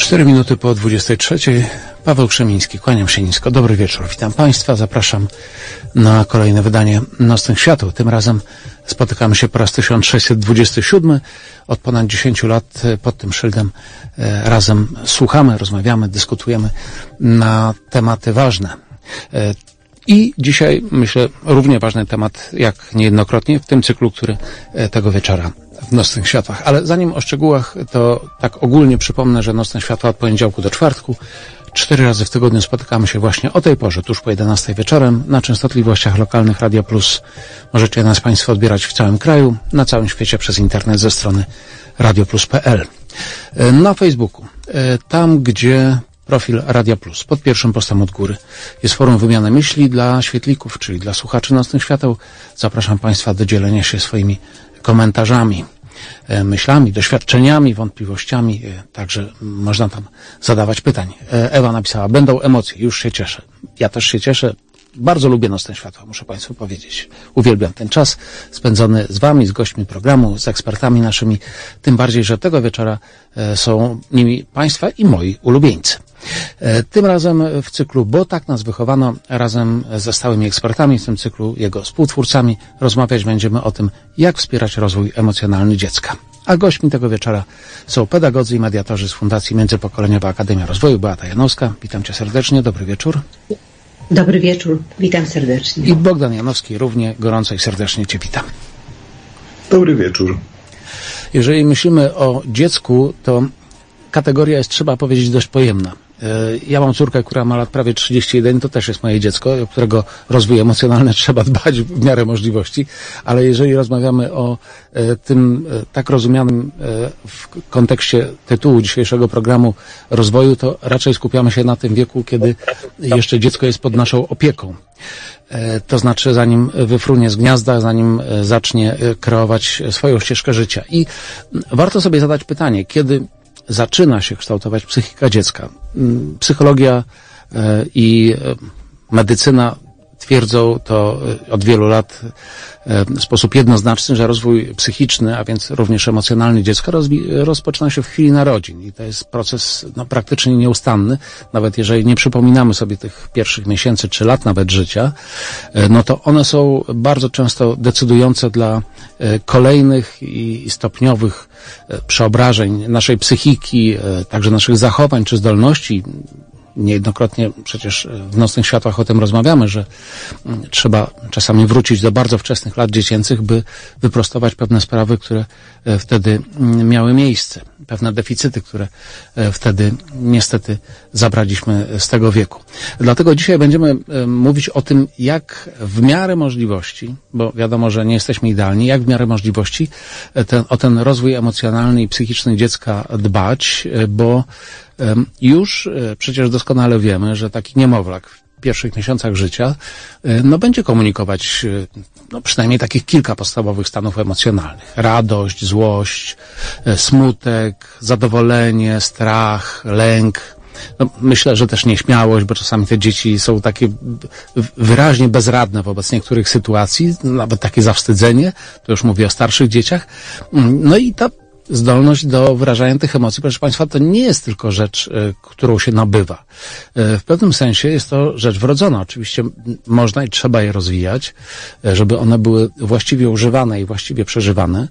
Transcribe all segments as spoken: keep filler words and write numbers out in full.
Cztery minuty po dwudziestej trzeciej. Paweł Krzemiński, kłaniam się nisko. Dobry wieczór, witam Państwa, zapraszam na kolejne wydanie Nocnych Świateł. Tym razem spotykamy się po raz tysiąc sześćset dwudziesty siódmy. Od ponad dziesięciu lat pod tym szyldem razem słuchamy, rozmawiamy, dyskutujemy na tematy ważne. I dzisiaj, myślę, równie ważny temat jak niejednokrotnie w tym cyklu, który tego wieczora w Nocnych Światłach. Ale zanim o szczegółach, to tak ogólnie przypomnę, że Nocne Światła od poniedziałku do czwartku, cztery razy w tygodniu spotykamy się właśnie o tej porze, tuż po jedenastej wieczorem, na częstotliwościach lokalnych Radia Plus. Możecie nas Państwo odbierać w całym kraju, na całym świecie przez internet ze strony radioplus kropka p l. Na Facebooku, tam gdzie profil Radia Plus, pod pierwszym postem od góry, jest forum wymiany myśli dla świetlików, czyli dla słuchaczy Nocnych Świateł. Zapraszam Państwa do dzielenia się swoimi komentarzami, myślami, doświadczeniami, wątpliwościami. Także można tam zadawać pytań. Ewa napisała, będą emocje, już się cieszę. Ja też się cieszę. Bardzo lubię Nocne Światła, muszę Państwu powiedzieć. Uwielbiam ten czas spędzony z Wami, z gośćmi programu, z ekspertami naszymi. Tym bardziej, że tego wieczora są nimi Państwa i moi ulubieńcy. Tym razem w cyklu, bo tak nas wychowano, razem ze stałymi ekspertami w tym cyklu, jego współtwórcami, rozmawiać będziemy o tym, jak wspierać rozwój emocjonalny dziecka. A gośćmi tego wieczora są pedagodzy i mediatorzy z Fundacji Międzypokoleniowa Akademia Rozwoju. Beata Janowska, witam Cię serdecznie, dobry wieczór. Dobry wieczór, witam serdecznie. I Bogdan Janowski, równie gorąco i serdecznie Cię witam. Dobry wieczór. Jeżeli myślimy o dziecku, to kategoria jest, trzeba powiedzieć, dość pojemna. Ja mam córkę, która ma lat prawie trzydzieści jeden, to też jest moje dziecko, o którego rozwój emocjonalny trzeba dbać w miarę możliwości, ale jeżeli rozmawiamy o tym tak rozumianym w kontekście tytułu dzisiejszego programu rozwoju, to raczej skupiamy się na tym wieku, kiedy jeszcze dziecko jest pod naszą opieką. To znaczy, zanim wyfrunie z gniazda, zanim zacznie kreować swoją ścieżkę życia. I warto sobie zadać pytanie, kiedy zaczyna się kształtować psychika dziecka. Psychologia i medycyna twierdzą to od wielu lat w sposób jednoznaczny, że rozwój psychiczny, a więc również emocjonalny dziecka rozpoczyna się w chwili narodzin i to jest proces no, praktycznie nieustanny. Nawet jeżeli nie przypominamy sobie tych pierwszych miesięcy czy lat nawet życia, no to one są bardzo często decydujące dla kolejnych i stopniowych przeobrażeń naszej psychiki, także naszych zachowań czy zdolności. Niejednokrotnie przecież w Nocnych Światłach o tym rozmawiamy, że trzeba czasami wrócić do bardzo wczesnych lat dziecięcych, by wyprostować pewne sprawy, które wtedy miały miejsce. Pewne deficyty, które wtedy niestety zabraliśmy z tego wieku. Dlatego dzisiaj będziemy mówić o tym, jak w miarę możliwości, bo wiadomo, że nie jesteśmy idealni, jak w miarę możliwości ten, o ten rozwój emocjonalny i psychiczny dziecka dbać, bo już przecież doskonale wiemy, że taki niemowlak w pierwszych miesiącach życia no, będzie komunikować no, przynajmniej takich kilka podstawowych stanów emocjonalnych. Radość, złość, smutek, zadowolenie, strach, lęk. No, myślę, że też nieśmiałość, bo czasami te dzieci są takie wyraźnie bezradne wobec niektórych sytuacji, nawet takie zawstydzenie, to już mówię o starszych dzieciach. No i ta zdolność do wyrażania tych emocji, proszę Państwa, to nie jest tylko rzecz, którą się nabywa. W pewnym sensie jest to rzecz wrodzona. Oczywiście można i trzeba je rozwijać, żeby one były właściwie używane i właściwie przeżywane,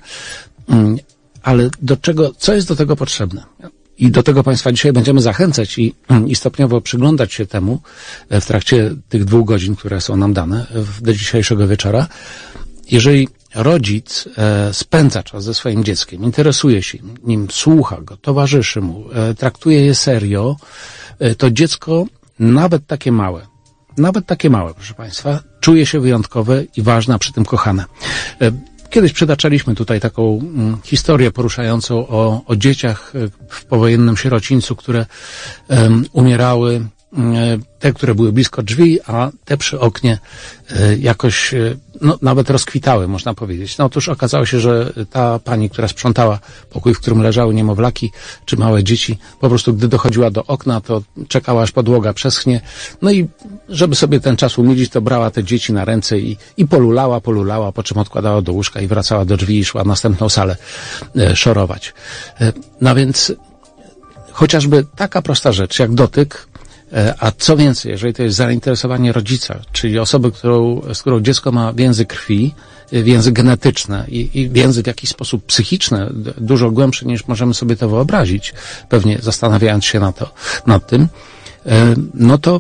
ale do czego, co jest do tego potrzebne? I do tego Państwa dzisiaj będziemy zachęcać i, i stopniowo przyglądać się temu w trakcie tych dwóch godzin, które są nam dane do dzisiejszego wieczora. Jeżeli rodzic e, spędza czas ze swoim dzieckiem, interesuje się nim, słucha go, towarzyszy mu, e, traktuje je serio, e, to dziecko, nawet takie małe, nawet takie małe, proszę Państwa, czuje się wyjątkowe i ważne, a przy tym kochane. E, Kiedyś przytaczaliśmy tutaj taką mm, historię poruszającą o, o dzieciach w powojennym sierocińcu, które um, umierały, te, które były blisko drzwi, a te przy oknie jakoś, no, nawet rozkwitały, można powiedzieć. No otóż okazało się, że ta pani, która sprzątała pokój, w którym leżały niemowlaki czy małe dzieci, po prostu gdy dochodziła do okna, to czekała, aż podłoga przeschnie. No i żeby sobie ten czas umilić, to brała te dzieci na ręce i, i polulała, polulała, po czym odkładała do łóżka i wracała do drzwi i szła w następną salę e, szorować. E, no więc chociażby taka prosta rzecz jak dotyk, a co więcej, jeżeli to jest zainteresowanie rodzica, czyli osoby, którą, z którą dziecko ma więzy krwi, więzy genetyczne i, i więzy w jakiś sposób psychiczne, dużo głębsze niż możemy sobie to wyobrazić, pewnie zastanawiając się na to, nad tym, no to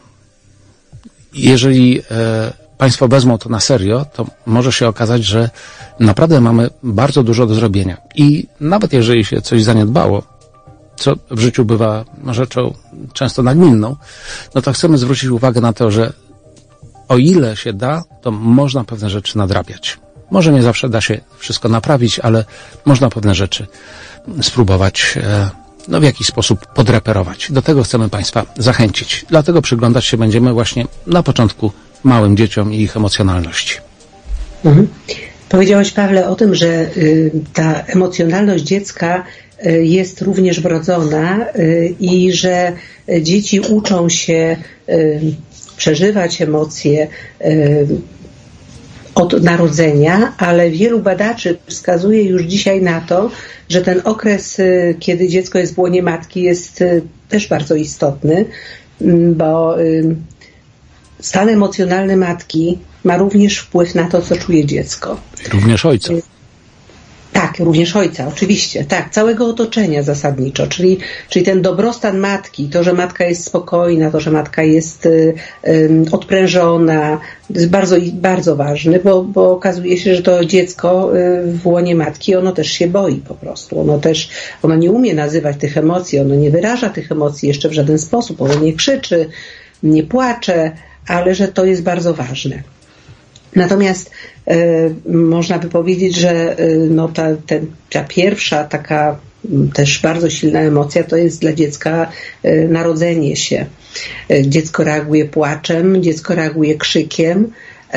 jeżeli Państwo wezmą to na serio, to może się okazać, że naprawdę mamy bardzo dużo do zrobienia. I nawet jeżeli się coś zaniedbało, co w życiu bywa rzeczą często nagminną, no to chcemy zwrócić uwagę na to, że o ile się da, to można pewne rzeczy nadrabiać. Może nie zawsze da się wszystko naprawić, ale można pewne rzeczy spróbować no, w jakiś sposób podreperować. Do tego chcemy Państwa zachęcić. Dlatego przyglądać się będziemy właśnie na początku małym dzieciom i ich emocjonalności. Mhm. Powiedziałeś, Pawle, o tym, że y, ta emocjonalność dziecka y, jest również wrodzona y, i że dzieci uczą się y, przeżywać emocje y, od narodzenia, ale wielu badaczy wskazuje już dzisiaj na to, że ten okres, y, kiedy dziecko jest w łonie matki, jest y, też bardzo istotny, y, bo y, stan emocjonalny matki ma również wpływ na to, co czuje dziecko. Również ojca. Tak, również ojca, oczywiście. Tak, całego otoczenia zasadniczo, czyli, czyli ten dobrostan matki, to, że matka jest spokojna, to, że matka jest y, y, odprężona, jest bardzo, bardzo ważny, bo, bo okazuje się, że to dziecko y, w łonie matki, ono też się boi po prostu. Ono też, ono nie umie nazywać tych emocji, ono nie wyraża tych emocji jeszcze w żaden sposób, ono nie krzyczy, nie płacze, ale że to jest bardzo ważne. Natomiast y, można by powiedzieć, że y, no ta, ten, ta pierwsza taka y, też bardzo silna emocja to jest dla dziecka y, narodzenie się. Y, dziecko reaguje płaczem, dziecko reaguje krzykiem.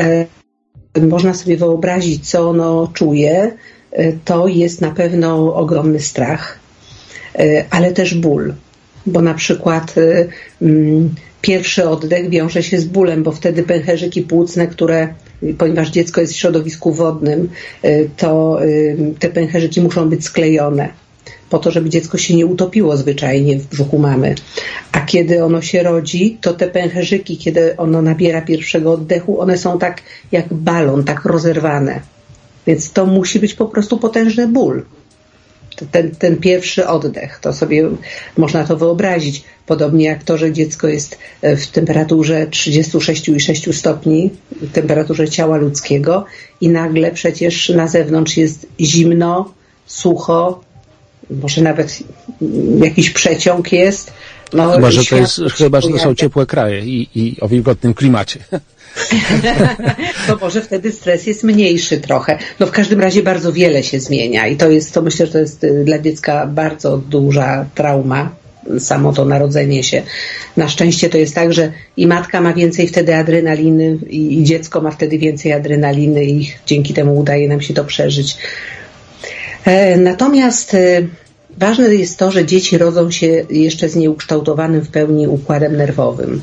Y, można sobie wyobrazić, co ono czuje. Y, to jest na pewno ogromny strach, y, ale też ból. Bo na przykład y, y, pierwszy oddech wiąże się z bólem, bo wtedy pęcherzyki płucne, które, ponieważ dziecko jest w środowisku wodnym, to te pęcherzyki muszą być sklejone po to, żeby dziecko się nie utopiło zwyczajnie w brzuchu mamy. A kiedy ono się rodzi, to te pęcherzyki, kiedy ono nabiera pierwszego oddechu, one są tak jak balon, tak rozerwane. Więc to musi być po prostu potężny ból. Ten, ten pierwszy oddech, to sobie można to wyobrazić. Podobnie jak to, że dziecko jest w temperaturze trzydzieści sześć przecinek sześć stopni, w temperaturze ciała ludzkiego i nagle przecież na zewnątrz jest zimno, sucho, może nawet jakiś przeciąg jest. No, chyba, że to jest, chyba, że to są ciepłe kraje i, i o wilgotnym klimacie. To może wtedy stres jest mniejszy trochę. No w każdym razie bardzo wiele się zmienia i to jest, to myślę, że to jest dla dziecka bardzo duża trauma, samo to narodzenie się. Na szczęście to jest tak, że i matka ma więcej wtedy adrenaliny i, i dziecko ma wtedy więcej adrenaliny i dzięki temu udaje nam się to przeżyć. E, natomiast e, ważne jest to, że dzieci rodzą się jeszcze z nieukształtowanym w pełni układem nerwowym.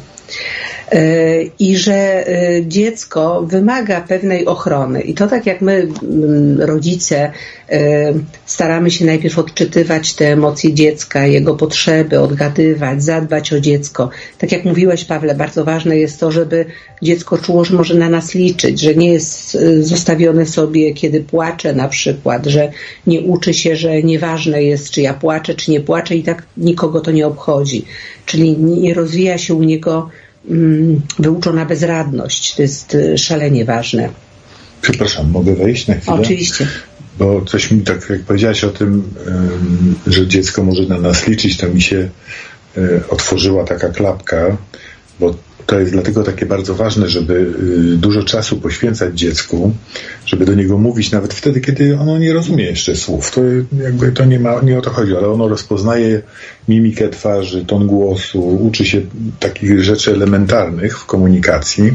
I że dziecko wymaga pewnej ochrony. I to tak jak my, rodzice, staramy się najpierw odczytywać te emocje dziecka, jego potrzeby, odgadywać, zadbać o dziecko. Tak jak mówiłeś, Pawle, bardzo ważne jest to, żeby dziecko czuło, że może na nas liczyć, że nie jest zostawione sobie, kiedy płacze na przykład, że nie uczy się, że nieważne jest, czy ja płaczę, czy nie płaczę i tak nikogo to nie obchodzi. Czyli nie rozwija się u niego wyuczona bezradność. To jest szalenie ważne. Przepraszam, mogę wejść na chwilę? Oczywiście. Bo coś mi tak, jak powiedziałaś o tym, że dziecko może na nas liczyć, to mi się otworzyła taka klapka, bo to jest dlatego takie bardzo ważne, żeby dużo czasu poświęcać dziecku, żeby do niego mówić nawet wtedy, kiedy ono nie rozumie jeszcze słów. To jakby to nie ma, nie o to chodzi, ale ono rozpoznaje mimikę twarzy, ton głosu, uczy się takich rzeczy elementarnych w komunikacji.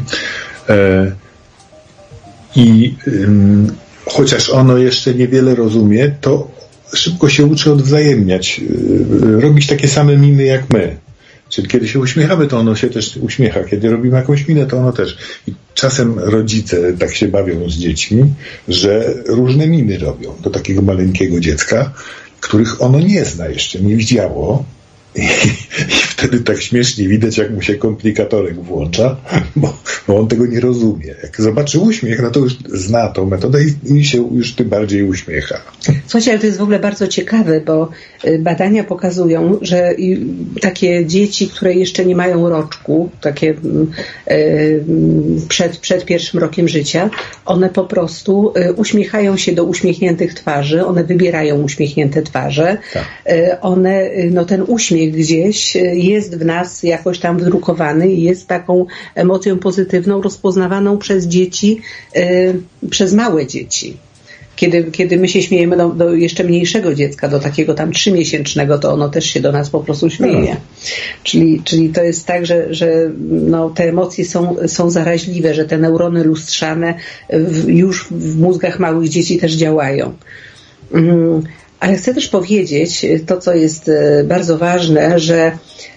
I chociaż ono jeszcze niewiele rozumie, to szybko się uczy odwzajemniać, robić takie same mimy jak my. Czyli kiedy się uśmiechamy, to ono się też uśmiecha. Kiedy robimy jakąś minę, to ono też. I czasem rodzice tak się bawią z dziećmi, że różne miny robią do takiego maleńkiego dziecka, których ono nie zna jeszcze, nie widziało, I, I wtedy tak śmiesznie widać, jak mu się komplikatorek włącza, bo, bo on tego nie rozumie. Jak zobaczy uśmiech, no to już zna tą metodę i, i się już tym bardziej uśmiecha. Słuchajcie, ale to jest w ogóle bardzo ciekawe, bo badania pokazują, że takie dzieci, które jeszcze nie mają roczku, takie przed, przed pierwszym rokiem życia, one po prostu uśmiechają się do uśmiechniętych twarzy, one wybierają uśmiechnięte twarze, tak. One, no ten uśmiech gdzieś jest w nas jakoś tam wdrukowany i jest taką emocją pozytywną, rozpoznawaną przez dzieci, przez małe dzieci. Kiedy, kiedy my się śmiejemy do, do jeszcze mniejszego dziecka, do takiego tam trzymiesięcznego, to ono też się do nas po prostu śmieje. Czyli, czyli to jest tak, że, że no, te emocje są, są zaraźliwe, że te neurony lustrzane w, już w mózgach małych dzieci też działają. Mm. Ale chcę też powiedzieć to, co jest bardzo ważne, że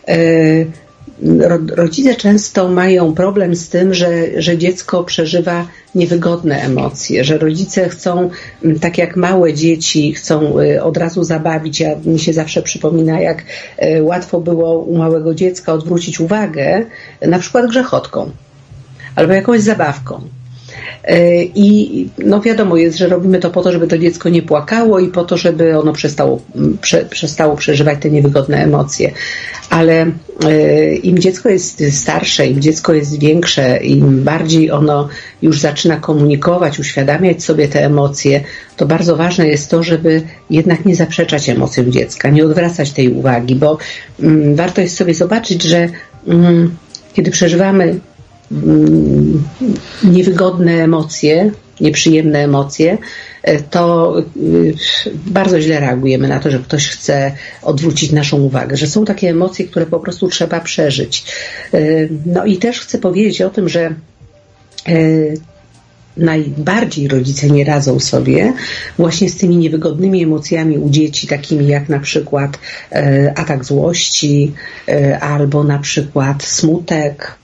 rodzice często mają problem z tym, że, że dziecko przeżywa niewygodne emocje, że rodzice chcą, tak jak małe dzieci, chcą od razu zabawić. Ja, mi się zawsze przypomina, jak łatwo było u małego dziecka odwrócić uwagę na przykład grzechotką albo jakąś zabawką. I no wiadomo jest, że robimy to po to, żeby to dziecko nie płakało i po to, żeby ono przestało, prze, przestało przeżywać te niewygodne emocje. Ale im dziecko jest starsze, im dziecko jest większe, im bardziej ono już zaczyna komunikować, uświadamiać sobie te emocje, to bardzo ważne jest to, żeby jednak nie zaprzeczać emocjom dziecka, nie odwracać tej uwagi, bo um, warto jest sobie zobaczyć, że um, kiedy przeżywamy niewygodne emocje, nieprzyjemne emocje, to bardzo źle reagujemy na to, że ktoś chce odwrócić naszą uwagę, że są takie emocje, które po prostu trzeba przeżyć. No i też chcę powiedzieć o tym, że najbardziej rodzice nie radzą sobie właśnie z tymi niewygodnymi emocjami u dzieci, takimi jak na przykład atak złości albo na przykład smutek.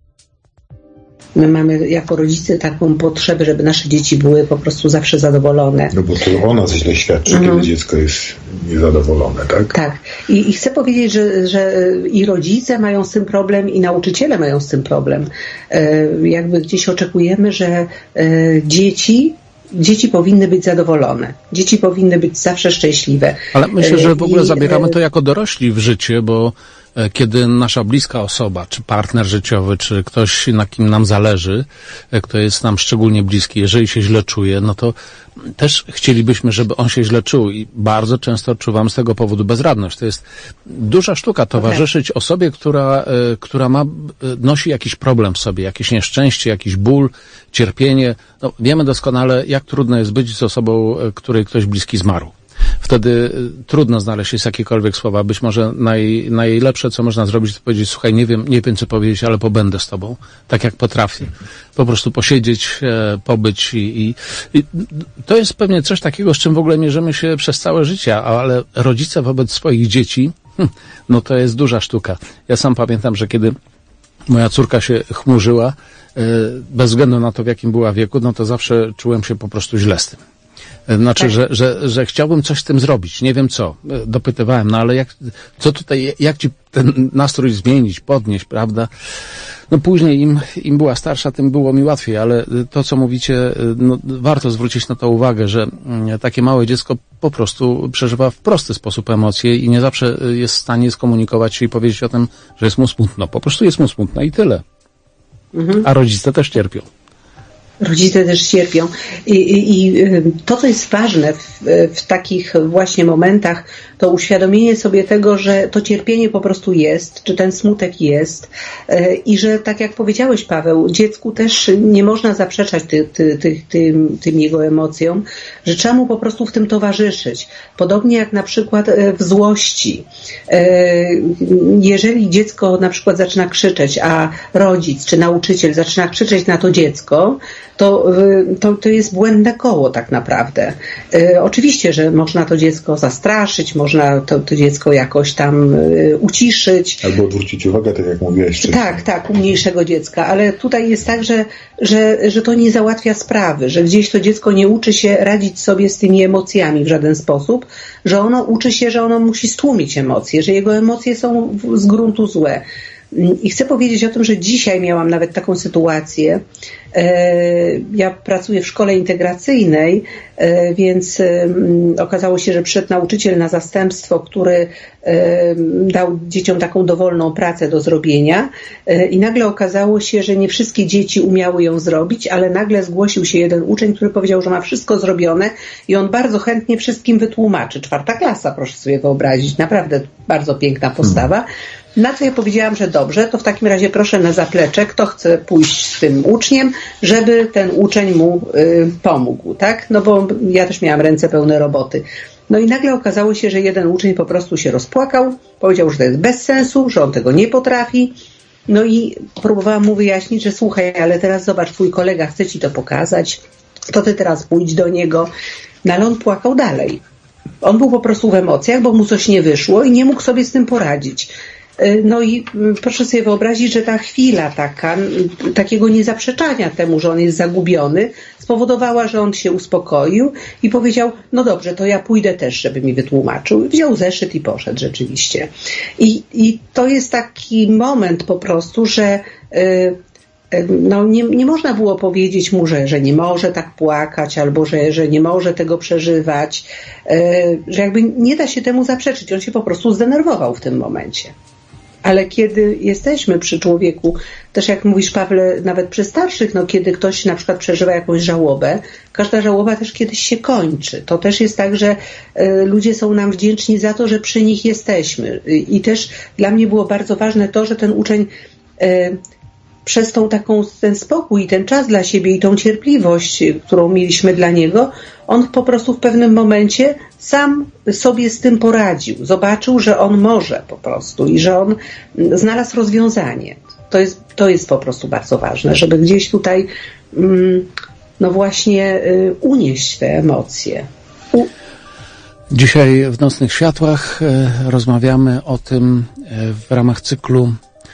My mamy jako rodzice taką potrzebę, żeby nasze dzieci były po prostu zawsze zadowolone. No bo to o nas źle świadczy, mhm. kiedy dziecko jest niezadowolone, tak? Tak. I, i chcę powiedzieć, że, że i rodzice mają z tym problem, i nauczyciele mają z tym problem. E, jakby gdzieś oczekujemy, że e, dzieci Dzieci powinny być zadowolone. Dzieci powinny być zawsze szczęśliwe. Ale myślę, że w ogóle zabieramy to jako dorośli w życie, bo kiedy nasza bliska osoba, czy partner życiowy, czy ktoś, na kim nam zależy, kto jest nam szczególnie bliski, jeżeli się źle czuje, no to też chcielibyśmy, żeby on się źle czuł i bardzo często odczuwam z tego powodu bezradność. To jest duża sztuka towarzyszyć osobie, która, która ma, nosi jakiś problem w sobie, jakieś nieszczęście, jakiś ból, cierpienie. No, wiemy doskonale, jak trudno jest być z osobą, której ktoś bliski zmarł. Wtedy trudno znaleźć jest jakiekolwiek słowa. Być może naj, najlepsze, co można zrobić, to powiedzieć: słuchaj, nie wiem, nie wiem, co powiedzieć, ale pobędę z tobą, tak jak potrafię. Po prostu posiedzieć, e, pobyć i, i, i to jest pewnie coś takiego, z czym w ogóle mierzymy się przez całe życie, ale rodzice wobec swoich dzieci, hm, no to jest duża sztuka. Ja sam pamiętam, że kiedy moja córka się chmurzyła, e, bez względu na to, w jakim była wieku, no to zawsze czułem się po prostu źle z tym. Znaczy, tak. że, że, że chciałbym coś z tym zrobić. Nie wiem co. Dopytywałem, no ale jak, co tutaj, jak ci ten nastrój zmienić, podnieść, prawda? No później im, im była starsza, tym było mi łatwiej, ale to, co mówicie, no, warto zwrócić na to uwagę, że takie małe dziecko po prostu przeżywa w prosty sposób emocje i nie zawsze jest w stanie skomunikować się i powiedzieć o tym, że jest mu smutno. Po prostu jest mu smutno i tyle. Mhm. A rodzice też cierpią. Rodzice też cierpią. I, i, i to, co jest ważne w, w takich właśnie momentach, to uświadomienie sobie tego, że to cierpienie po prostu jest, czy ten smutek jest i że, tak jak powiedziałeś, Paweł, dziecku też nie można zaprzeczać ty, ty, ty, tym, tym jego emocjom, że trzeba mu po prostu w tym towarzyszyć. Podobnie jak na przykład w złości. Jeżeli dziecko na przykład zaczyna krzyczeć, a rodzic czy nauczyciel zaczyna krzyczeć na to dziecko, to, to, to jest błędne koło tak naprawdę. Oczywiście, że można to dziecko zastraszyć, można można to, to dziecko jakoś tam y, uciszyć. Albo odwrócić uwagę, tak jak mówiłaś wcześniej. Tak, tak, u mniejszego dziecka, ale tutaj jest tak, że, że, że to nie załatwia sprawy, że gdzieś to dziecko nie uczy się radzić sobie z tymi emocjami w żaden sposób, że ono uczy się, że ono musi stłumić emocje, że jego emocje są z gruntu złe. I chcę powiedzieć o tym, że dzisiaj miałam nawet taką sytuację. Ja pracuję w szkole integracyjnej, więc okazało się, że przyszedł nauczyciel na zastępstwo, który dał dzieciom taką dowolną pracę do zrobienia i nagle okazało się, że nie wszystkie dzieci umiały ją zrobić, ale nagle zgłosił się jeden uczeń, który powiedział, że ma wszystko zrobione i on bardzo chętnie wszystkim wytłumaczy. Czwarta klasa, proszę sobie wyobrazić, naprawdę bardzo piękna postawa. Na co ja powiedziałam, że dobrze, to w takim razie proszę na zaplecze, kto chce pójść z tym uczniem, żeby ten uczeń mu y, pomógł, tak? No bo ja też miałam ręce pełne roboty. No i nagle okazało się, że jeden uczeń po prostu się rozpłakał, powiedział, że to jest bez sensu, że on tego nie potrafi. No i próbowałam mu wyjaśnić, że słuchaj, ale teraz zobacz, twój kolega chce ci to pokazać, to ty teraz pójdź do niego. No ale on płakał dalej. On był po prostu w emocjach, bo mu coś nie wyszło i nie mógł sobie z tym poradzić. No i proszę sobie wyobrazić, że ta chwila taka, takiego niezaprzeczania temu, że on jest zagubiony, spowodowała, że on się uspokoił i powiedział, no dobrze, to ja pójdę też, żeby mi wytłumaczył. Wziął zeszyt i poszedł rzeczywiście. I, i to jest taki moment po prostu, że no nie, nie można było powiedzieć mu, że, że nie może tak płakać albo że, że nie może tego przeżywać, że jakby nie da się temu zaprzeczyć. On się po prostu zdenerwował w tym momencie. Ale kiedy jesteśmy przy człowieku, też jak mówisz, Pawle, nawet przy starszych, no kiedy ktoś na przykład przeżywa jakąś żałobę, każda żałoba też kiedyś się kończy. To też jest tak, że y, ludzie są nam wdzięczni za to, że przy nich jesteśmy. Y, I też dla mnie było bardzo ważne to, że ten uczeń y, przez tą taką, ten spokój i ten czas dla siebie i tą cierpliwość, którą mieliśmy dla niego, on po prostu w pewnym momencie sam sobie z tym poradził. Zobaczył, że on może po prostu i że on znalazł rozwiązanie. To jest, to jest po prostu bardzo ważne, żeby gdzieś tutaj no właśnie unieść te emocje. U... Dzisiaj w Nocnych Światłach rozmawiamy o tym w ramach cyklu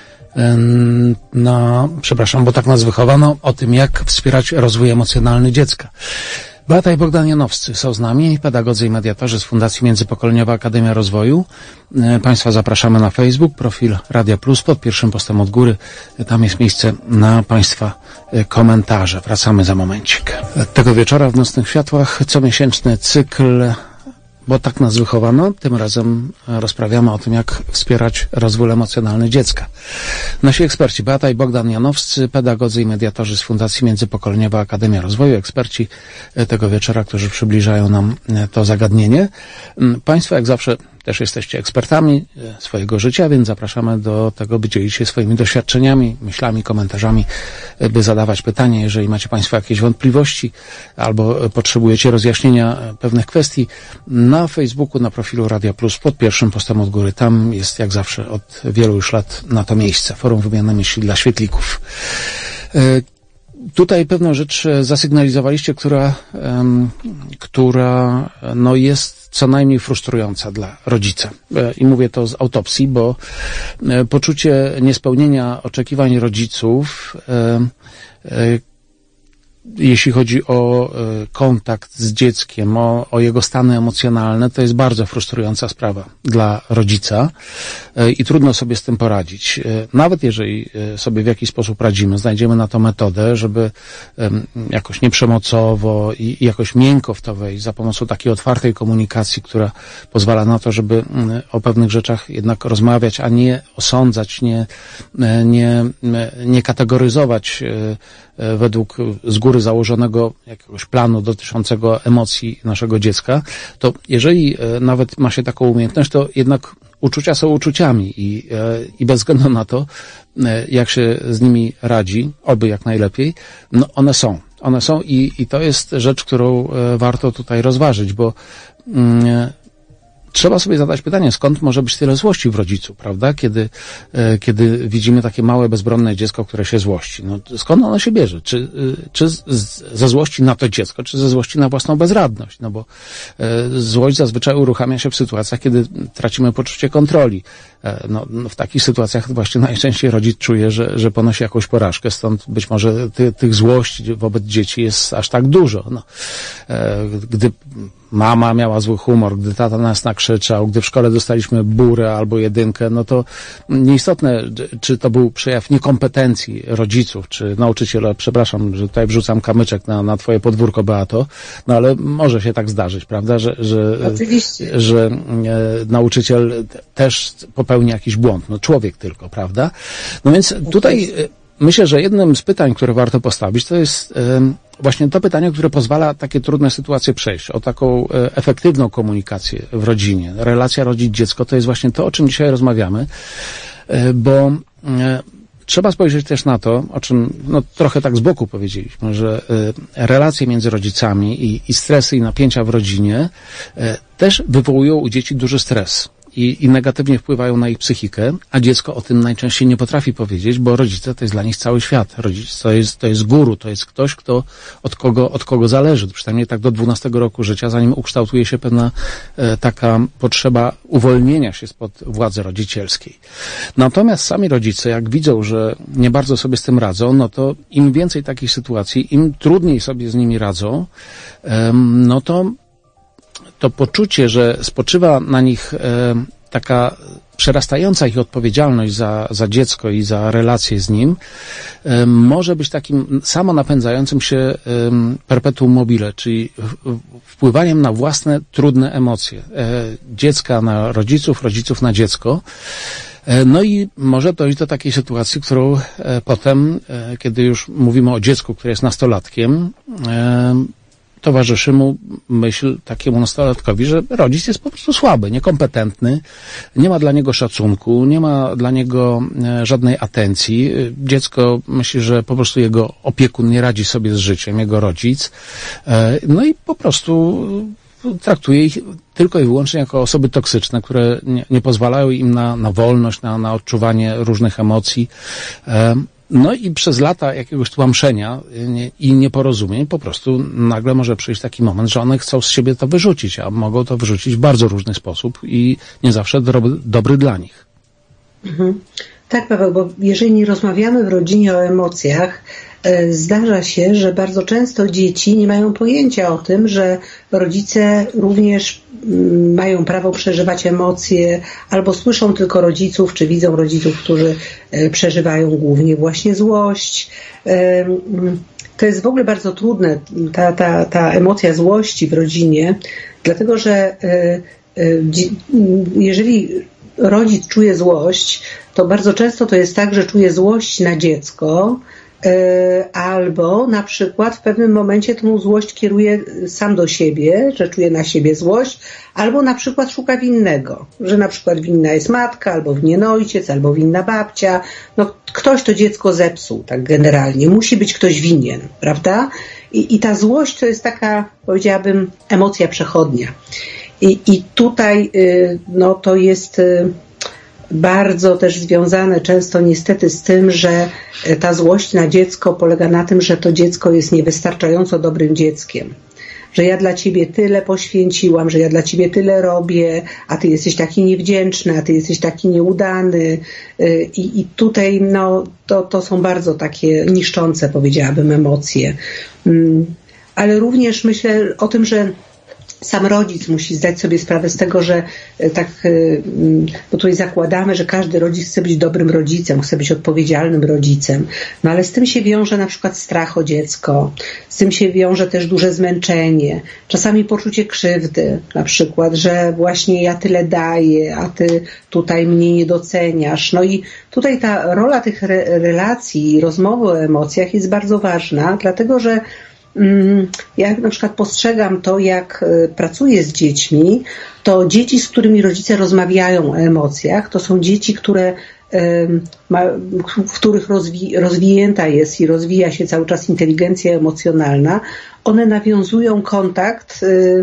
na, przepraszam, bo tak nas wychowano, o tym, jak wspierać rozwój emocjonalny dziecka. Beata i Bogdan Janowscy są z nami, pedagodzy i mediatorzy z Fundacji Międzypokoleniowa Akademia Rozwoju. Państwa zapraszamy na Facebook, profil Radia Plus, pod pierwszym postem od góry. Tam jest miejsce na Państwa komentarze. Wracamy za momencik. Tego wieczora w Nocnych Światłach comiesięczny cykl, bo tak nas wychowano. Tym razem rozprawiamy o tym, jak wspierać rozwój emocjonalny dziecka. Nasi eksperci Beata i Bogdan Janowscy, pedagodzy i mediatorzy z Fundacji Międzypokoleniowa Akademia Rozwoju, eksperci tego wieczora, którzy przybliżają nam to zagadnienie. Państwo, jak zawsze, też jesteście ekspertami swojego życia, więc zapraszamy do tego, by dzielić się swoimi doświadczeniami, myślami, komentarzami, by zadawać pytania, jeżeli macie Państwo jakieś wątpliwości albo potrzebujecie rozjaśnienia pewnych kwestii. Na Facebooku, na profilu Radia Plus, pod pierwszym postem od góry. Tam jest, jak zawsze, od wielu już lat na to miejsce. Forum Wymiany Myśli dla Świetlików. Tutaj pewną rzecz zasygnalizowaliście, która, um, która no jest co najmniej frustrująca dla rodzica. I mówię to z autopsji, bo poczucie niespełnienia oczekiwań rodziców, um, um, jeśli chodzi o y, kontakt z dzieckiem, o, o jego stany emocjonalne, to jest bardzo frustrująca sprawa dla rodzica y, i trudno sobie z tym poradzić. Y, nawet jeżeli y, sobie w jakiś sposób radzimy, znajdziemy na to metodę, żeby y, jakoś nieprzemocowo i, i jakoś miękko w to wejść, za pomocą takiej otwartej komunikacji, która pozwala na to, żeby y, o pewnych rzeczach jednak rozmawiać, a nie osądzać, nie, y, nie, y, nie kategoryzować y, według z góry założonego jakiegoś planu dotyczącego emocji naszego dziecka, to jeżeli nawet ma się taką umiejętność, to jednak uczucia są uczuciami i, i bez względu na to, jak się z nimi radzi, oby jak najlepiej, no one są. One są i, i to jest rzecz, którą warto tutaj rozważyć, bo trzeba sobie zadać pytanie, skąd może być tyle złości w rodzicu, prawda? Kiedy, kiedy widzimy takie małe, bezbronne dziecko, które się złości. No, skąd ono się bierze? Czy, czy z, ze złości na to dziecko, czy ze złości na własną bezradność? No bo złość zazwyczaj uruchamia się w sytuacjach, kiedy tracimy poczucie kontroli. No, no w takich sytuacjach właśnie najczęściej rodzic czuje, że, że ponosi jakąś porażkę, stąd być może ty, tych złości wobec dzieci jest aż tak dużo. No, gdy mama miała zły humor, gdy tata nas nakrzyczał, gdy w szkole dostaliśmy burę albo jedynkę, no to nieistotne, czy to był przejaw niekompetencji rodziców, czy nauczyciela, przepraszam, że tutaj wrzucam kamyczek na, na twoje podwórko, Beato, no ale może się tak zdarzyć, prawda, że, że, Oczywiście. że e, nauczyciel też popełni jakiś błąd, no człowiek tylko, prawda? No więc tutaj e, myślę, że jednym z pytań, które warto postawić, to jest e, właśnie to pytanie, które pozwala takie trudne sytuacje przejść, o taką e, efektywną komunikację w rodzinie. Relacja rodzic-dziecko to jest właśnie to, o czym dzisiaj rozmawiamy, e, bo e, trzeba spojrzeć też na to, o czym no, trochę tak z boku powiedzieliśmy, że e, relacje między rodzicami i, i stresy i napięcia w rodzinie e, też wywołują u dzieci duży stres. I, i negatywnie wpływają na ich psychikę, a dziecko o tym najczęściej nie potrafi powiedzieć, bo rodzice to jest dla nich cały świat. Rodzic to jest, to jest guru, to jest ktoś, kto, od kogo, od kogo zależy. Przynajmniej tak do dwunastego roku życia, zanim ukształtuje się pewna e, taka potrzeba uwolnienia się spod władzy rodzicielskiej. Natomiast sami rodzice, jak widzą, że nie bardzo sobie z tym radzą, no to im więcej takich sytuacji, im trudniej sobie z nimi radzą, e, no to to poczucie, że spoczywa na nich e, taka przerastająca ich odpowiedzialność za, za dziecko i za relacje z nim, e, może być takim samo napędzającym się e, perpetuum mobile, czyli w, wpływaniem na własne trudne emocje. E, dziecka na rodziców, rodziców na dziecko. E, no i może dojść do takiej sytuacji, którą e, potem, e, kiedy już mówimy o dziecku, które jest nastolatkiem, e, towarzyszy mu myśl takiemu nastolatkowi, że rodzic jest po prostu słaby, niekompetentny, nie ma dla niego szacunku, nie ma dla niego żadnej atencji. Dziecko myśli, że po prostu jego opiekun nie radzi sobie z życiem, jego rodzic. No i po prostu traktuje ich tylko i wyłącznie jako osoby toksyczne, które nie, nie pozwalają im na, na wolność, na, na odczuwanie różnych emocji. No i przez lata jakiegoś tłamszenia i nieporozumień po prostu nagle może przyjść taki moment, że one chcą z siebie to wyrzucić, a mogą to wyrzucić w bardzo różny sposób i nie zawsze dobry, dobry dla nich. Mhm. Tak, Paweł, bo jeżeli nie rozmawiamy w rodzinie o emocjach, zdarza się, że bardzo często dzieci nie mają pojęcia o tym, że rodzice również mają prawo przeżywać emocje, albo słyszą tylko rodziców, czy widzą rodziców, którzy przeżywają głównie właśnie złość. To jest w ogóle bardzo trudne, ta, ta, ta emocja złości w rodzinie, dlatego że jeżeli rodzic czuje złość, to bardzo często to jest tak, że czuje złość na dziecko, albo na przykład w pewnym momencie tą złość kieruje sam do siebie, że czuje na siebie złość, albo na przykład szuka winnego, że na przykład winna jest matka, albo winien ojciec, albo winna babcia. No ktoś to dziecko zepsuł, tak generalnie. Musi być ktoś winien, prawda? I, i ta złość to jest taka, powiedziałabym, emocja przechodnia. I, i tutaj no to jest bardzo też związane często niestety z tym, że ta złość na dziecko polega na tym, że to dziecko jest niewystarczająco dobrym dzieckiem. Że ja dla ciebie tyle poświęciłam, że ja dla ciebie tyle robię, a ty jesteś taki niewdzięczny, a ty jesteś taki nieudany. I, i tutaj no, to, to są bardzo takie niszczące, powiedziałabym, emocje. Ale również myślę o tym, że sam rodzic musi zdać sobie sprawę z tego, że tak, bo tutaj zakładamy, że każdy rodzic chce być dobrym rodzicem, chce być odpowiedzialnym rodzicem, no ale z tym się wiąże na przykład strach o dziecko, z tym się wiąże też duże zmęczenie, czasami poczucie krzywdy, na przykład, że właśnie ja tyle daję, a ty tutaj mnie nie doceniasz. No i tutaj ta rola tych re- relacji i rozmowy o emocjach jest bardzo ważna, dlatego że ja na przykład postrzegam to, jak pracuję z dziećmi, to dzieci, z którymi rodzice rozmawiają o emocjach, to są dzieci, które w których rozwi- rozwinięta jest i rozwija się cały czas inteligencja emocjonalna, one nawiązują kontakt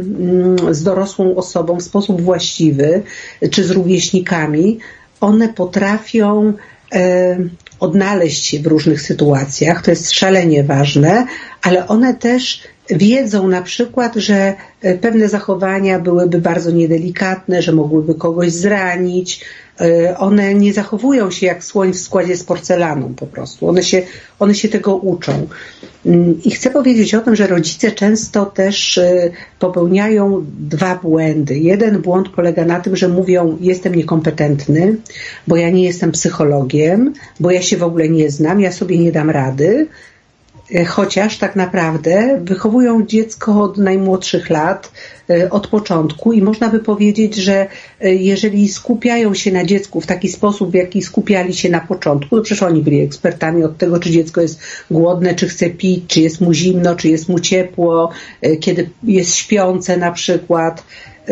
z dorosłą osobą w sposób właściwy, czy z rówieśnikami. One potrafią odnaleźć się w różnych sytuacjach, to jest szalenie ważne, ale one też wiedzą na przykład, że pewne zachowania byłyby bardzo niedelikatne, że mogłyby kogoś zranić. One nie zachowują się jak słoń w składzie z porcelaną po prostu. One się, one się tego uczą. I chcę powiedzieć o tym, że rodzice często też popełniają dwa błędy. Jeden błąd polega na tym, że mówią: jestem niekompetentny, bo ja nie jestem psychologiem, bo ja się w ogóle nie znam, ja sobie nie dam rady. Chociaż tak naprawdę wychowują dziecko od najmłodszych lat, od początku i można by powiedzieć, że jeżeli skupiają się na dziecku w taki sposób, w jaki skupiali się na początku, to przecież oni byli ekspertami od tego, czy dziecko jest głodne, czy chce pić, czy jest mu zimno, czy jest mu ciepło, kiedy jest śpiące na przykład,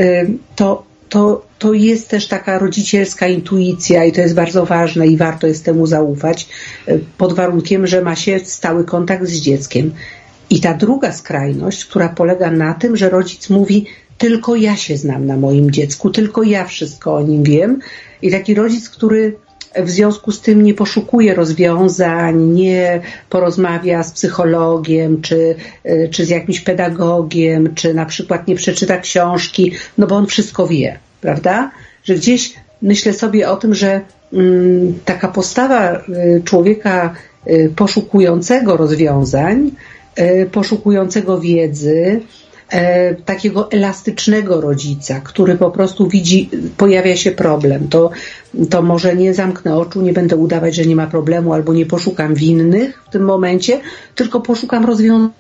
to To, to jest też taka rodzicielska intuicja i to jest bardzo ważne i warto jest temu zaufać, pod warunkiem, że ma się stały kontakt z dzieckiem. I ta druga skrajność, która polega na tym, że rodzic mówi: tylko ja się znam na moim dziecku, tylko ja wszystko o nim wiem. I taki rodzic, który w związku z tym nie poszukuje rozwiązań, nie porozmawia z psychologiem, czy, czy z jakimś pedagogiem, czy na przykład nie przeczyta książki, no bo on wszystko wie, prawda? Że gdzieś myślę sobie o tym, że mm, taka postawa y, człowieka y, poszukującego rozwiązań, y, poszukującego wiedzy, E, takiego elastycznego rodzica, który po prostu widzi, pojawia się problem, to, to może nie zamknę oczu, nie będę udawać, że nie ma problemu, albo nie poszukam winnych w tym momencie, tylko poszukam rozwiązań.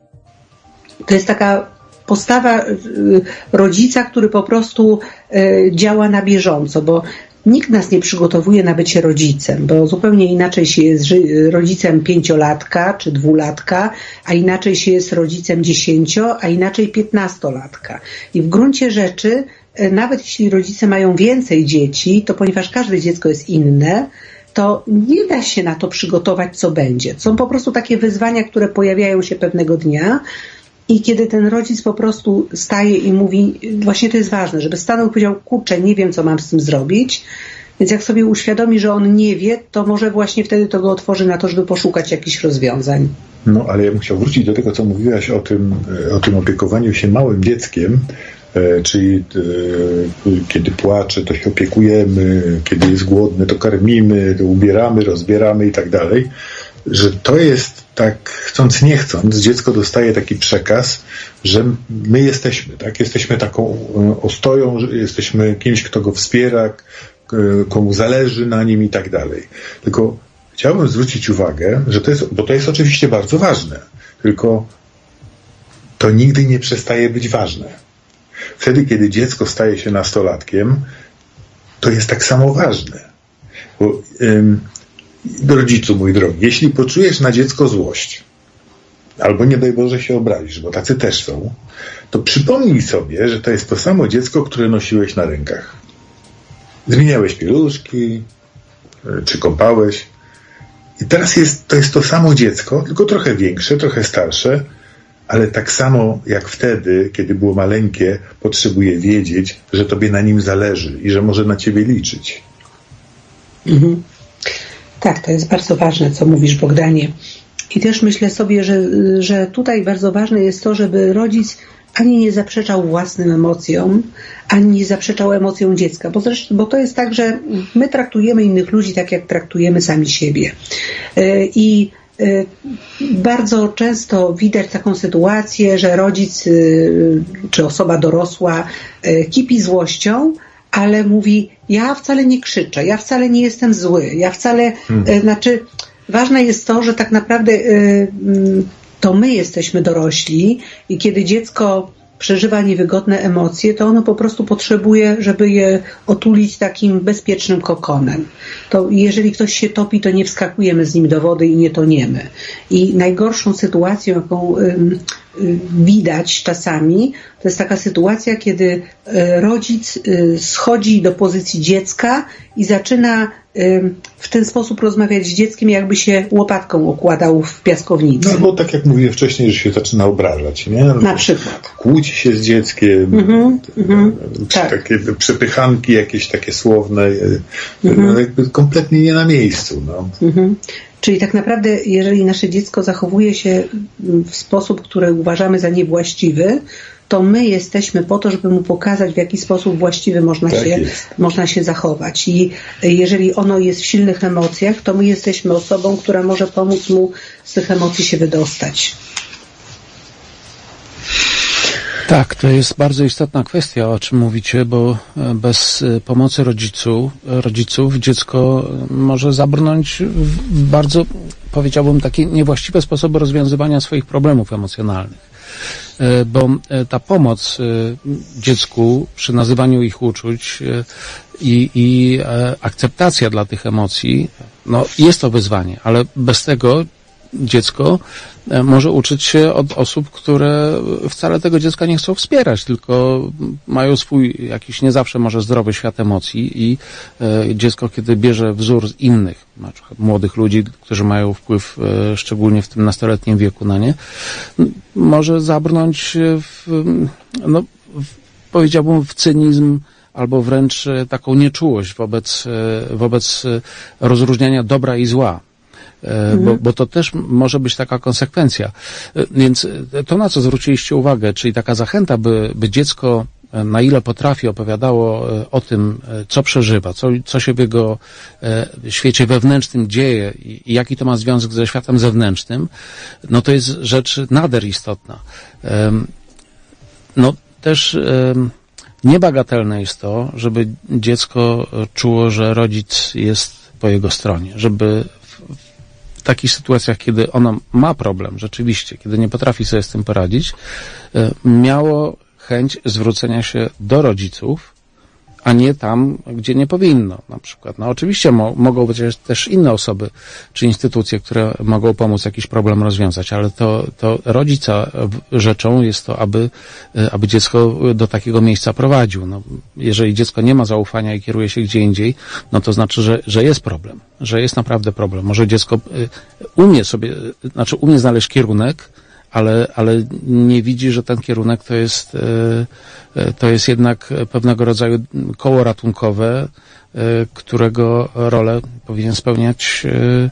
To jest taka postawa y, rodzica, który po prostu y, działa na bieżąco, bo nikt nas nie przygotowuje na bycie rodzicem, bo zupełnie inaczej się jest rodzicem pięciolatka czy dwulatka, a inaczej się jest rodzicem dziesięcio, a inaczej piętnastolatka. I w gruncie rzeczy, nawet jeśli rodzice mają więcej dzieci, to ponieważ każde dziecko jest inne, to nie da się na to przygotować, co będzie. Są po prostu takie wyzwania, które pojawiają się pewnego dnia. I kiedy ten rodzic po prostu staje i mówi, właśnie to jest ważne, żeby stanął i powiedział: kurczę, nie wiem, co mam z tym zrobić, więc jak sobie uświadomi, że on nie wie, to może właśnie wtedy to go otworzy na to, żeby poszukać jakichś rozwiązań. No, ale ja bym chciał wrócić do tego, co mówiłaś o tym, o tym opiekowaniu się małym dzieckiem, czyli kiedy płacze, to się opiekujemy, kiedy jest głodny, to karmimy, to ubieramy, rozbieramy i tak dalej, że to jest tak chcąc nie chcąc, dziecko dostaje taki przekaz, że my jesteśmy, tak? Jesteśmy taką ostoją, jesteśmy kimś, kto go wspiera, komu zależy na nim i tak dalej. Tylko chciałbym zwrócić uwagę, że to jest, bo to jest oczywiście bardzo ważne, tylko to nigdy nie przestaje być ważne. Wtedy, kiedy dziecko staje się nastolatkiem, to jest tak samo ważne. Bo ym, rodzicu, mój drogi, jeśli poczujesz na dziecko złość, albo nie daj Boże się obrazisz, bo tacy też są, to przypomnij sobie, że to jest to samo dziecko, które nosiłeś na rękach. Zmieniałeś pieluszki, czy kąpałeś. I teraz jest, to jest to samo dziecko, tylko trochę większe, trochę starsze, ale tak samo jak wtedy, kiedy było maleńkie, potrzebuje wiedzieć, że tobie na nim zależy i że może na ciebie liczyć. Mhm. Tak, to jest bardzo ważne, co mówisz, Bogdanie. I też myślę sobie, że, że tutaj bardzo ważne jest to, żeby rodzic ani nie zaprzeczał własnym emocjom, ani nie zaprzeczał emocjom dziecka, bo, zresztą, bo to jest tak, że my traktujemy innych ludzi tak, jak traktujemy sami siebie. I bardzo często widać taką sytuację, że rodzic czy osoba dorosła kipi złością, ale mówi: ja wcale nie krzyczę, ja wcale nie jestem zły, ja wcale, hmm. znaczy ważne jest to, że tak naprawdę to my jesteśmy dorośli i kiedy dziecko przeżywa niewygodne emocje, to ono po prostu potrzebuje, żeby je otulić takim bezpiecznym kokonem. To jeżeli ktoś się topi, to nie wskakujemy z nim do wody i nie toniemy. I najgorszą sytuacją, jaką ym, y, widać czasami, to jest taka sytuacja, kiedy y, rodzic y, schodzi do pozycji dziecka i zaczyna y, w ten sposób rozmawiać z dzieckiem, jakby się łopatką okładał w piaskownicy. No bo tak jak mówiłem wcześniej, że się zaczyna obrażać, nie? Na przykład. Kłóci się z dzieckiem, mm-hmm, mm-hmm, czy tak. takie przepychanki jakieś takie słowne, mm-hmm. no jakby kompletnie nie na miejscu. No. Mm-hmm. Czyli tak naprawdę, jeżeli nasze dziecko zachowuje się w sposób, który uważamy za niewłaściwy, to my jesteśmy po to, żeby mu pokazać, w jaki sposób właściwy można, tak się, można się zachować. I jeżeli ono jest w silnych emocjach, to my jesteśmy osobą, która może pomóc mu z tych emocji się wydostać. Tak, to jest bardzo istotna kwestia, o czym mówicie, bo bez pomocy rodziców, rodziców dziecko może zabrnąć w bardzo, powiedziałbym, takie niewłaściwe sposoby rozwiązywania swoich problemów emocjonalnych. Bo ta pomoc dziecku przy nazywaniu ich uczuć i, i akceptacja dla tych emocji, no jest to wyzwanie, ale bez tego dziecko może uczyć się od osób, które wcale tego dziecka nie chcą wspierać, tylko mają swój jakiś nie zawsze może zdrowy świat emocji i e, dziecko, kiedy bierze wzór z innych, na przykład młodych ludzi, którzy mają wpływ e, szczególnie w tym nastoletnim wieku na nie, może zabrnąć w, no, w, powiedziałbym w cynizm albo wręcz taką nieczułość wobec, wobec rozróżniania dobra i zła. Bo, bo to też może być taka konsekwencja. Więc to, na co zwróciliście uwagę, czyli taka zachęta, by, by dziecko, na ile potrafi, opowiadało o tym, co przeżywa, co, co się w jego świecie wewnętrznym dzieje i jaki to ma związek ze światem zewnętrznym, no to jest rzecz nader istotna. No też niebagatelne jest to, żeby dziecko czuło, że rodzic jest po jego stronie, żeby w takich sytuacjach, kiedy ono ma problem, rzeczywiście, kiedy nie potrafi sobie z tym poradzić, miało chęć zwrócenia się do rodziców, a nie tam, gdzie nie powinno, na przykład. No oczywiście mo- mogą być też inne osoby, czy instytucje, które mogą pomóc jakiś problem rozwiązać, ale to, to rodzica rzeczą jest to, aby, aby dziecko do takiego miejsca prowadził. No, jeżeli dziecko nie ma zaufania i kieruje się gdzie indziej, no to znaczy, że, że jest problem, że jest naprawdę problem. Może dziecko umie sobie, znaczy umie znaleźć kierunek, ale, ale nie widzi, że ten kierunek to jest, to jest jednak pewnego rodzaju koło ratunkowe, którego rolę powinien spełniać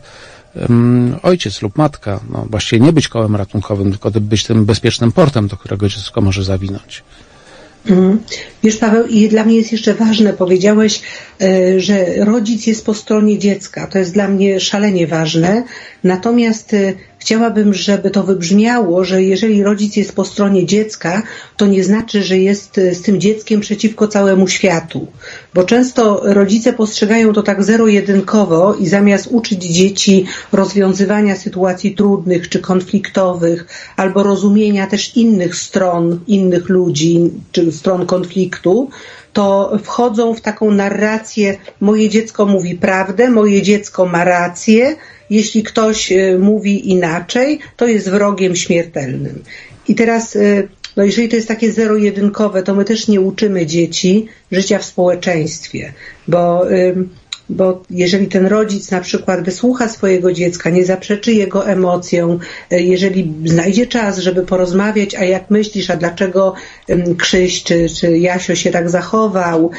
ojciec lub matka. No, właściwie nie być kołem ratunkowym, tylko być tym bezpiecznym portem, do którego dziecko może zawinąć. Mhm. Wiesz, Paweł, i dla mnie jest jeszcze ważne, powiedziałeś, że rodzic jest po stronie dziecka. To jest dla mnie szalenie ważne. Natomiast chciałabym, żeby to wybrzmiało, że jeżeli rodzic jest po stronie dziecka, to nie znaczy, że jest z tym dzieckiem przeciwko całemu światu. Bo często rodzice postrzegają to tak zero-jedynkowo i zamiast uczyć dzieci rozwiązywania sytuacji trudnych czy konfliktowych, albo rozumienia też innych stron, innych ludzi, czy stron konfliktu, to wchodzą w taką narrację, moje dziecko mówi prawdę, moje dziecko ma rację, jeśli ktoś mówi inaczej, to jest wrogiem śmiertelnym. I teraz, no jeżeli to jest takie zero-jedynkowe, to my też nie uczymy dzieci życia w społeczeństwie, bo, bo jeżeli ten rodzic na przykład wysłucha swojego dziecka, nie zaprzeczy jego emocjom, jeżeli znajdzie czas, żeby porozmawiać, a jak myślisz, a dlaczego Krzyś czy, czy Jasio się tak zachował,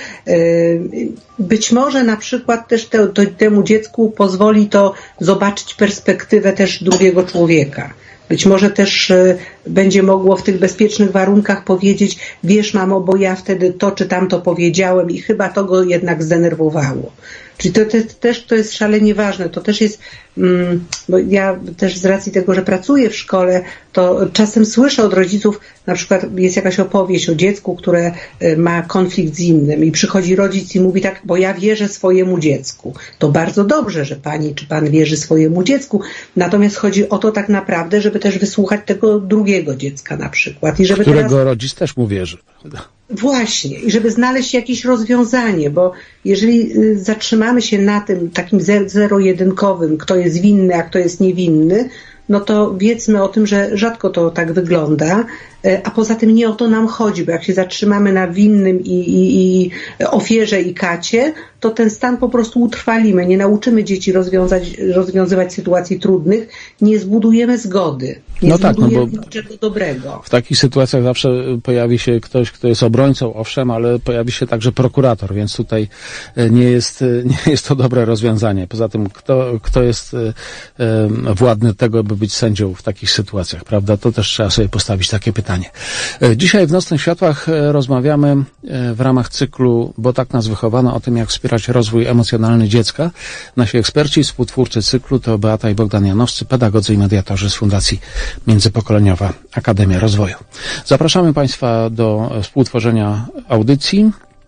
być może na przykład też te, to, temu dziecku pozwoli to zobaczyć perspektywę też drugiego człowieka. Być może też y, będzie mogło w tych bezpiecznych warunkach powiedzieć, wiesz mamo, bo ja wtedy to czy tamto powiedziałem i chyba to go jednak zdenerwowało. Czyli to, to też to jest szalenie ważne. To też jest, mm, bo ja też z racji tego, że pracuję w szkole, to czasem słyszę od rodziców, na przykład jest jakaś opowieść o dziecku, które ma konflikt z innym i przychodzi rodzic i mówi tak, bo ja wierzę swojemu dziecku. To bardzo dobrze, że pani czy pan wierzy swojemu dziecku, natomiast chodzi o to tak naprawdę, żeby też wysłuchać tego drugiego dziecka na przykład. I żeby którego teraz... rodzic też mu wierzy. Właśnie. I żeby znaleźć jakieś rozwiązanie, bo jeżeli zatrzymamy się na tym takim zero-jedynkowym, kto jest winny, a kto jest niewinny, no to wiedzmy o tym, że rzadko to tak wygląda, a poza tym nie o to nam chodzi, bo jak się zatrzymamy na winnym i, i, i ofierze i kacie, to ten stan po prostu utrwalimy. Nie nauczymy dzieci rozwiązać, rozwiązywać sytuacji trudnych, nie zbudujemy zgody, nie no tak, zbudujemy no bo niczego dobrego. W takich sytuacjach zawsze pojawi się ktoś, kto jest obrońcą, owszem, ale pojawi się także prokurator, więc tutaj nie jest, nie jest to dobre rozwiązanie. Poza tym, kto, kto jest władny tego, by być sędzią w takich sytuacjach, prawda? To też trzeba sobie postawić takie pytanie. Dzisiaj w Nocnych Światłach rozmawiamy w ramach cyklu Bo tak nas wychowano o tym, jak wspierać rozwój emocjonalny dziecka. Nasi eksperci i współtwórcy cyklu to Beata i Bogdan Janowscy, pedagodzy i mediatorzy z Fundacji Międzypokoleniowa Akademia Rozwoju. Zapraszamy Państwa do współtworzenia audycji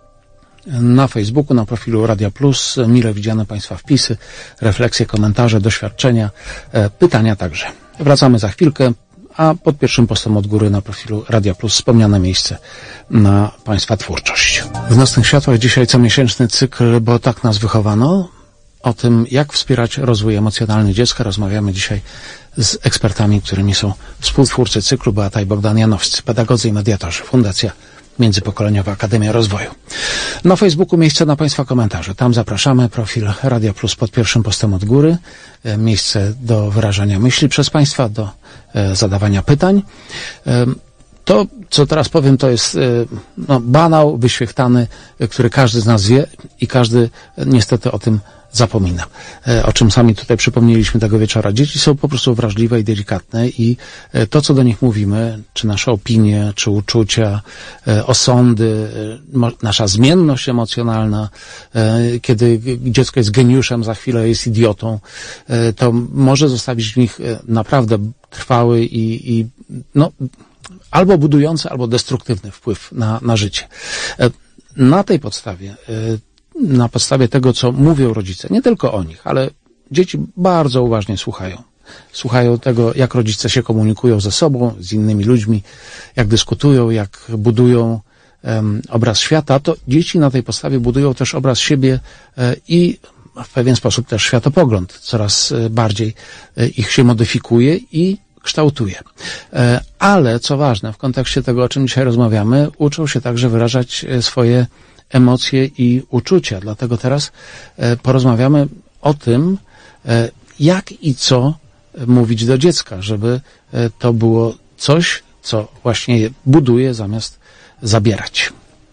na Facebooku, na profilu Radia Plus. Mile widziane Państwa wpisy, refleksje, komentarze, doświadczenia, pytania także. Wracamy za chwilkę, a pod pierwszym postem od góry na profilu Radia Plus wspomniane miejsce na Państwa twórczość. W Nocnych Światłach dzisiaj comiesięczny cykl Bo tak nas wychowano. O tym, jak wspierać rozwój emocjonalny dziecka, rozmawiamy dzisiaj z ekspertami, którymi są współtwórcy cyklu Beata i Bogdan Janowscy, pedagodzy i mediatorzy, Fundacja Międzypokoleniowa Akademia Rozwoju. Na Facebooku miejsce na Państwa komentarze. Tam zapraszamy, profil Radia Plus pod pierwszym postem od góry. Miejsce do wyrażania myśli przez Państwa, do e, zadawania pytań. E, to, co teraz powiem, to jest e, no, banał wyświechtany, który każdy z nas wie i każdy niestety o tym zapomina. O czym sami tutaj przypomnieliśmy tego wieczora. Dzieci są po prostu wrażliwe i delikatne i to, co do nich mówimy, czy nasze opinie, czy uczucia, osądy, nasza zmienność emocjonalna, kiedy dziecko jest geniuszem, za chwilę jest idiotą, to może zostawić w nich naprawdę trwały i, i no, albo budujący, albo destruktywny wpływ na, na życie. Na tej podstawie na podstawie tego, co mówią rodzice, nie tylko o nich, ale dzieci bardzo uważnie słuchają. Słuchają tego, jak rodzice się komunikują ze sobą, z innymi ludźmi, jak dyskutują, jak budują um, obraz świata, to dzieci na tej podstawie budują też obraz siebie e, i w pewien sposób też światopogląd. Coraz bardziej e, ich się modyfikuje i kształtuje. E, ale, co ważne, w kontekście tego, o czym dzisiaj rozmawiamy, uczą się także wyrażać swoje emocje i uczucia. Dlatego teraz e, porozmawiamy o tym, e, jak i co mówić do dziecka, żeby e, to było coś, co właśnie je buduje, zamiast zabierać.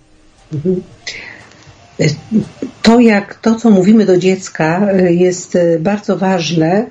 To, jak to, co mówimy do dziecka, jest bardzo ważne.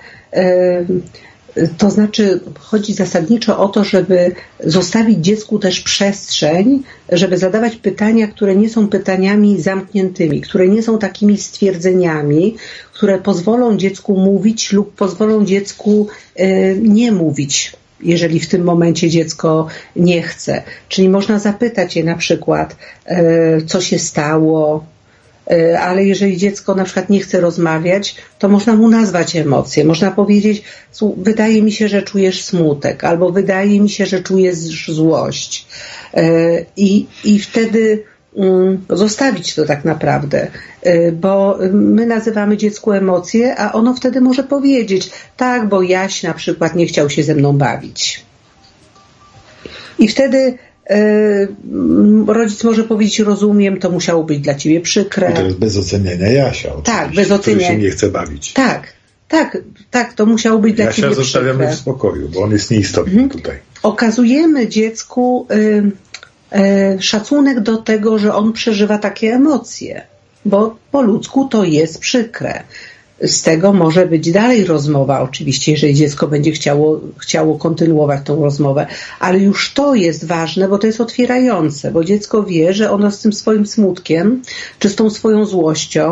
To znaczy, chodzi zasadniczo o to, żeby zostawić dziecku też przestrzeń, żeby zadawać pytania, które nie są pytaniami zamkniętymi, które nie są takimi stwierdzeniami, które pozwolą dziecku mówić lub pozwolą dziecku y, nie mówić, jeżeli w tym momencie dziecko nie chce. Czyli można zapytać je na przykład, y, co się stało, ale jeżeli dziecko na przykład nie chce rozmawiać, to można mu nazwać emocje. Można powiedzieć, wydaje mi się, że czujesz smutek, albo wydaje mi się, że czujesz złość. I, i wtedy zostawić to tak naprawdę, bo my nazywamy dziecku emocje, a ono wtedy może powiedzieć, tak, bo Jaś na przykład nie chciał się ze mną bawić. I wtedy rodzic może powiedzieć, rozumiem, to musiało być dla ciebie przykre. I to jest bez oceniania Jasia. Tak, bez oceniania. Który się nie chce bawić. Tak, tak, tak, to musiało być dla Jasia ciebie przykre. Jasia zostawiamy w spokoju, bo on jest nieistotny mhm. tutaj. Okazujemy dziecku y, y, szacunek do tego, że on przeżywa takie emocje, bo po ludzku to jest przykre. Z tego może być dalej rozmowa, oczywiście, jeżeli dziecko będzie chciało, chciało kontynuować tą rozmowę, ale już to jest ważne, bo to jest otwierające, bo dziecko wie, że ono z tym swoim smutkiem, czy z tą swoją złością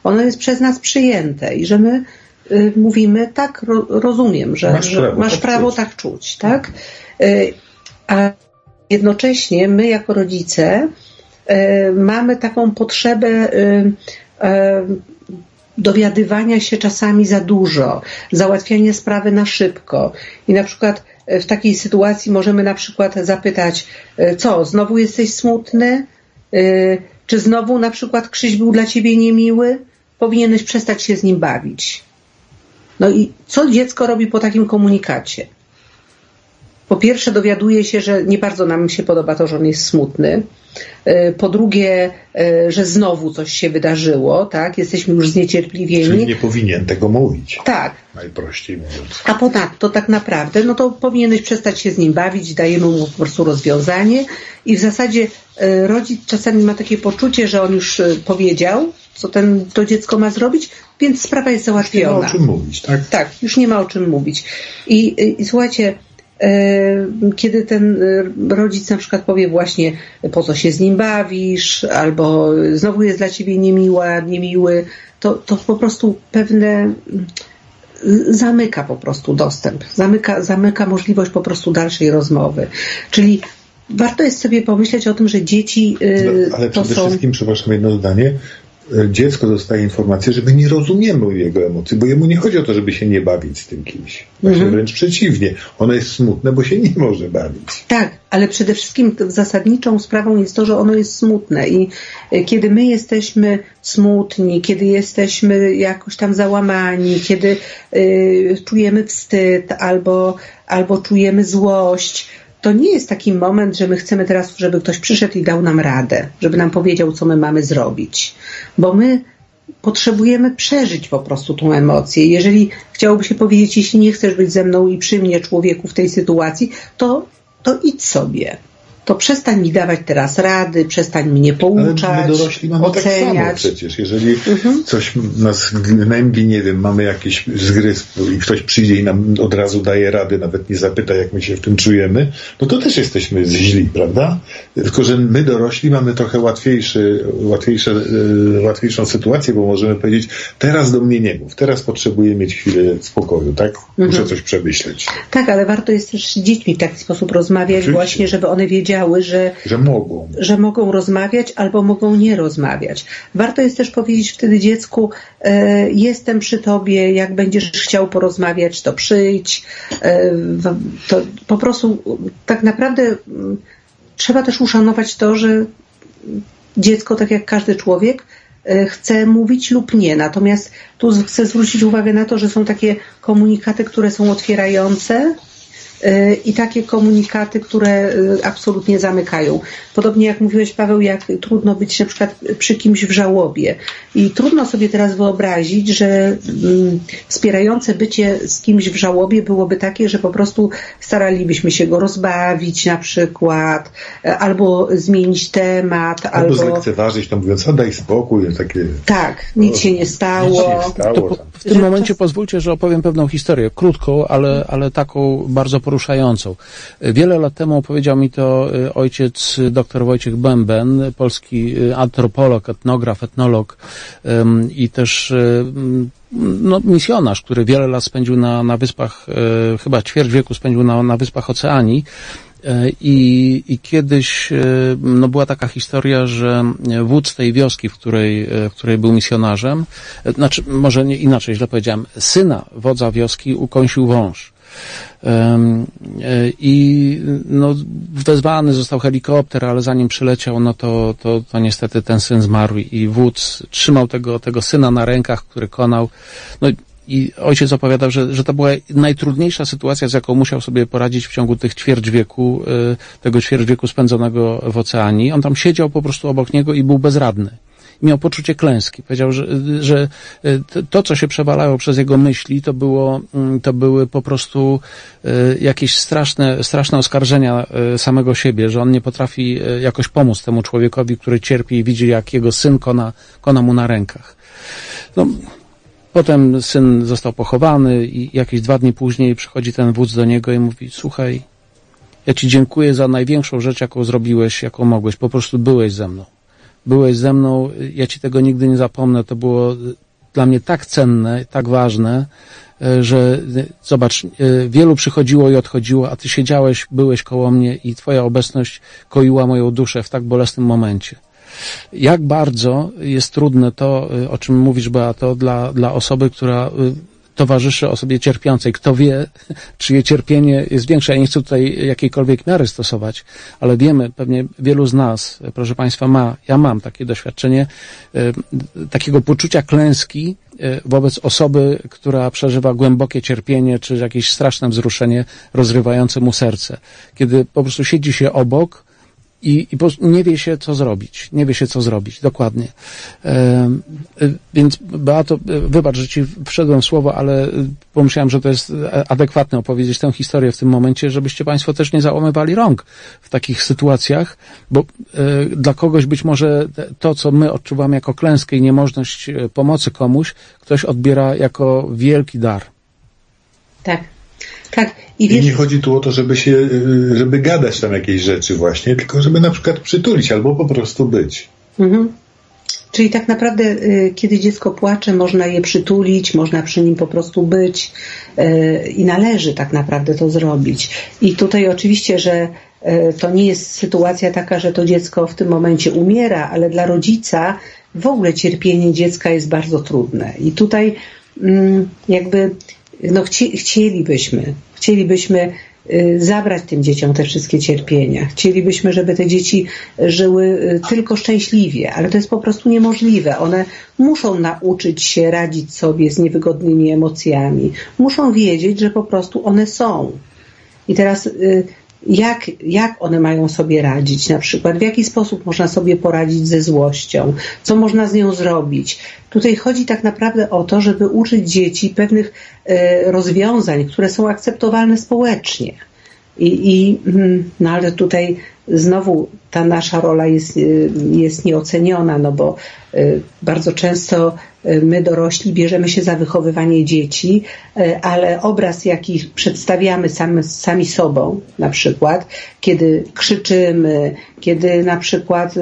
ono jest przez nas przyjęte i że my y, mówimy, tak, ro, rozumiem, że masz, że prawo, masz tak prawo czuć. tak czuć, tak? Y, a jednocześnie my jako rodzice y, mamy taką potrzebę y, y, dowiadywania się czasami za dużo, załatwiania sprawy na szybko. I na przykład w takiej sytuacji możemy na przykład zapytać, co, znowu jesteś smutny? Czy znowu na przykład Krzyś był dla ciebie niemiły? Powinieneś przestać się z nim bawić. No i co dziecko robi po takim komunikacie? Po pierwsze dowiaduje się, że nie bardzo nam się podoba to, że on jest smutny. Po drugie, że znowu coś się wydarzyło, tak? Jesteśmy już zniecierpliwieni. Czyli nie powinien tego mówić. Tak. Najprościej mówiąc. A ponadto tak naprawdę, no to powinieneś przestać się z nim bawić, dajemy mu po prostu rozwiązanie i w zasadzie rodzic czasami ma takie poczucie, że on już powiedział, co ten, to dziecko ma zrobić, więc sprawa jest załatwiona. Już nie ma o czym mówić, tak? Tak, już nie ma o czym mówić. I, i, i słuchajcie, kiedy ten rodzic na przykład powie właśnie, po co się z nim bawisz, albo znowu jest dla ciebie niemiła, niemiły, to, to po prostu pewne zamyka po prostu dostęp, zamyka, zamyka możliwość po prostu dalszej rozmowy. Czyli warto jest sobie pomyśleć o tym, że dzieci no, ale to przede są... wszystkim, przepraszam, jedno zdanie, dziecko dostaje informację, że my nie rozumiemy jego emocji, bo jemu nie chodzi o to, żeby się nie bawić z tym kimś. Właśnie mhm. wręcz przeciwnie. Ono jest smutne, bo się nie może bawić. Tak, ale przede wszystkim zasadniczą sprawą jest to, że ono jest smutne i kiedy my jesteśmy smutni, kiedy jesteśmy jakoś tam załamani, kiedy y, czujemy wstyd albo, albo czujemy złość, to nie jest taki moment, że my chcemy teraz, żeby ktoś przyszedł i dał nam radę, żeby nam powiedział, co my mamy zrobić. Bo my potrzebujemy przeżyć po prostu tą emocję. Jeżeli chciałoby się powiedzieć, jeśli nie chcesz być ze mną i przy mnie, człowieku, w tej sytuacji, to, to idź sobie. To przestań mi dawać teraz rady, przestań mnie pouczać, ale my dorośli mamy oceniać. Tak samo przecież. Jeżeli mhm. coś nas gnębi, nie wiem, mamy jakiś zgryz i ktoś przyjdzie i nam od razu daje rady, nawet nie zapyta, jak my się w tym czujemy, no to też jesteśmy źli, prawda? Tylko że my dorośli mamy trochę łatwiejszy, łatwiejsze, łatwiejszą sytuację, bo możemy powiedzieć, teraz do mnie nie mów, teraz potrzebuję mieć chwilę spokoju, tak? Muszę mhm. coś przemyśleć. Tak, ale warto jest też z dziećmi w taki sposób rozmawiać, oczywiście, właśnie, żeby one wiedziały, Że, że, mogą. że mogą rozmawiać albo mogą nie rozmawiać. Warto jest też powiedzieć wtedy dziecku, e, jestem przy tobie, jak będziesz chciał porozmawiać, to przyjdź. E, to po prostu tak naprawdę m, trzeba też uszanować to, że dziecko, tak jak każdy człowiek, e, chce mówić lub nie. Natomiast tu chcę zwrócić uwagę na to, że są takie komunikaty, które są otwierające, i takie komunikaty, które absolutnie zamykają. Podobnie jak mówiłeś, Paweł, jak trudno być na przykład przy kimś w żałobie. I trudno sobie teraz wyobrazić, że mm, wspierające bycie z kimś w żałobie byłoby takie, że po prostu staralibyśmy się go rozbawić na przykład, albo zmienić temat, albo... Albo zlekceważyć, to mówiąc, a daj spokój, takie... Tak, nic się nie stało. Nic się nie stało. To po, w tym momencie pozwólcie, że opowiem pewną historię, krótką, ale, ale taką bardzo poruszającą. Wiele lat temu opowiedział mi to ojciec dr Wojciech Bęben, polski antropolog, etnograf, etnolog um, i też um, no, misjonarz, który wiele lat spędził na, na wyspach, e, chyba ćwierć wieku spędził na, na wyspach Oceanii. I, I kiedyś no, była taka historia, że wódz tej wioski, w której, w której był misjonarzem, znaczy, może nie inaczej, źle powiedziałem, syna wodza wioski ukąsił wąż. Um, I no, wezwany został helikopter, ale zanim przyleciał, no to, to, to niestety ten syn zmarł i wódz trzymał tego, tego syna na rękach, który konał. No, I ojciec opowiadał, że, że to była najtrudniejsza sytuacja, z jaką musiał sobie poradzić w ciągu tych ćwierć wieku, tego ćwierć wieku spędzonego w oceanii. On tam siedział po prostu obok niego i był bezradny. Miał poczucie klęski. Powiedział, że, że to, co się przewalało przez jego myśli, to było, to były po prostu jakieś straszne, straszne oskarżenia samego siebie, że on nie potrafi jakoś pomóc temu człowiekowi, który cierpi i widzi, jak jego syn kona, kona mu na rękach. No, potem syn został pochowany i jakieś dwa dni później przychodzi ten wódz do niego i mówi, słuchaj, ja ci dziękuję za największą rzecz, jaką zrobiłeś, jaką mogłeś, po prostu byłeś ze mną. byłeś ze mną, ja ci tego nigdy nie zapomnę, to było dla mnie tak cenne, tak ważne, że zobacz, wielu przychodziło i odchodziło, a ty siedziałeś, byłeś koło mnie i twoja obecność koiła moją duszę w tak bolesnym momencie. Jak bardzo jest trudne to, o czym mówisz, Beato, dla, dla osoby, która towarzyszy osobie cierpiącej. Kto wie, czyje cierpienie jest większe. Ja nie chcę tutaj jakiejkolwiek miary stosować, ale wiemy, pewnie wielu z nas, proszę Państwa, ma, ja mam takie doświadczenie e, takiego poczucia klęski e, wobec osoby, która przeżywa głębokie cierpienie, czy jakieś straszne wzruszenie rozrywające mu serce. Kiedy po prostu siedzi się obok I, i po, nie wie się, co zrobić. Nie wie się, co zrobić. Dokładnie. E, e, więc, Beato, wybacz, że ci wszedłem w słowo, ale pomyślałem, że to jest adekwatne opowiedzieć tę historię w tym momencie, żebyście Państwo też nie załamywali rąk w takich sytuacjach, bo e, dla kogoś być może to, co my odczuwamy jako klęskę i niemożność pomocy komuś, ktoś odbiera jako wielki dar. Tak. Tak. I, I wiesz, nie chodzi tu o to, żeby się, żeby gadać tam jakieś rzeczy właśnie, tylko żeby na przykład przytulić albo po prostu być. Mhm. Czyli tak naprawdę, y, kiedy dziecko płacze, można je przytulić, można przy nim po prostu być y, i należy tak naprawdę to zrobić. I tutaj oczywiście, że y, to nie jest sytuacja taka, że to dziecko w tym momencie umiera, ale dla rodzica w ogóle cierpienie dziecka jest bardzo trudne. I tutaj y, jakby no chci, chcielibyśmy, chcielibyśmy y, zabrać tym dzieciom te wszystkie cierpienia. Chcielibyśmy, żeby te dzieci żyły y, tylko szczęśliwie, ale to jest po prostu niemożliwe. One muszą nauczyć się radzić sobie z niewygodnymi emocjami. Muszą wiedzieć, że po prostu one są. I teraz y, jak, jak one mają sobie radzić? Na przykład w jaki sposób można sobie poradzić ze złością? Co można z nią zrobić? Tutaj chodzi tak naprawdę o to, żeby uczyć dzieci pewnych e, rozwiązań, które są akceptowalne społecznie. I, i, no ale tutaj znowu ta nasza rola jest, jest nieoceniona, no bo bardzo często my dorośli bierzemy się za wychowywanie dzieci, ale obraz, jaki przedstawiamy sami, sami sobą, na przykład, kiedy krzyczymy, kiedy na przykład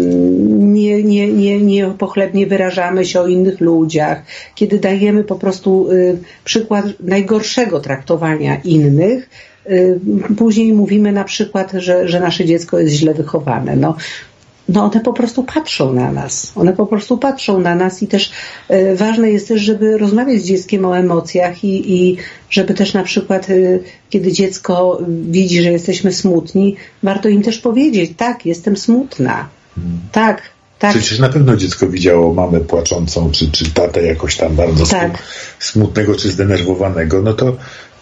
nie, nie, nie, nie pochlebnie wyrażamy się o innych ludziach, kiedy dajemy po prostu przykład najgorszego traktowania innych, później mówimy na przykład, że, że nasze dziecko jest źle wychowane. No, no one po prostu patrzą na nas. One po prostu patrzą na nas i też e, ważne jest też, żeby rozmawiać z dzieckiem o emocjach i, i żeby też na przykład, e, kiedy dziecko widzi, że jesteśmy smutni, warto im też powiedzieć, tak, jestem smutna. Hmm. Tak. Tak. Przecież na pewno dziecko widziało mamę płaczącą, czy, czy tatę jakoś tam bardzo tak. smutnego, czy zdenerwowanego, no to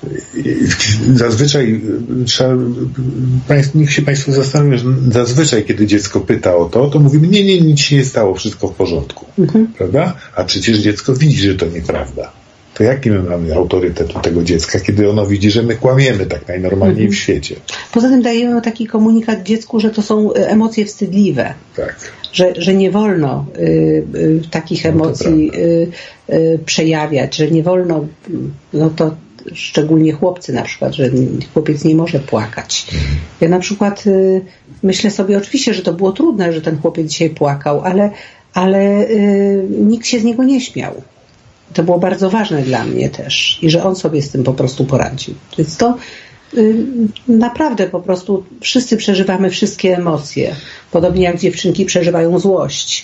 zazwyczaj trzeba, niech się Państwo zastanowią, że zazwyczaj kiedy dziecko pyta o to, to mówimy, nie, nie, nic się nie stało, wszystko w porządku, mhm. prawda? A przecież dziecko widzi, że to nieprawda. To jaki my mamy autorytet u tego dziecka, kiedy ono widzi, że my kłamiemy tak najnormalniej mhm. w świecie? Poza tym dajemy taki komunikat dziecku, że to są emocje wstydliwe. Tak. Że, że nie wolno y, y, takich emocji y, y, przejawiać, że nie wolno, no to szczególnie chłopcy na przykład, że chłopiec nie może płakać. Ja na przykład y, myślę sobie oczywiście, że to było trudne, że ten chłopiec dzisiaj płakał, ale, ale y, nikt się z niego nie śmiał. To było bardzo ważne dla mnie też i że on sobie z tym po prostu poradził. Więc to y, naprawdę po prostu wszyscy przeżywamy wszystkie emocje. Podobnie jak dziewczynki przeżywają złość.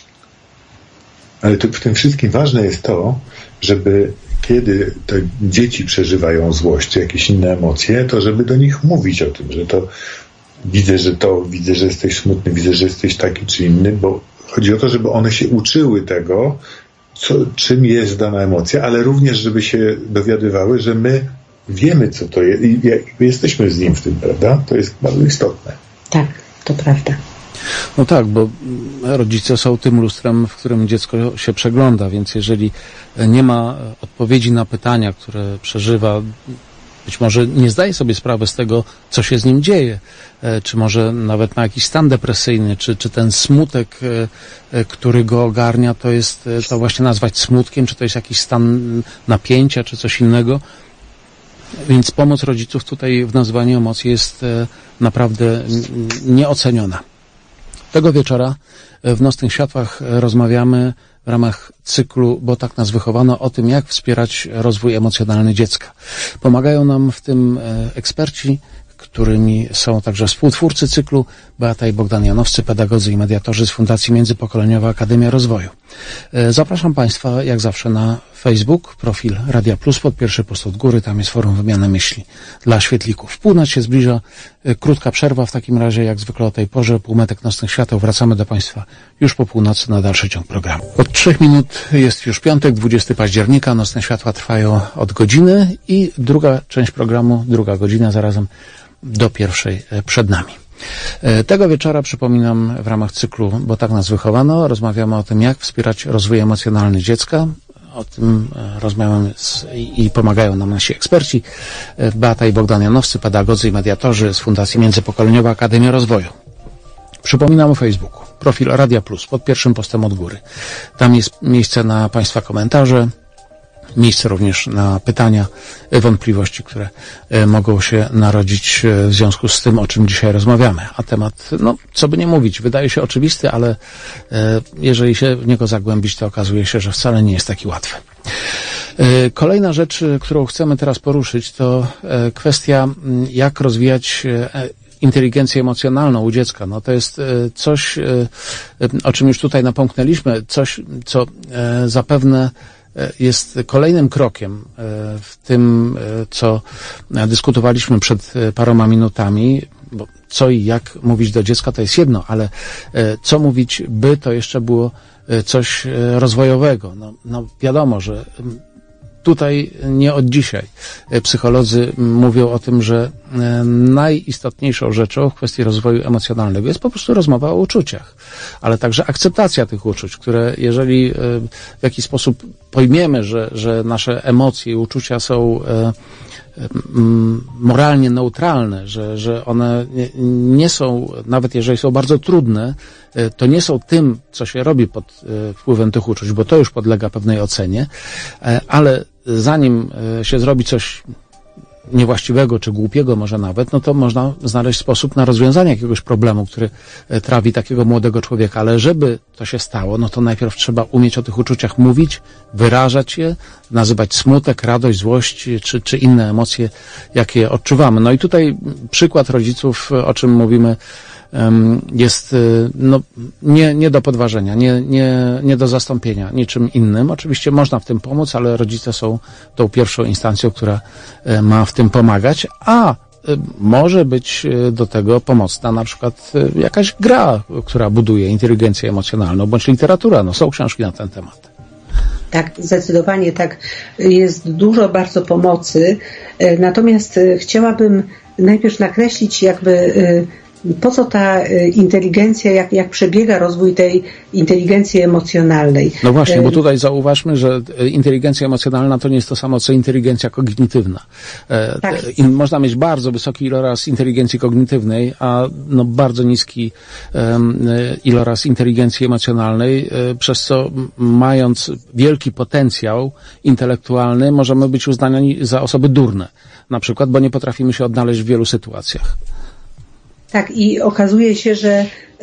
Ale to w tym wszystkim ważne jest to, żeby kiedy te dzieci przeżywają złość czy jakieś inne emocje, to żeby do nich mówić o tym, że to widzę, że to, widzę, że jesteś smutny, widzę, że jesteś taki czy inny, bo chodzi o to, żeby one się uczyły tego, co, czym jest dana emocja, ale również, żeby się dowiadywały, że my wiemy, co to jest i jesteśmy z nim w tym, prawda? To jest bardzo istotne. Tak, to prawda. No tak, bo rodzice są tym lustrem, w którym dziecko się przegląda, więc jeżeli nie ma odpowiedzi na pytania, które przeżywa, być może nie zdaje sobie sprawy z tego, co się z nim dzieje, czy może nawet ma jakiś stan depresyjny, czy, czy ten smutek, który go ogarnia, to jest to właśnie nazwać smutkiem, czy to jest jakiś stan napięcia, czy coś innego. Więc pomoc rodziców tutaj w nazywaniu emocji jest naprawdę nieoceniona. Tego wieczora w Nocnych Światłach rozmawiamy w ramach cyklu Bo tak nas wychowano o tym, jak wspierać rozwój emocjonalny dziecka. Pomagają nam w tym eksperci, którymi są także współtwórcy cyklu Beata i Bogdan Janowscy, pedagodzy i mediatorzy z Fundacji Międzypokoleniowa Akademia Rozwoju. Zapraszam Państwa jak zawsze na Facebook, profil Radia Plus, pod pierwszy post od góry, tam jest forum wymiany myśli dla świetlików. Północ się zbliża, krótka przerwa w takim razie, jak zwykle o tej porze, półmetek Nocnych Świateł. Wracamy do Państwa już po północy na dalszy ciąg programu. Od trzech minut jest już piątek, dwudziestego października, Nocne Światła trwają od godziny i druga część programu, druga godzina zarazem do pierwszej przed nami. Tego wieczora, przypominam, w ramach cyklu Bo tak nas wychowano, rozmawiamy o tym, jak wspierać rozwój emocjonalny dziecka. O tym rozmawiamy z, i, i pomagają nam nasi eksperci. Beata i Bogdan Janowscy, pedagodzy i mediatorzy z Fundacji Międzypokoleniowa Akademia Rozwoju. Przypominam o Facebooku, profil Radia Plus, pod pierwszym postem od góry. Tam jest miejsce na Państwa komentarze, miejsce również na pytania, wątpliwości, które mogą się narodzić w związku z tym, o czym dzisiaj rozmawiamy. A temat, no, co by nie mówić, wydaje się oczywisty, ale jeżeli się w niego zagłębić, to okazuje się, że wcale nie jest taki łatwy. Kolejna rzecz, którą chcemy teraz poruszyć, to kwestia, jak rozwijać inteligencję emocjonalną u dziecka. No to jest coś, o czym już tutaj napomknęliśmy, coś, co zapewne jest kolejnym krokiem w tym, co dyskutowaliśmy przed paroma minutami, bo co i jak mówić do dziecka to jest jedno, ale co mówić by to jeszcze było coś rozwojowego. No, no wiadomo, że tutaj nie od dzisiaj psycholodzy mówią o tym, że najistotniejszą rzeczą w kwestii rozwoju emocjonalnego jest po prostu rozmowa o uczuciach, ale także akceptacja tych uczuć, które jeżeli w jakiś sposób pojmiemy, że, że nasze emocje i uczucia są moralnie neutralne, że, że one nie są, nawet jeżeli są bardzo trudne, to nie są tym, co się robi pod wpływem tych uczuć, bo to już podlega pewnej ocenie, ale zanim się zrobi coś niewłaściwego czy głupiego może nawet, no to można znaleźć sposób na rozwiązanie jakiegoś problemu, który trawi takiego młodego człowieka, ale żeby to się stało, no to najpierw trzeba umieć o tych uczuciach mówić, wyrażać je, nazywać smutek, radość, złość czy, czy inne emocje, jakie odczuwamy. No i tutaj przykład rodziców, o czym mówimy, jest no, nie, nie do podważenia, nie, nie, nie do zastąpienia niczym innym. Oczywiście można w tym pomóc, ale rodzice są tą pierwszą instancją, która ma w tym pomagać, a może być do tego pomocna na przykład jakaś gra, która buduje inteligencję emocjonalną, bądź literatura. No, są książki na ten temat. Tak, zdecydowanie tak. Jest dużo bardzo pomocy. Natomiast chciałabym najpierw nakreślić jakby po co ta inteligencja, jak, jak przebiega rozwój tej inteligencji emocjonalnej. No właśnie, bo tutaj zauważmy, że inteligencja emocjonalna to nie jest to samo, co inteligencja kognitywna. Tak. I można mieć bardzo wysoki iloraz inteligencji kognitywnej, a no bardzo niski um, iloraz inteligencji emocjonalnej, przez co mając wielki potencjał intelektualny, możemy być uznani za osoby durne. Na przykład, bo nie potrafimy się odnaleźć w wielu sytuacjach. Tak, i okazuje się, że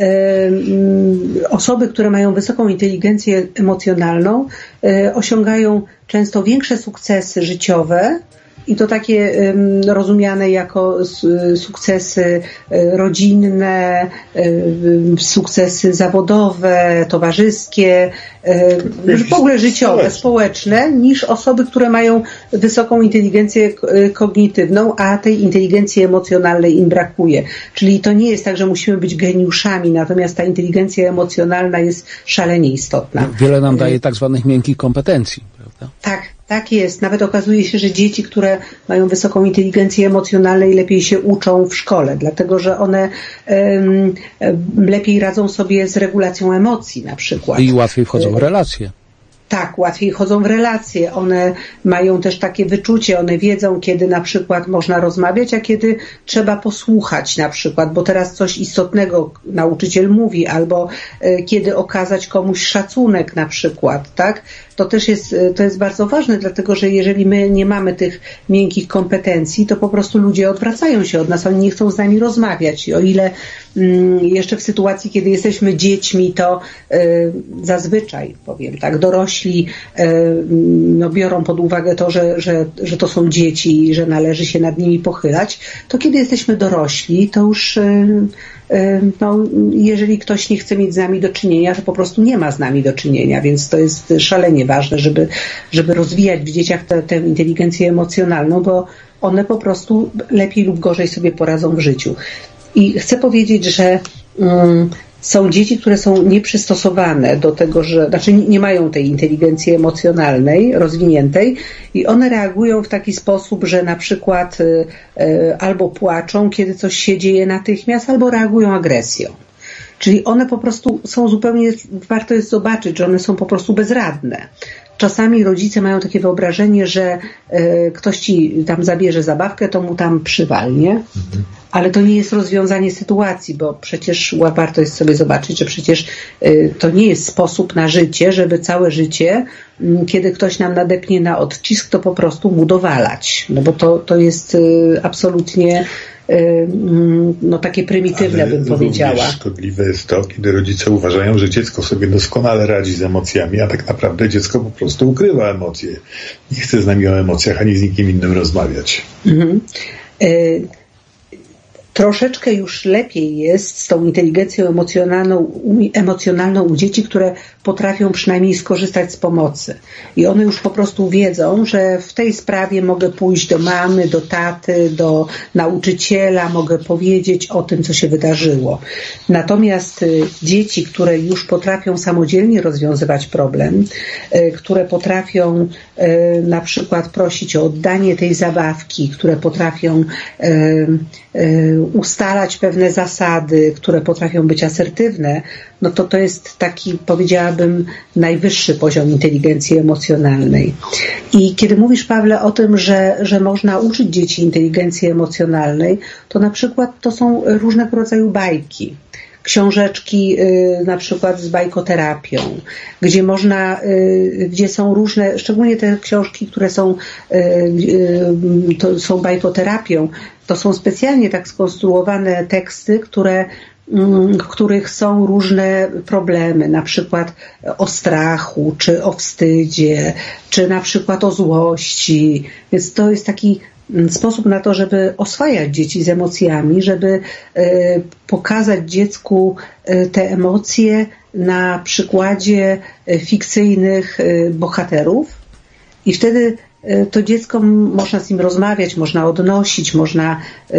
y, osoby, które mają wysoką inteligencję emocjonalną, y, osiągają często większe sukcesy życiowe i to takie y, rozumiane jako y, sukcesy y, rodzinne, y, sukcesy zawodowe, towarzyskie, y, w ogóle życiowe, społeczne, niż osoby, które mają wysoką inteligencję kognitywną, a tej inteligencji emocjonalnej im brakuje. Czyli to nie jest tak, że musimy być geniuszami, natomiast ta inteligencja emocjonalna jest szalenie istotna. Wiele nam daje tak zwanych miękkich kompetencji, prawda? Tak. Tak jest. Nawet okazuje się, że dzieci, które mają wysoką inteligencję emocjonalną, lepiej się uczą w szkole, dlatego że one um, lepiej radzą sobie z regulacją emocji na przykład. I łatwiej wchodzą w relacje. Tak, łatwiej chodzą w relacje. One mają też takie wyczucie, one wiedzą, kiedy na przykład można rozmawiać, a kiedy trzeba posłuchać na przykład, bo teraz coś istotnego nauczyciel mówi, albo e, kiedy okazać komuś szacunek na przykład, tak? to też jest, to jest bardzo ważne, dlatego że jeżeli my nie mamy tych miękkich kompetencji, to po prostu ludzie odwracają się od nas, oni nie chcą z nami rozmawiać. I o ile mm, jeszcze w sytuacji, kiedy jesteśmy dziećmi, to y, zazwyczaj, powiem tak, dorośli y, no, biorą pod uwagę to, że, że, że to są dzieci i że należy się nad nimi pochylać, to kiedy jesteśmy dorośli, to już y, no, jeżeli ktoś nie chce mieć z nami do czynienia, to po prostu nie ma z nami do czynienia, więc to jest szalenie ważne, żeby, żeby rozwijać w dzieciach tę, tę inteligencję emocjonalną, bo one po prostu lepiej lub gorzej sobie poradzą w życiu. I chcę powiedzieć, że um, są dzieci, które są nieprzystosowane do tego, że, znaczy nie mają tej inteligencji emocjonalnej rozwiniętej i one reagują w taki sposób, że na przykład y, y, albo płaczą, kiedy coś się dzieje natychmiast, albo reagują agresją. Czyli one po prostu są zupełnie, warto jest zobaczyć, że one są po prostu bezradne. Czasami rodzice mają takie wyobrażenie, że y, ktoś ci tam zabierze zabawkę, to mu tam przywalnie. Mhm. Ale to nie jest rozwiązanie sytuacji, bo przecież warto jest sobie zobaczyć, że przecież y, to nie jest sposób na życie, żeby całe życie, y, kiedy ktoś nam nadepnie na odcisk, to po prostu mu dowalać. No bo to, to jest y, absolutnie y, no takie prymitywne, ale bym powiedziała. Szkodliwe jest to, kiedy rodzice uważają, że dziecko sobie doskonale radzi z emocjami, a tak naprawdę dziecko po prostu ukrywa emocje. Nie chce z nami o emocjach, ani z nikim innym rozmawiać. Mhm. Y- Troszeczkę już lepiej jest z tą inteligencją emocjonalną, emocjonalną u dzieci, które potrafią przynajmniej skorzystać z pomocy. I one już po prostu wiedzą, że w tej sprawie mogę pójść do mamy, do taty, do nauczyciela, mogę powiedzieć o tym, co się wydarzyło. Natomiast dzieci, które już potrafią samodzielnie rozwiązywać problem, które potrafią na przykład prosić o oddanie tej zabawki, które potrafią ustalać pewne zasady, które potrafią być asertywne, no to to jest taki, powiedziałabym, najwyższy poziom inteligencji emocjonalnej. I kiedy mówisz, Pawle, o tym, że, że można uczyć dzieci inteligencji emocjonalnej, to na przykład to są różnego rodzaju bajki. Książeczki y, na przykład z bajkoterapią, gdzie można, y, gdzie są różne, szczególnie te książki, które są, y, y, to są bajkoterapią, to są specjalnie tak skonstruowane teksty, które w których są różne problemy, na przykład o strachu, czy o wstydzie, czy na przykład o złości. Więc to jest taki sposób na to, żeby oswajać dzieci z emocjami, żeby pokazać dziecku te emocje na przykładzie fikcyjnych bohaterów i wtedy to dziecko, można z nim rozmawiać, można odnosić, można,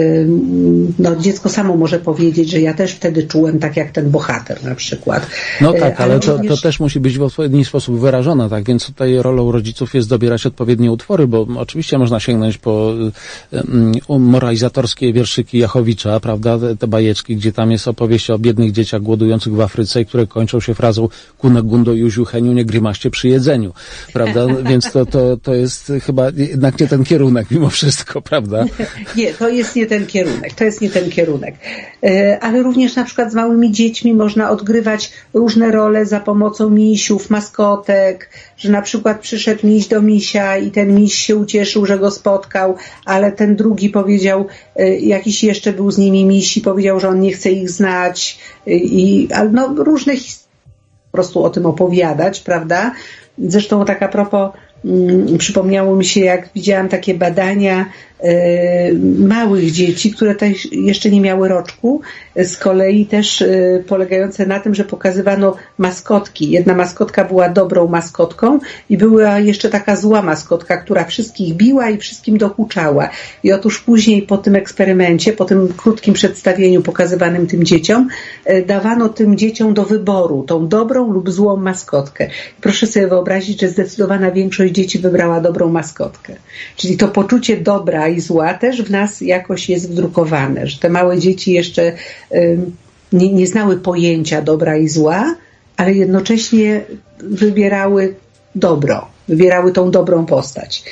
no dziecko samo może powiedzieć, że ja też wtedy czułem tak jak ten bohater na przykład. No tak, ale, ale to, również... to też musi być w odpowiedni sposób wyrażone, tak, więc tutaj rolą rodziców jest dobierać odpowiednie utwory, bo oczywiście można sięgnąć po um, moralizatorskie wierszyki Jachowicza, prawda, te, te bajeczki, gdzie tam jest opowieść o biednych dzieciach głodujących w Afryce i które kończą się frazą Kunegundo Juziu Heniu, nie grymaście przy jedzeniu, prawda, więc to, to, to jest chyba jednak nie ten kierunek mimo wszystko, prawda? Nie, to jest nie ten kierunek, to jest nie ten kierunek. Ale również na przykład z małymi dziećmi można odgrywać różne role za pomocą misiów, maskotek, że na przykład przyszedł miś do misia i ten miś się ucieszył, że go spotkał, ale ten drugi powiedział, jakiś jeszcze był z nimi miś i powiedział, że on nie chce ich znać i no, różne historie po prostu o tym opowiadać, prawda? Zresztą tak a propos przypomniało mi się, jak widziałam takie badania e, małych dzieci, które też jeszcze nie miały roczku, z kolei też e, polegające na tym, że pokazywano maskotki. Jedna maskotka była dobrą maskotką i była jeszcze taka zła maskotka, która wszystkich biła i wszystkim dokuczała. I otóż później po tym eksperymencie, po tym krótkim przedstawieniu pokazywanym tym dzieciom, e, dawano tym dzieciom do wyboru tą dobrą lub złą maskotkę. Proszę sobie wyobrazić, że zdecydowana większość dzieci wybrała dobrą maskotkę. Czyli to poczucie dobra i zła też w nas jakoś jest wdrukowane, że te małe dzieci jeszcze y, nie, nie znały pojęcia dobra i zła, ale jednocześnie wybierały dobro, wybierały tą dobrą postać.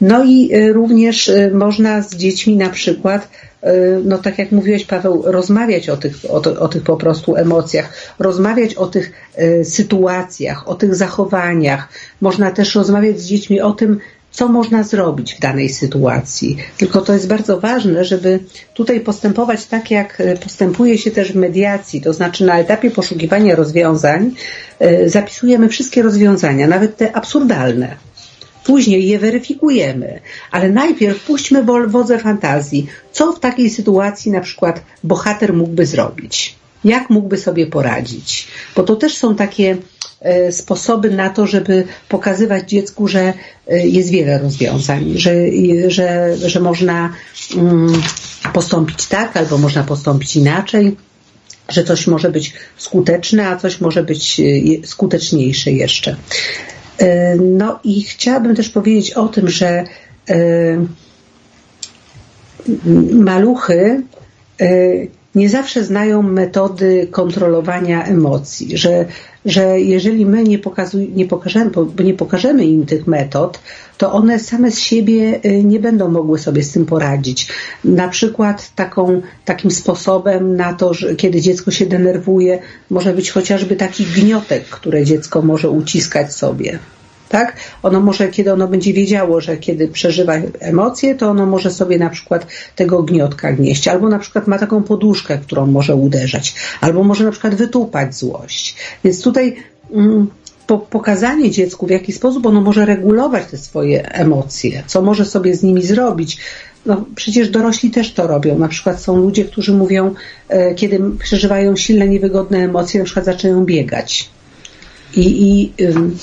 No i również można z dziećmi na przykład, no tak jak mówiłeś, Paweł, rozmawiać o tych, o, to, o tych po prostu emocjach, rozmawiać o tych y, sytuacjach, o tych zachowaniach. Można też rozmawiać z dziećmi o tym, co można zrobić w danej sytuacji. Tylko to jest bardzo ważne, żeby tutaj postępować tak, jak postępuje się też w mediacji, to znaczy na etapie poszukiwania rozwiązań y, zapisujemy wszystkie rozwiązania, nawet te absurdalne. Później je weryfikujemy, ale najpierw puśćmy wodze fantazji. Co w takiej sytuacji na przykład bohater mógłby zrobić? Jak mógłby sobie poradzić? Bo to też są takie e, sposoby na to, żeby pokazywać dziecku, że e, jest wiele rozwiązań, że, że, że można mm, postąpić tak, albo można postąpić inaczej, że coś może być skuteczne, a coś może być e, skuteczniejsze jeszcze. No i chciałabym też powiedzieć o tym, że maluchy nie zawsze znają metody kontrolowania emocji, że, że jeżeli my nie, pokazuj, nie, pokażemy, bo nie pokażemy im tych metod, to one same z siebie nie będą mogły sobie z tym poradzić. Na przykład taką, takim sposobem na to, że kiedy dziecko się denerwuje, może być chociażby taki gniotek, które dziecko może uciskać sobie. Tak? Ono może, kiedy ono będzie wiedziało, że kiedy przeżywa emocje, to ono może sobie na przykład tego gniotka gnieść, albo na przykład ma taką poduszkę, którą może uderzać, albo może na przykład wytupać złość. Więc tutaj mm, po, pokazanie dziecku, w jaki sposób ono może regulować te swoje emocje, co może sobie z nimi zrobić. No, przecież dorośli też to robią. Na przykład są ludzie, którzy mówią, e, kiedy przeżywają silne, niewygodne emocje, na przykład zaczynają biegać. I, i ym,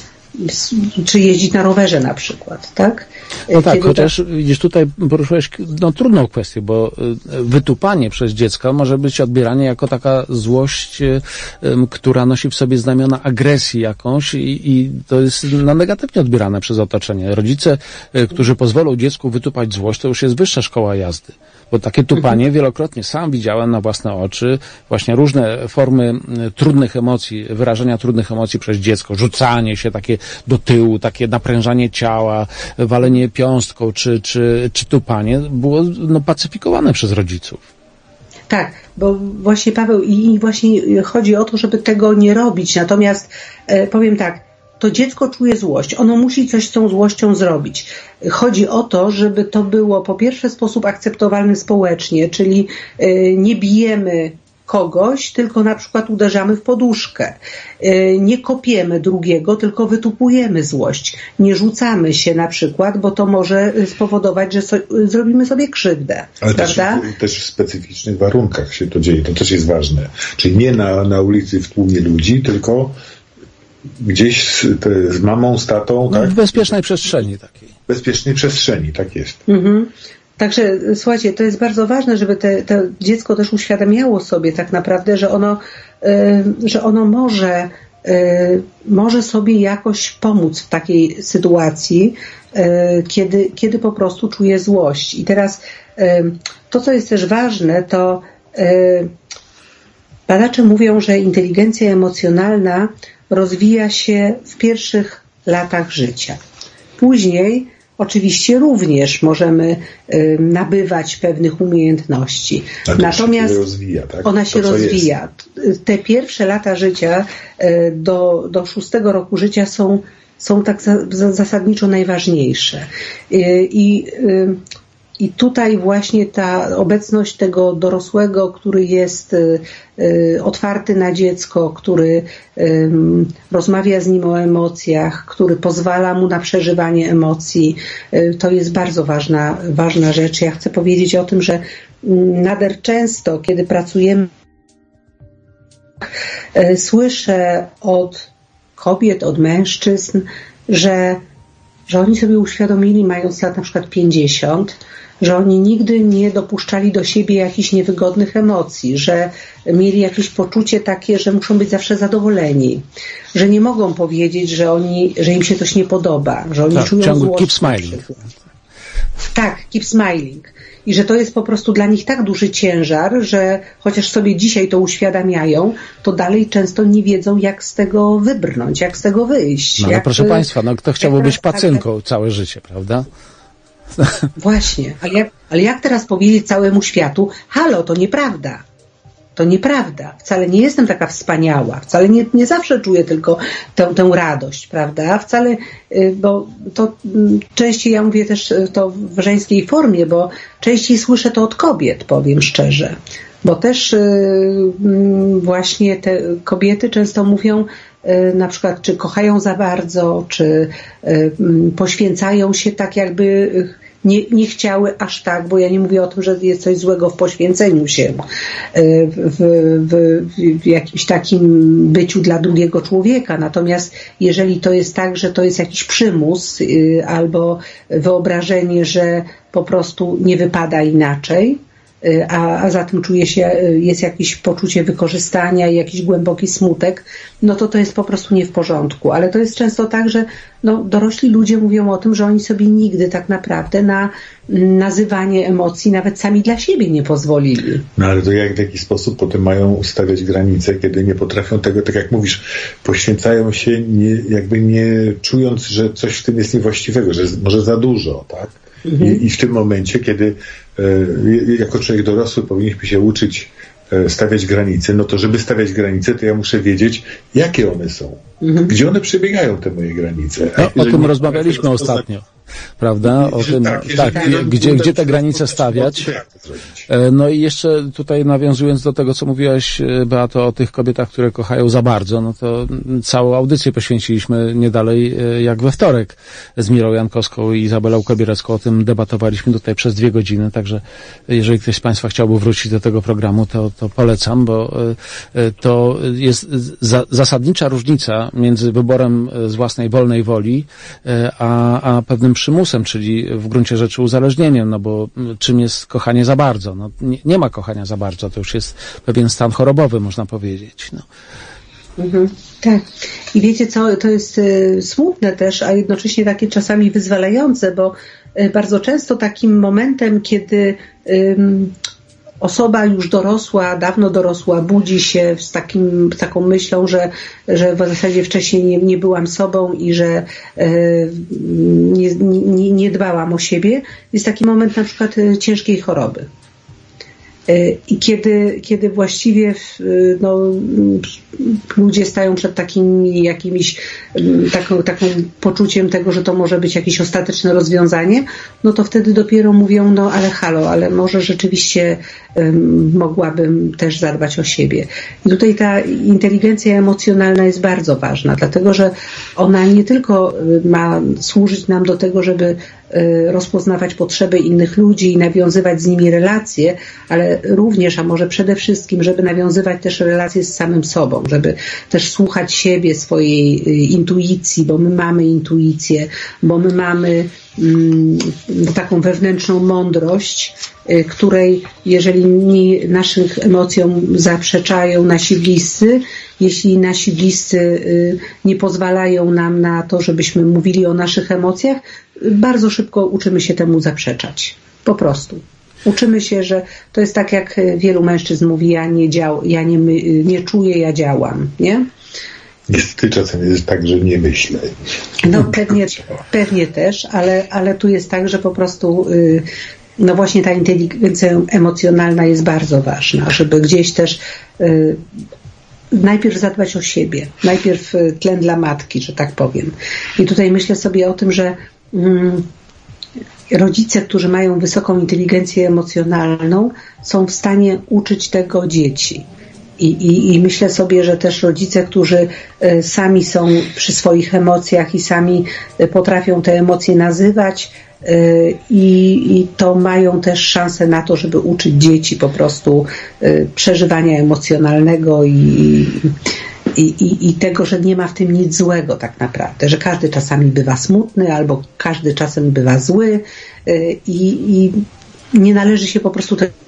czy jeździć na rowerze na przykład, tak? No tak, Kiedy chociaż to... widzisz, tutaj poruszyłeś no, trudną kwestię, bo wytupanie przez dziecko może być odbierane jako taka złość, um, która nosi w sobie znamiona agresji jakąś i, i to jest no, negatywnie odbierane przez otoczenie. Rodzice, którzy pozwolą dziecku wytupać złość, to już jest wyższa szkoła jazdy. Bo takie tupanie mhm. wielokrotnie sam widziałem na własne oczy, właśnie różne formy trudnych emocji, wyrażenia trudnych emocji przez dziecko, rzucanie się takie do tyłu, takie naprężanie ciała, walenie piąstką czy, czy, czy tupanie było no, pacyfikowane przez rodziców. Tak, bo właśnie Paweł i właśnie chodzi o to, żeby tego nie robić. Natomiast e, powiem tak, to dziecko czuje złość. Ono musi coś z tą złością zrobić. Chodzi o to, żeby to było po pierwsze w sposób akceptowalny społecznie, czyli e, nie bijemy kogoś, tylko na przykład uderzamy w poduszkę. Nie kopiemy drugiego, tylko wytupujemy złość. Nie rzucamy się na przykład, bo to może spowodować, że so, zrobimy sobie krzywdę. Ale też, też w specyficznych warunkach się to dzieje. To też jest ważne. Czyli nie na, na ulicy w tłumie ludzi, tylko gdzieś z, te, z mamą, z tatą. No, tak? W bezpiecznej przestrzeni takiej. W bezpiecznej przestrzeni, tak jest. Mhm. Także słuchajcie, to jest bardzo ważne, żeby te, to dziecko też uświadamiało sobie tak naprawdę, że ono, y, że ono może, y, może sobie jakoś pomóc w takiej sytuacji, y, kiedy, kiedy po prostu czuje złość. I teraz y, to, co jest też ważne, to y, badacze mówią, że inteligencja emocjonalna rozwija się w pierwszych latach życia. Później oczywiście również możemy y, nabywać pewnych umiejętności. Natomiast się rozwija, tak? ona się to, rozwija. Jest. Te pierwsze lata życia y, do, do szóstego roku życia są, są tak za, za, zasadniczo najważniejsze. Y, i, y, I tutaj właśnie ta obecność tego dorosłego, który jest y, y, otwarty na dziecko, który y, rozmawia z nim o emocjach, który pozwala mu na przeżywanie emocji, y, to jest bardzo ważna, ważna rzecz. Ja chcę powiedzieć o tym, że y, nader często, kiedy pracujemy, y, słyszę od kobiet, od mężczyzn, że, że oni sobie uświadomili, mając lat na przykład pięćdziesiąt, że oni nigdy nie dopuszczali do siebie jakichś niewygodnych emocji, że mieli jakieś poczucie takie, że muszą być zawsze zadowoleni, że nie mogą powiedzieć, że oni, że im się coś nie podoba, że oni tak, czują złość. Keep smiling. Tak, keep smiling. I że to jest po prostu dla nich tak duży ciężar, że chociaż sobie dzisiaj to uświadamiają, to dalej często nie wiedzą, jak z tego wybrnąć, jak z tego wyjść. No ale jak, proszę Państwa, no kto chciałby być pacynką całe życie, prawda? Właśnie, ale jak, ale jak teraz powiedzieć całemu światu, halo, to nieprawda. To nieprawda. Wcale nie jestem taka wspaniała. Wcale nie, nie zawsze czuję tylko tę, tę radość, prawda? Wcale, bo to częściej, ja mówię też to w żeńskiej formie, bo częściej słyszę to od kobiet, powiem szczerze. Bo też właśnie te kobiety często mówią, na przykład, czy kochają za bardzo, czy poświęcają się tak, jakby nie, nie chciały aż tak, bo ja nie mówię o tym, że jest coś złego w poświęceniu się, w, w, w jakimś takim byciu dla drugiego człowieka. Natomiast jeżeli to jest tak, że to jest jakiś przymus albo wyobrażenie, że po prostu nie wypada inaczej, A, a za tym czuje się, jest jakieś poczucie wykorzystania i jakiś głęboki smutek, no to to jest po prostu nie w porządku. Ale to jest często tak, że no, dorośli ludzie mówią o tym, że oni sobie nigdy tak naprawdę na nazywanie emocji nawet sami dla siebie nie pozwolili. No ale to jak w jaki sposób potem mają ustawiać granice, kiedy nie potrafią tego, tak jak mówisz, poświęcają się nie, jakby nie czując, że coś w tym jest niewłaściwego, że może za dużo, tak? Mhm. I, I w tym momencie, kiedy e, jako człowiek dorosły powinniśmy się uczyć e, stawiać granice, no to żeby stawiać granice, to ja muszę wiedzieć, jakie one są. Mhm. Gdzie one przebiegają, te moje granice. No, o tym rozmawialiśmy ostatnio. Prawda? O tym, tak, tak, tak, gdzie, gdzie te granice stawiać. No i jeszcze tutaj nawiązując do tego, co mówiłaś, Beato, o tych kobietach, które kochają za bardzo, no to całą audycję poświęciliśmy nie dalej jak we wtorek z Mirą Jankowską i Izabelą Kobierecką. O tym debatowaliśmy tutaj przez dwie godziny, także jeżeli ktoś z Państwa chciałby wrócić do tego programu, to, to polecam, bo to jest za, zasadnicza różnica między wyborem z własnej wolnej woli, a, a pewnym przymusem, czyli w gruncie rzeczy uzależnieniem, no bo czym jest kochanie za bardzo? No, nie, nie ma kochania za bardzo, to już jest pewien stan chorobowy, można powiedzieć. No. Mhm, tak. I wiecie co, to jest y, smutne też, a jednocześnie takie czasami wyzwalające, bo y, bardzo często takim momentem, kiedy y, osoba już dorosła, dawno dorosła, budzi się z, takim, z taką myślą, że, że w zasadzie wcześniej nie, nie byłam sobą i że y, nie, nie, nie dbałam o siebie. Jest taki moment na przykład y, ciężkiej choroby. I kiedy, kiedy właściwie no, ludzie stają przed takim jakimś taką, taką poczuciem tego, że to może być jakieś ostateczne rozwiązanie, no to wtedy dopiero mówią, no ale halo, ale może rzeczywiście um, mogłabym też zadbać o siebie. I tutaj ta inteligencja emocjonalna jest bardzo ważna, dlatego że ona nie tylko ma służyć nam do tego, żeby rozpoznawać potrzeby innych ludzi i nawiązywać z nimi relacje, ale również, a może przede wszystkim, żeby nawiązywać też relacje z samym sobą, żeby też słuchać siebie, swojej intuicji, bo my mamy intuicję, bo my mamy mm, taką wewnętrzną mądrość, y, której jeżeli nie, naszym emocjom zaprzeczają nasi bliscy, jeśli nasi bliscy y, nie pozwalają nam na to, żebyśmy mówili o naszych emocjach, bardzo szybko uczymy się temu zaprzeczać. Po prostu. Uczymy się, że to jest tak, jak wielu mężczyzn mówi, ja nie, dział, ja nie, nie czuję, ja działam, nie? Niestety czasem jest tak, że nie myślę. No pewnie, pewnie też, ale, ale tu jest tak, że po prostu yy, no właśnie ta inteligencja emocjonalna jest bardzo ważna, żeby gdzieś też yy, najpierw zadbać o siebie, najpierw tlen dla matki, że tak powiem. I tutaj myślę sobie o tym, że mm, rodzice, którzy mają wysoką inteligencję emocjonalną, są w stanie uczyć tego dzieci. I, i, I myślę sobie, że też rodzice, którzy y, sami są przy swoich emocjach i sami y, potrafią te emocje nazywać y, i, i to mają też szansę na to, żeby uczyć dzieci po prostu y, przeżywania emocjonalnego i, i, i, i tego, że nie ma w tym nic złego tak naprawdę, że każdy czasami bywa smutny albo każdy czasem bywa zły y, i nie należy się po prostu tego.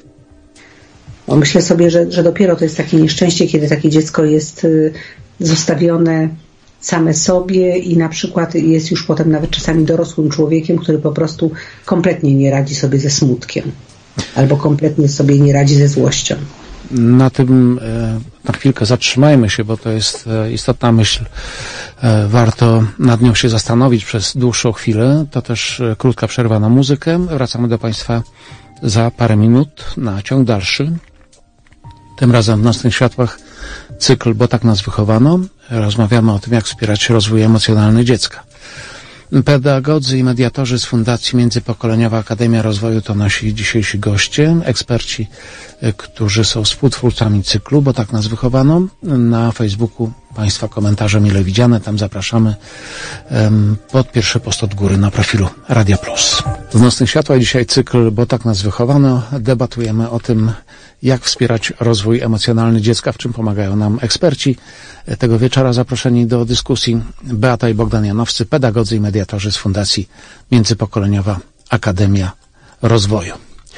No myślę sobie, że, że dopiero to jest takie nieszczęście, kiedy takie dziecko jest y, zostawione same sobie i na przykład jest już potem nawet czasami dorosłym człowiekiem, który po prostu kompletnie nie radzi sobie ze smutkiem albo kompletnie sobie nie radzi ze złością. na tym na chwilkę zatrzymajmy się, bo to jest istotna myśl. Warto nad nią się zastanowić przez dłuższą chwilę. To też krótka przerwa na muzykę. Wracamy do Państwa za parę minut na ciąg dalszy. Tym razem w Nocnych Światłach cykl, bo tak nas wychowano. Rozmawiamy o tym, jak wspierać rozwój emocjonalny dziecka. Pedagodzy i mediatorzy z Fundacji Międzypokoleniowa Akademia Rozwoju to nasi dzisiejsi goście, eksperci, którzy są współtwórcami cyklu, bo tak nas wychowano. Na Facebooku Państwa komentarze mile widziane, tam zapraszamy um, pod pierwszy post od góry na profilu Radia Plus. W Nocnych Światłach dzisiaj cykl, bo tak nas wychowano. Debatujemy o tym, jak wspierać rozwój emocjonalny dziecka, w czym pomagają nam eksperci. Tego wieczora zaproszeni do dyskusji Beata i Bogdan Janowscy, pedagodzy i mediatorzy z Fundacji Międzypokoleniowa Akademia Rozwoju.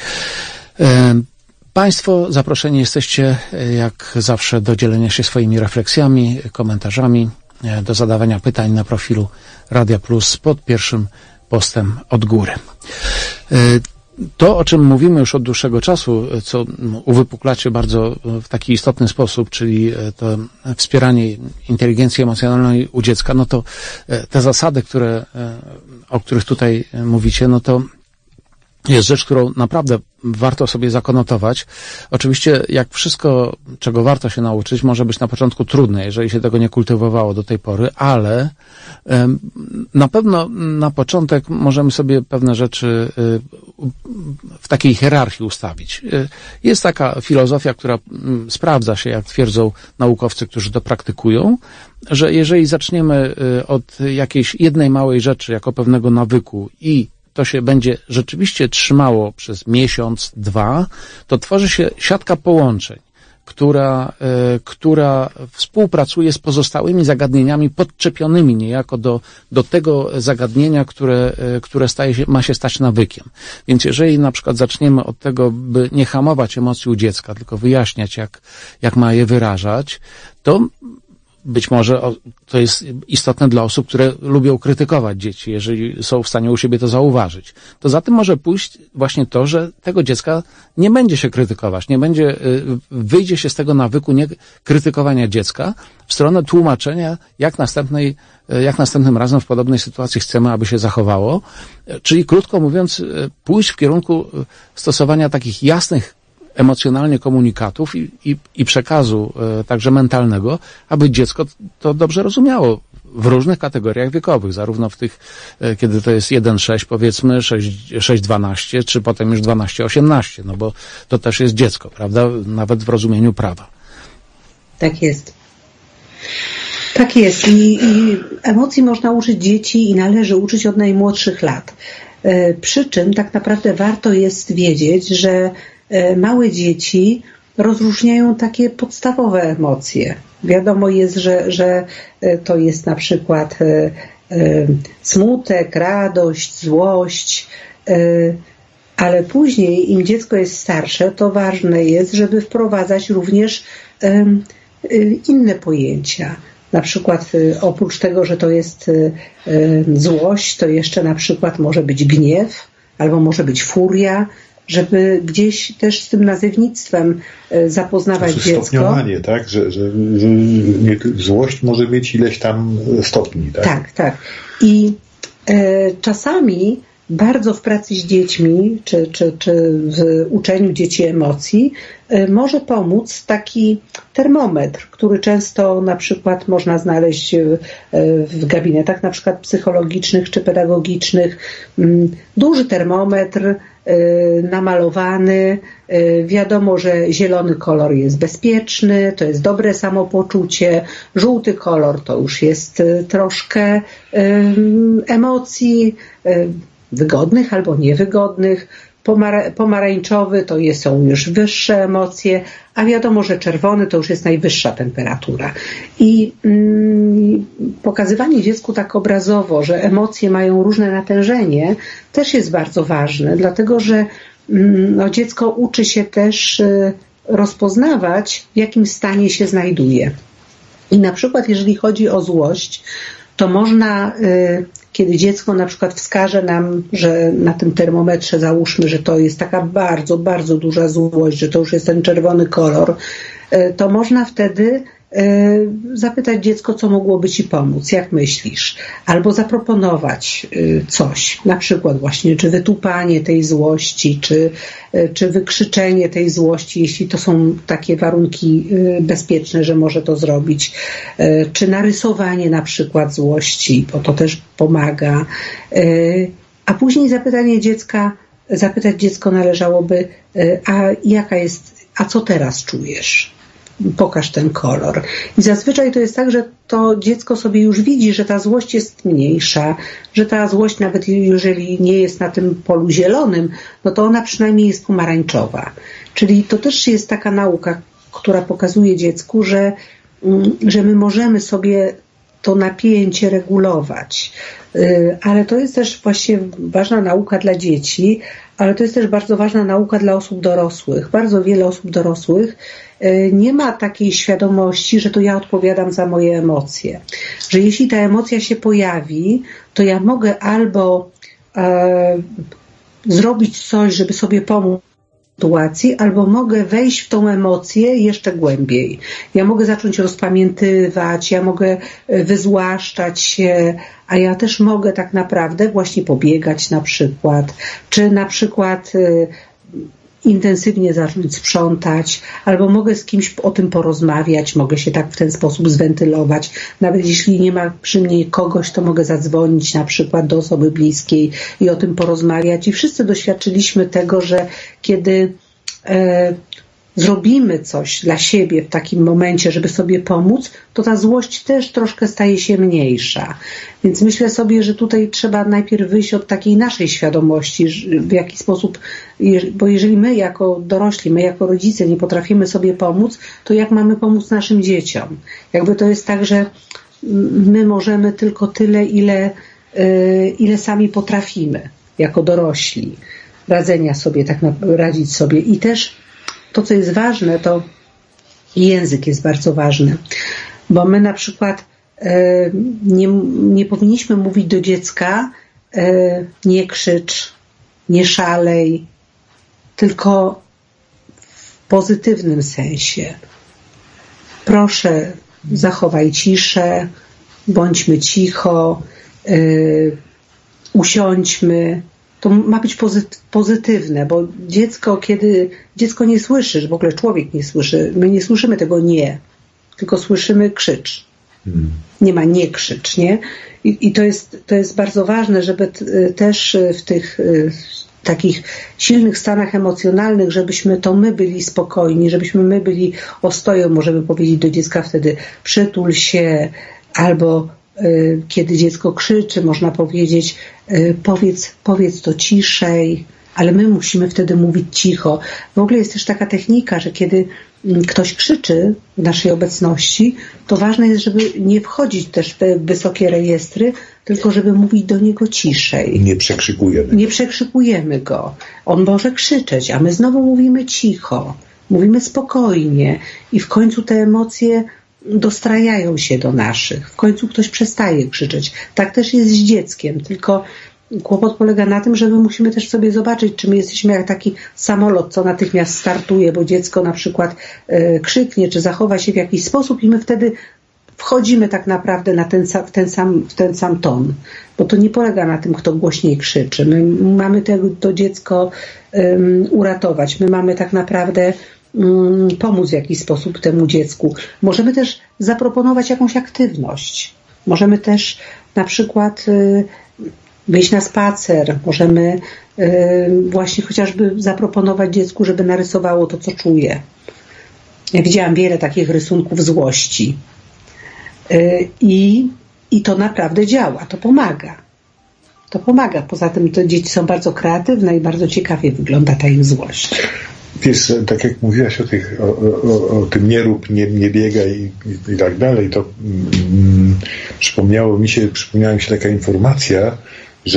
Państwo zaproszeni jesteście jak zawsze do dzielenia się swoimi refleksjami, komentarzami, do zadawania pytań na profilu Radia Plus pod pierwszym postem od góry. To, o czym mówimy już od dłuższego czasu, co uwypuklacie bardzo w taki istotny sposób, czyli to wspieranie inteligencji emocjonalnej u dziecka, no to te zasady, które, o których tutaj mówicie, no to jest rzecz, którą naprawdę warto sobie zakonotować. Oczywiście, jak wszystko, czego warto się nauczyć, może być na początku trudne, jeżeli się tego nie kultywowało do tej pory, ale na pewno na początek możemy sobie pewne rzeczy w takiej hierarchii ustawić. Jest taka filozofia, która sprawdza się, jak twierdzą naukowcy, którzy to praktykują, że jeżeli zaczniemy od jakiejś jednej małej rzeczy, jako pewnego nawyku i to się będzie rzeczywiście trzymało przez miesiąc, dwa, to tworzy się siatka połączeń, która, y, która współpracuje z pozostałymi zagadnieniami podczepionymi niejako do, do tego zagadnienia, które, y, które staje się, ma się stać nawykiem. Więc jeżeli na przykład zaczniemy od tego, by nie hamować emocji u dziecka, tylko wyjaśniać, jak, jak ma je wyrażać, to być może to jest istotne dla osób, które lubią krytykować dzieci, jeżeli są w stanie u siebie to zauważyć. To za tym może pójść właśnie to, że tego dziecka nie będzie się krytykować, nie będzie, wyjdzie się z tego nawyku nie krytykowania dziecka w stronę tłumaczenia, jak następnej, jak następnym razem w podobnej sytuacji chcemy, aby się zachowało. Czyli krótko mówiąc, pójść w kierunku stosowania takich jasnych emocjonalnie komunikatów i, i, i przekazu e, także mentalnego, aby dziecko to dobrze rozumiało w różnych kategoriach wiekowych, zarówno w tych, e, kiedy to jest jeden sześć powiedzmy, sześć dwanaście, czy potem już dwanaście osiemnaście, no bo to też jest dziecko, prawda, nawet w rozumieniu prawa. Tak jest. Tak jest. I, i emocji można uczyć dzieci i należy uczyć od najmłodszych lat. E, przy czym tak naprawdę warto jest wiedzieć, że małe dzieci rozróżniają takie podstawowe emocje. Wiadomo jest, że, że to jest na przykład smutek, radość, złość, ale później, im dziecko jest starsze, to ważne jest, żeby wprowadzać również inne pojęcia. Na przykład oprócz tego, że to jest złość, to jeszcze na przykład może być gniew, albo może być furia, żeby gdzieś też z tym nazewnictwem zapoznawać to dziecko. Stopniowanie, tak? Że, że, że nie, złość może mieć ileś tam stopni, tak? Tak, tak. I e, czasami bardzo w pracy z dziećmi, czy, czy, czy w uczeniu dzieci emocji e, może pomóc taki termometr, który często na przykład można znaleźć w, w gabinetach na przykład psychologicznych czy pedagogicznych. Duży termometr, namalowany. Wiadomo, że zielony kolor jest bezpieczny, to jest dobre samopoczucie. Żółty kolor to już jest troszkę emocji wygodnych albo niewygodnych. Pomara- pomarańczowy to jest, są już wyższe emocje, a wiadomo, że czerwony to już jest najwyższa temperatura. I mm, pokazywanie dziecku tak obrazowo, że emocje mają różne natężenie, też jest bardzo ważne, dlatego że mm, no, dziecko uczy się też y, rozpoznawać, w jakim stanie się znajduje. I na przykład, jeżeli chodzi o złość, to można y, kiedy dziecko na przykład wskaże nam, że na tym termometrze załóżmy, że to jest taka bardzo, bardzo duża złość, że to już jest ten czerwony kolor, to można wtedy zapytać dziecko, co mogłoby ci pomóc, jak myślisz, albo zaproponować coś, na przykład właśnie, czy wytupanie tej złości, czy, czy wykrzyczenie tej złości, jeśli to są takie warunki bezpieczne, że może to zrobić, czy narysowanie na przykład złości, bo to też pomaga, a później zapytanie dziecka, zapytać dziecko należałoby, a jaka jest, a co teraz czujesz? Pokaż ten kolor. I zazwyczaj to jest tak, że to dziecko sobie już widzi, że ta złość jest mniejsza, że ta złość nawet jeżeli nie jest na tym polu zielonym, no to ona przynajmniej jest pomarańczowa. Czyli to też jest taka nauka, która pokazuje dziecku, że, że my możemy sobie to napięcie regulować. Ale to jest też właśnie ważna nauka dla dzieci, ale to jest też bardzo ważna nauka dla osób dorosłych. Bardzo wiele osób dorosłych nie ma takiej świadomości, że to ja odpowiadam za moje emocje. Że jeśli ta emocja się pojawi, to ja mogę albo e, zrobić coś, żeby sobie pomóc w sytuacji, albo mogę wejść w tą emocję jeszcze głębiej. Ja mogę zacząć rozpamiętywać, ja mogę wyzłaszczać się, a ja też mogę tak naprawdę właśnie pobiegać na przykład, czy na przykład intensywnie zacząć sprzątać, albo mogę z kimś o tym porozmawiać, mogę się tak w ten sposób zwentylować. Nawet jeśli nie ma przy mnie kogoś, to mogę zadzwonić na przykład do osoby bliskiej i o tym porozmawiać. I wszyscy doświadczyliśmy tego, że kiedy e, zrobimy coś dla siebie w takim momencie, żeby sobie pomóc, to ta złość też troszkę staje się mniejsza. Więc myślę sobie, że tutaj trzeba najpierw wyjść od takiej naszej świadomości, w jaki sposób, bo jeżeli my jako dorośli, my jako rodzice nie potrafimy sobie pomóc, to jak mamy pomóc naszym dzieciom? Jakby to jest tak, że my możemy tylko tyle, ile, ile sami potrafimy jako dorośli radzenia sobie, tak radzić sobie. I też to, co jest ważne, to język jest bardzo ważny, bo my na przykład e, nie, nie powinniśmy mówić do dziecka e, nie krzycz, nie szalej, tylko w pozytywnym sensie. Proszę, zachowaj ciszę, bądźmy cicho, e, usiądźmy. To ma być pozytywne, bo dziecko, kiedy dziecko nie słyszy, że w ogóle człowiek nie słyszy, my nie słyszymy tego nie, tylko słyszymy krzycz. Hmm. Nie ma nie krzycz, nie? I, i to jest, to jest bardzo ważne, żeby t, też w tych w takich silnych stanach emocjonalnych, żebyśmy to my byli spokojni, żebyśmy my byli ostoją, możemy powiedzieć do dziecka wtedy przytul się, albo kiedy dziecko krzyczy, można powiedzieć powiedz, powiedz to ciszej, ale my musimy wtedy mówić cicho. W ogóle jest też taka technika, że kiedy ktoś krzyczy w naszej obecności, to ważne jest, żeby nie wchodzić też w te wysokie rejestry, tylko żeby mówić do niego ciszej. Nie przekrzykujemy. Nie przekrzykujemy go. On może krzyczeć, a my znowu mówimy cicho. Mówimy spokojnie i w końcu te emocje dostrajają się do naszych. W końcu ktoś przestaje krzyczeć. Tak też jest z dzieckiem, tylko kłopot polega na tym, że my musimy też sobie zobaczyć, czy my jesteśmy jak taki samolot, co natychmiast startuje, bo dziecko na przykład e, krzyknie, czy zachowa się w jakiś sposób i my wtedy wchodzimy tak naprawdę na ten, w, ten sam, w ten sam ton. Bo to nie polega na tym, kto głośniej krzyczy. My mamy to, to dziecko um, uratować. My mamy tak naprawdę pomóc w jakiś sposób temu dziecku. Możemy też zaproponować jakąś aktywność. Możemy też na przykład wyjść na spacer. Możemy właśnie chociażby zaproponować dziecku, żeby narysowało to, co czuje. Ja widziałam wiele takich rysunków złości. I, i to naprawdę działa. To pomaga. To pomaga. Poza tym to dzieci są bardzo kreatywne i bardzo ciekawie wygląda ta ich złość. Wiesz, tak jak mówiłaś o, tych, o, o, o tym nie rób, nie, nie biegaj i, i tak dalej, to mm, przypomniało mi się, przypomniała mi się taka informacja, że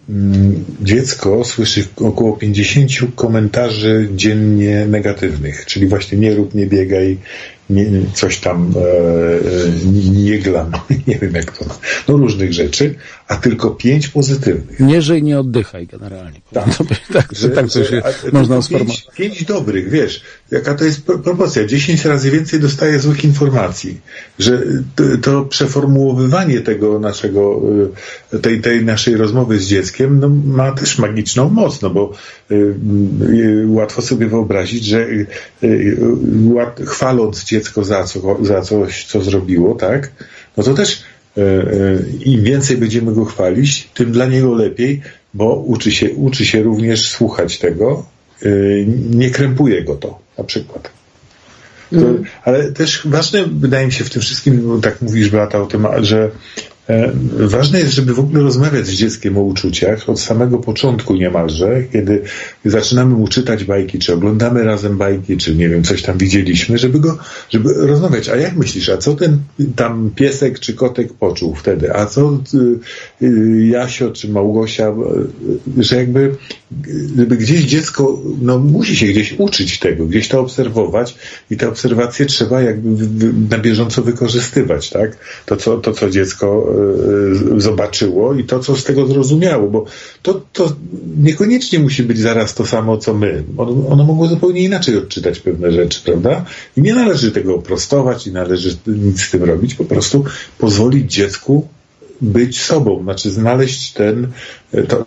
dziecko słyszy około pięćdziesiąt komentarzy dziennie negatywnych, czyli właśnie nie rób, nie biegaj, nie, coś tam e, nie glam, nie wiem jak to, no różnych rzeczy, a tylko pięć pozytywnych. Nie żyj, nie oddychaj generalnie. Tak, tak, że, tak to się że, można sformułować. Pięć, pięć dobrych, wiesz, jaka to jest proporcja, dziesięć razy więcej dostaje złych informacji, że to, to przeformułowywanie tego naszego, tej, tej naszej rozmowy z dzieckiem, no, ma też magiczną moc, no bo y, y, łatwo sobie wyobrazić, że y, y, łat, chwaląc dziecko za, co, za coś, co zrobiło, tak, no to też y, y, im więcej będziemy go chwalić, tym dla niego lepiej, bo uczy się, uczy się również słuchać tego, y, nie krępuje go to, na przykład. To, mm. Ale też ważne, wydaje mi się w tym wszystkim, bo tak mówisz, Beata, o tym, że e, ważne jest, żeby w ogóle rozmawiać z dzieckiem o uczuciach od samego początku niemalże, kiedy zaczynamy mu czytać bajki, czy oglądamy razem bajki, czy nie wiem, coś tam widzieliśmy, żeby go, żeby rozmawiać. A jak myślisz, a co ten tam piesek czy kotek poczuł wtedy? A co y, y, Jasio czy Małgosia, y, że jakby żeby gdzieś dziecko, no musi się gdzieś uczyć tego, gdzieś to obserwować i te obserwacje trzeba jakby w, w, na bieżąco wykorzystywać, tak? To, co, to, co dziecko y, zobaczyło i to, co z tego zrozumiało, bo to, to niekoniecznie musi być zaraz to samo, co my. Ono, ono mogło zupełnie inaczej odczytać pewne rzeczy, prawda? I nie należy tego prostować, nie należy nic z tym robić, po prostu pozwolić dziecku być sobą, znaczy znaleźć ten, to,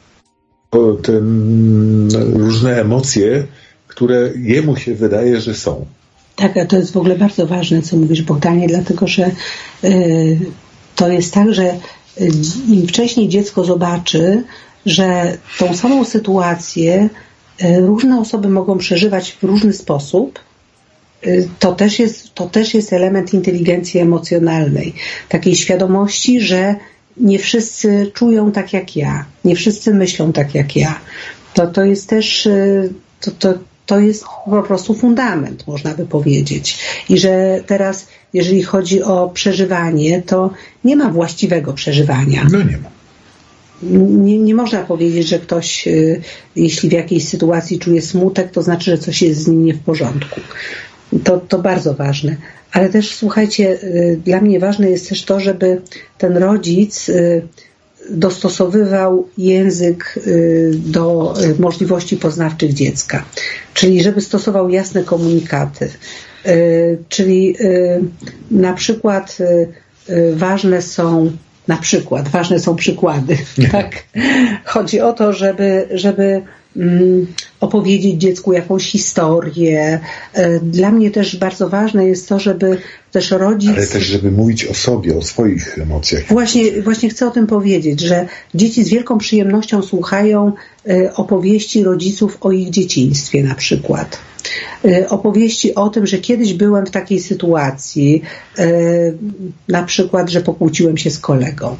ten różne emocje, które jemu się wydaje, że są. Tak, a to jest w ogóle bardzo ważne, co mówisz, Bogdanie, dlatego, że y, to jest tak, że im wcześniej dziecko zobaczy, że tą samą sytuację y, różne osoby mogą przeżywać w różny sposób, y, to też jest, to też jest element inteligencji emocjonalnej, takiej świadomości, że nie wszyscy czują tak jak ja, nie wszyscy myślą tak jak ja. To, to jest też, to, to, to jest po prostu fundament, można by powiedzieć. I że teraz, jeżeli chodzi o przeżywanie, to nie ma właściwego przeżywania. No nie ma. Nie, nie można powiedzieć, że ktoś, jeśli w jakiejś sytuacji czuje smutek, to znaczy, że coś jest z nim nie w porządku. To, to bardzo ważne. Ale też, słuchajcie, dla mnie ważne jest też to, żeby ten rodzic dostosowywał język do możliwości poznawczych dziecka. Czyli żeby stosował jasne komunikaty. Czyli na przykład ważne są na przykład, ważne są przykłady. Tak? Chodzi o to, żeby, żeby opowiedzieć dziecku jakąś historię. Dla mnie też bardzo ważne jest to, żeby też rodzic... Ale też, żeby mówić o sobie, o swoich emocjach. Właśnie, właśnie chcę o tym powiedzieć, że dzieci z wielką przyjemnością słuchają opowieści rodziców o ich dzieciństwie na przykład. Opowieści o tym, że kiedyś byłem w takiej sytuacji, na przykład, że pokłóciłem się z kolegą.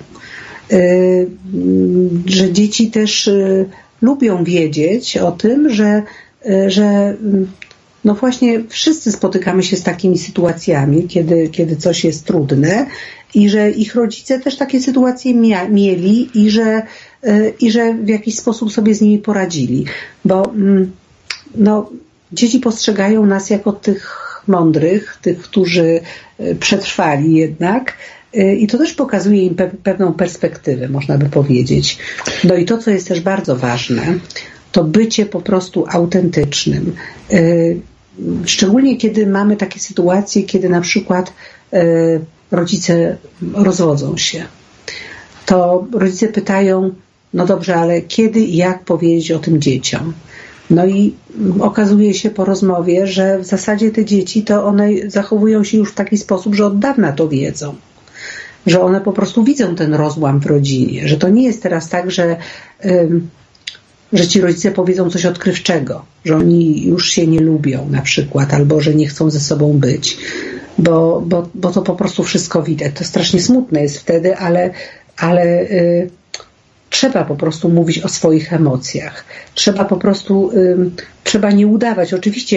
Że dzieci też lubią wiedzieć o tym, że, że no właśnie wszyscy spotykamy się z takimi sytuacjami, kiedy, kiedy coś jest trudne i że ich rodzice też takie sytuacje mia- mieli i że, i że w jakiś sposób sobie z nimi poradzili. Bo no, dzieci postrzegają nas jako tych mądrych, tych, którzy przetrwali jednak. I to też pokazuje im pe- pewną perspektywę, można by powiedzieć. No i to, co jest też bardzo ważne, to bycie po prostu autentycznym. Szczególnie kiedy mamy takie sytuacje, kiedy na przykład rodzice rozwodzą się. To rodzice pytają, no dobrze, ale kiedy i jak powiedzieć o tym dzieciom? No i okazuje się po rozmowie, że w zasadzie te dzieci to one zachowują się już w taki sposób, że od dawna to wiedzą. Że one po prostu widzą ten rozłam w rodzinie, że to nie jest teraz tak, że, ym, że ci rodzice powiedzą coś odkrywczego, że oni już się nie lubią na przykład, albo że nie chcą ze sobą być, bo, bo, bo to po prostu wszystko widać. To strasznie smutne jest wtedy, ale, ale y, trzeba po prostu mówić o swoich emocjach. Trzeba po prostu, y, trzeba nie udawać. Oczywiście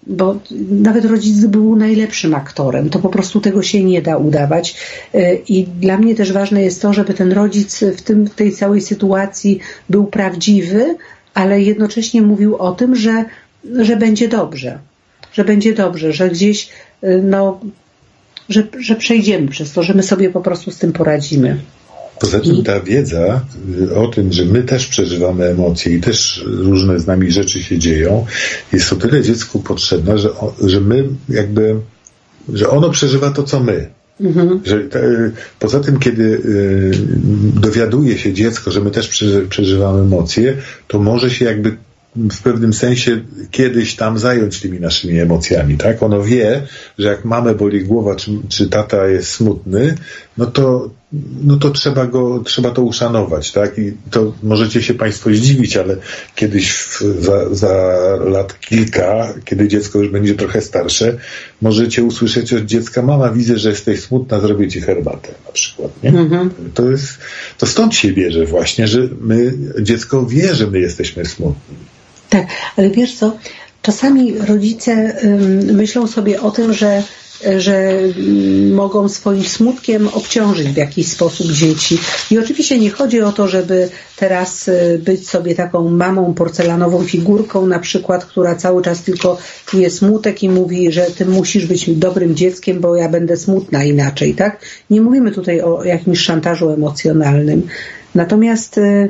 bo nawet rodzic był najlepszym aktorem, to po prostu tego się nie da udawać. I dla mnie też ważne jest to, żeby ten rodzic w, tym, w tej całej sytuacji był prawdziwy, ale jednocześnie mówił o tym, że, że będzie dobrze, że będzie dobrze, że gdzieś, no, że, że przejdziemy przez to, że my sobie po prostu z tym poradzimy. Poza tym ta wiedza o tym, że my też przeżywamy emocje i też różne z nami rzeczy się dzieją, jest o tyle dziecku potrzebna, że, że my jakby, że ono przeżywa to, co my. Mhm. Że, te, poza tym, kiedy y, dowiaduje się dziecko, że my też przeży, przeżywamy emocje, to może się jakby w pewnym sensie kiedyś tam zająć tymi naszymi emocjami, tak? Ono wie, że jak mamę boli głowa, czy, czy tata jest smutny, no to, no to trzeba go, trzeba to uszanować, tak? I to możecie się Państwo zdziwić, ale kiedyś w, za, za lat kilka, kiedy dziecko już będzie trochę starsze, możecie usłyszeć od dziecka: mama, widzę, że jesteś smutna, zrobię ci herbatę, na przykład, nie? Mhm. To jest, to stąd się bierze właśnie, że my, dziecko wie, że my jesteśmy smutni. Tak, ale wiesz co, czasami rodzice ym, myślą sobie o tym, że, że ym, mogą swoim smutkiem obciążyć w jakiś sposób dzieci. I oczywiście nie chodzi o to, żeby teraz y, być sobie taką mamą porcelanową figurką, na przykład, która cały czas tylko czuje smutek i mówi, że ty musisz być dobrym dzieckiem, bo ja będę smutna inaczej, tak? Nie mówimy tutaj o jakimś szantażu emocjonalnym. Natomiast y,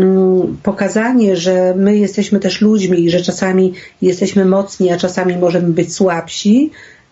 pokazanie, że my jesteśmy też ludźmi i że czasami jesteśmy mocni, a czasami możemy być słabsi,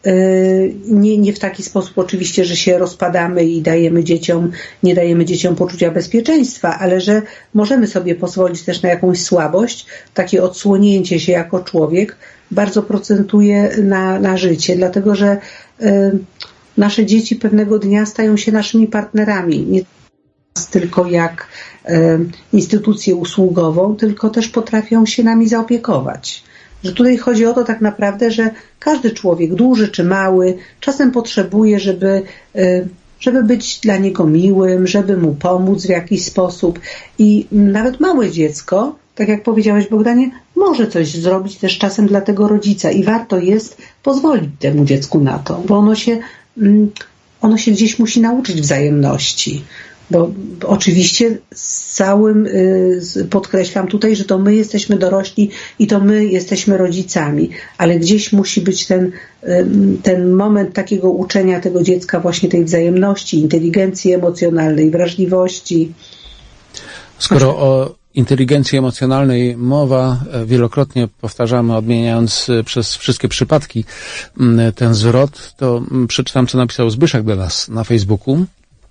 nie, nie w taki sposób oczywiście, że się rozpadamy i dajemy dzieciom, nie dajemy dzieciom poczucia bezpieczeństwa, ale że możemy sobie pozwolić też na jakąś słabość. Takie odsłonięcie się jako człowiek bardzo procentuje na, na życie, dlatego że y, nasze dzieci pewnego dnia stają się naszymi partnerami. Nie tylko jak e, instytucję usługową, tylko też potrafią się nami zaopiekować. Że tutaj chodzi o to tak naprawdę, że każdy człowiek, duży czy mały, czasem potrzebuje, żeby, e, żeby być dla niego miłym, żeby mu pomóc w jakiś sposób. I nawet małe dziecko, tak jak powiedziałeś, Bogdanie, może coś zrobić też czasem dla tego rodzica i warto jest pozwolić temu dziecku na to, bo ono się, ono się gdzieś musi nauczyć wzajemności. Bo oczywiście z całym podkreślam tutaj, że to my jesteśmy dorośli i to my jesteśmy rodzicami, ale gdzieś musi być ten, ten moment takiego uczenia tego dziecka właśnie tej wzajemności, inteligencji emocjonalnej, wrażliwości. Skoro o inteligencji emocjonalnej mowa, wielokrotnie powtarzamy, odmieniając przez wszystkie przypadki ten zwrot, to przeczytam, co napisał Zbyszek do nas na Facebooku.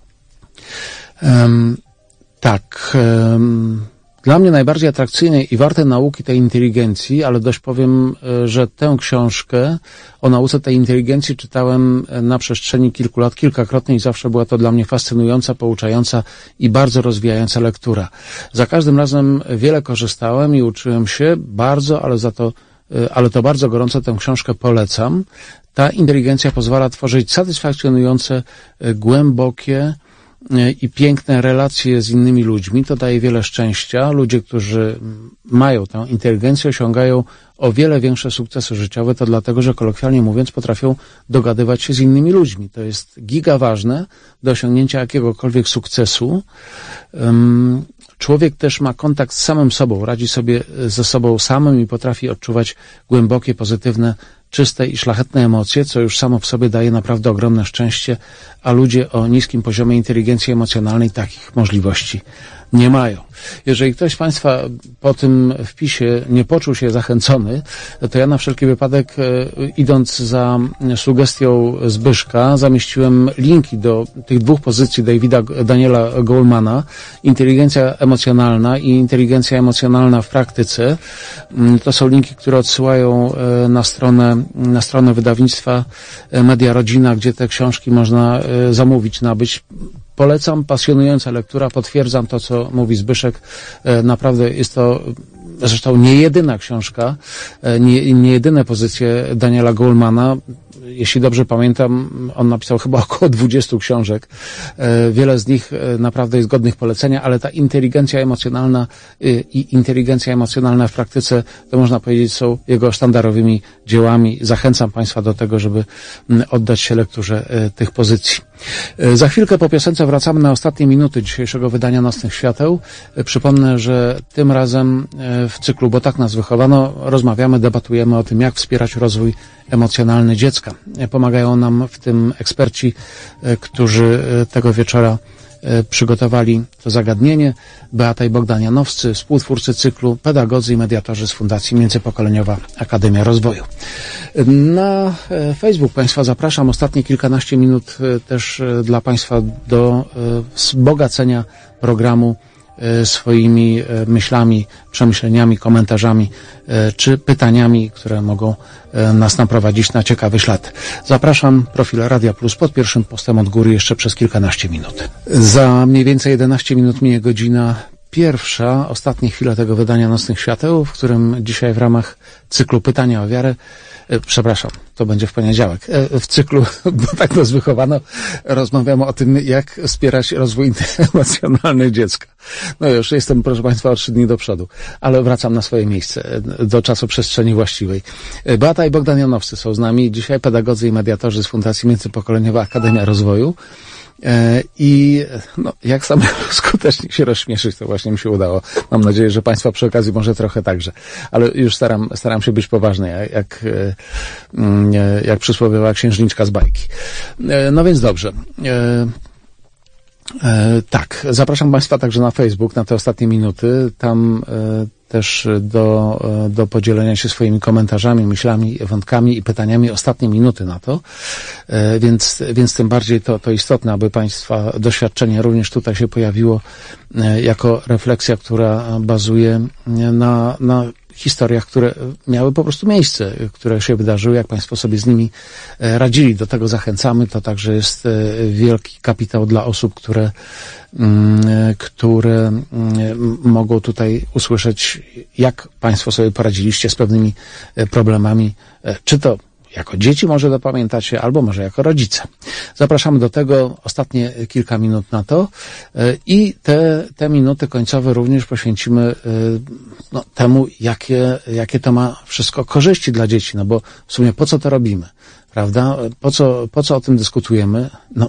Um, tak, um, dla mnie najbardziej atrakcyjne i warte nauki tej inteligencji, ale dość powiem, że tę książkę o nauce tej inteligencji czytałem na przestrzeni kilku lat, kilkakrotnie i zawsze była to dla mnie fascynująca, pouczająca i bardzo rozwijająca lektura. Za każdym razem wiele korzystałem i uczyłem się bardzo, ale za to, ale to bardzo gorąco tę książkę polecam. Ta inteligencja pozwala tworzyć satysfakcjonujące, głębokie i piękne relacje z innymi ludźmi. To daje wiele szczęścia. Ludzie, którzy mają tę inteligencję, osiągają o wiele większe sukcesy życiowe. To dlatego, że kolokwialnie mówiąc potrafią dogadywać się z innymi ludźmi. To jest giga ważne do osiągnięcia jakiegokolwiek sukcesu. Człowiek też ma kontakt z samym sobą, radzi sobie ze sobą samym i potrafi odczuwać głębokie, pozytywne, czyste i szlachetne emocje, co już samo w sobie daje naprawdę ogromne szczęście, a ludzie o niskim poziomie inteligencji emocjonalnej takich możliwości nie mają. Jeżeli ktoś z Państwa po tym wpisie nie poczuł się zachęcony, to ja na wszelki wypadek, idąc za sugestią Zbyszka, zamieściłem linki do tych dwóch pozycji Davida Daniela Golemana, inteligencja emocjonalna i inteligencja emocjonalna w praktyce. To są linki, które odsyłają na stronę, na stronę wydawnictwa Media Rodzina, gdzie te książki można zamówić, nabyć. Polecam, pasjonująca lektura, potwierdzam to, co mówi Zbyszek. Naprawdę jest to zresztą nie jedyna książka, nie, nie jedyne pozycje Daniela Golemana. jeśli dobrze pamiętam, on napisał chyba około dwudziestu książek. Wiele z nich naprawdę jest godnych polecenia, ale ta inteligencja emocjonalna i inteligencja emocjonalna w praktyce, to można powiedzieć, są jego sztandarowymi dziełami. Zachęcam Państwa do tego, żeby oddać się lekturze tych pozycji. Za chwilkę po piosence wracamy na ostatnie minuty dzisiejszego wydania Nocnych Świateł. Przypomnę, że tym razem w cyklu Bo tak nas wychowano rozmawiamy, debatujemy o tym, jak wspierać rozwój emocjonalny dziecka. Pomagają nam w tym eksperci, którzy tego wieczora przygotowali to zagadnienie. Beata i Bogdan Janowscy, współtwórcy cyklu, pedagodzy i mediatorzy z Fundacji Międzypokoleniowa Akademia Rozwoju. Na Facebook Państwa zapraszam. Ostatnie kilkanaście minut też dla Państwa do wzbogacenia programu swoimi myślami, przemyśleniami, komentarzami czy pytaniami, które mogą nas naprowadzić na ciekawy ślad. Zapraszam, profil Radia Plus pod pierwszym postem od góry jeszcze przez kilkanaście minut. Za mniej więcej jedenaście minut minie godzina pierwsza, ostatnie chwile tego wydania Nocnych Świateł, w którym dzisiaj w ramach cyklu Pytania o wiarę, przepraszam, to będzie w poniedziałek, w cyklu Bo tak nas wychowano, rozmawiamy o tym, jak wspierać rozwój emocjonalny dziecka. No już jestem, proszę Państwa, o trzy dni do przodu, ale wracam na swoje miejsce, do czasoprzestrzeni właściwej. Beata i Bogdan Janowscy są z nami, dzisiaj pedagodzy i mediatorzy z Fundacji Międzypokoleniowa Akademia Rozwoju. I no, jak sam skutecznie się rozśmieszyć, to właśnie mi się udało. Mam nadzieję, że Państwa przy okazji może trochę także. Ale już staram, staram się być poważny, jak, jak, jak przysłowiowa księżniczka z bajki. No więc dobrze. Tak, zapraszam Państwa także na Facebook, na te ostatnie minuty. Tam też do, do podzielenia się swoimi komentarzami, myślami, wątkami i pytaniami. Ostatnie minuty na to, więc, więc tym bardziej to, to istotne, aby Państwa doświadczenie również tutaj się pojawiło jako refleksja, która bazuje na, na historiach, które miały po prostu miejsce, które się wydarzyły, jak Państwo sobie z nimi radzili. Do tego zachęcamy. To także jest wielki kapitał dla osób, które, które mogą tutaj usłyszeć, jak Państwo sobie poradziliście z pewnymi problemami, czy to jako dzieci może dopamiętacie, albo może jako rodzice. Zapraszamy do tego, ostatnie kilka minut na to i te, te minuty końcowe również poświęcimy no, temu, jakie, jakie to ma wszystko korzyści dla dzieci, no bo w sumie po co to robimy, prawda? Po co, po co o tym dyskutujemy? No,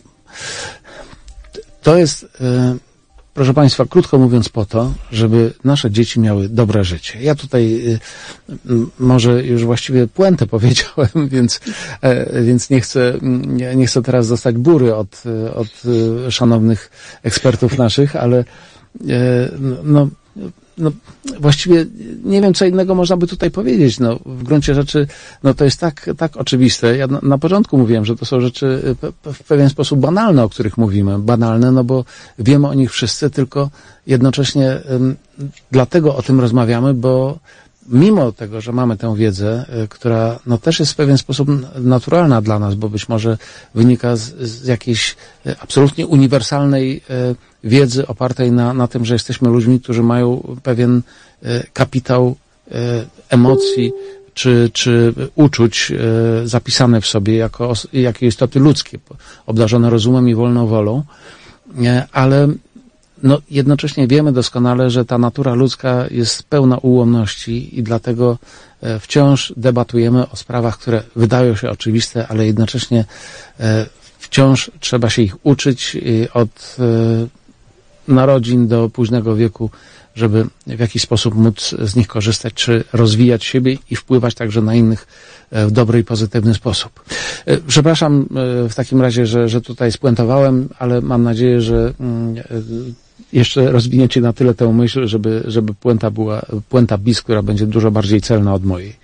to jest, proszę Państwa, krótko mówiąc, po to, żeby nasze dzieci miały dobre życie. Ja tutaj może już właściwie puentę powiedziałem, więc, więc nie chcę, nie, nie chcę teraz dostać bury od, od szanownych ekspertów naszych, ale no, no właściwie nie wiem, co innego można by tutaj powiedzieć. No, w gruncie rzeczy, no to jest tak, tak oczywiste. Ja na, na początku mówiłem, że to są rzeczy pe, w pewien sposób banalne, o których mówimy. Banalne, no bo wiemy o nich wszyscy, tylko jednocześnie ym, dlatego o tym rozmawiamy, bo mimo tego, że mamy tę wiedzę, y, która no też jest w pewien sposób naturalna dla nas, bo być może wynika z, z jakiejś y, absolutnie uniwersalnej y, wiedzy opartej na, na tym, że jesteśmy ludźmi, którzy mają pewien y, kapitał y, emocji czy, czy uczuć y, zapisane w sobie jako, jako istoty ludzkie, obdarzone rozumem i wolną wolą, y, ale no, jednocześnie wiemy doskonale, że ta natura ludzka jest pełna ułomności i dlatego y, wciąż debatujemy o sprawach, które wydają się oczywiste, ale jednocześnie y, wciąż trzeba się ich uczyć y, od y, narodzin do późnego wieku, żeby w jakiś sposób móc z nich korzystać, czy rozwijać siebie i wpływać także na innych w dobry i pozytywny sposób. Przepraszam w takim razie, że, że tutaj spuentowałem, ale mam nadzieję, że jeszcze rozwiniecie na tyle tę myśl, żeby, żeby puenta była puenta bis, która będzie dużo bardziej celna od mojej.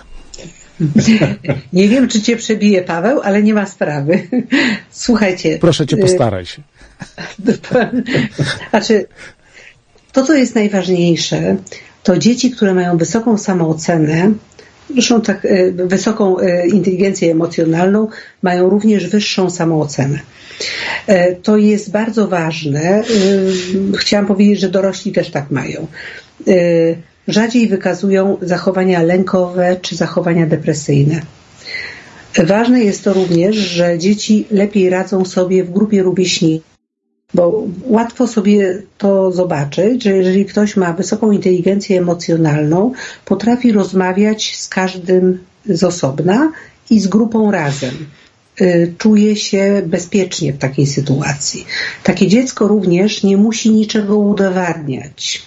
Nie wiem, czy cię przebije, Paweł, ale nie ma sprawy. Słuchajcie. Proszę cię, postaraj się. Znaczy, to, co jest najważniejsze, to dzieci, które mają wysoką samoocenę, zresztą tak wysoką inteligencję emocjonalną, mają również wyższą samoocenę. To jest bardzo ważne. Chciałam powiedzieć, że dorośli też tak mają. Rzadziej wykazują zachowania lękowe czy zachowania depresyjne. Ważne jest to również, że dzieci lepiej radzą sobie w grupie rówieśników, bo łatwo sobie to zobaczyć, że jeżeli ktoś ma wysoką inteligencję emocjonalną, potrafi rozmawiać z każdym z osobna i z grupą razem. Czuje się bezpiecznie w takiej sytuacji. Takie dziecko również nie musi niczego udowadniać.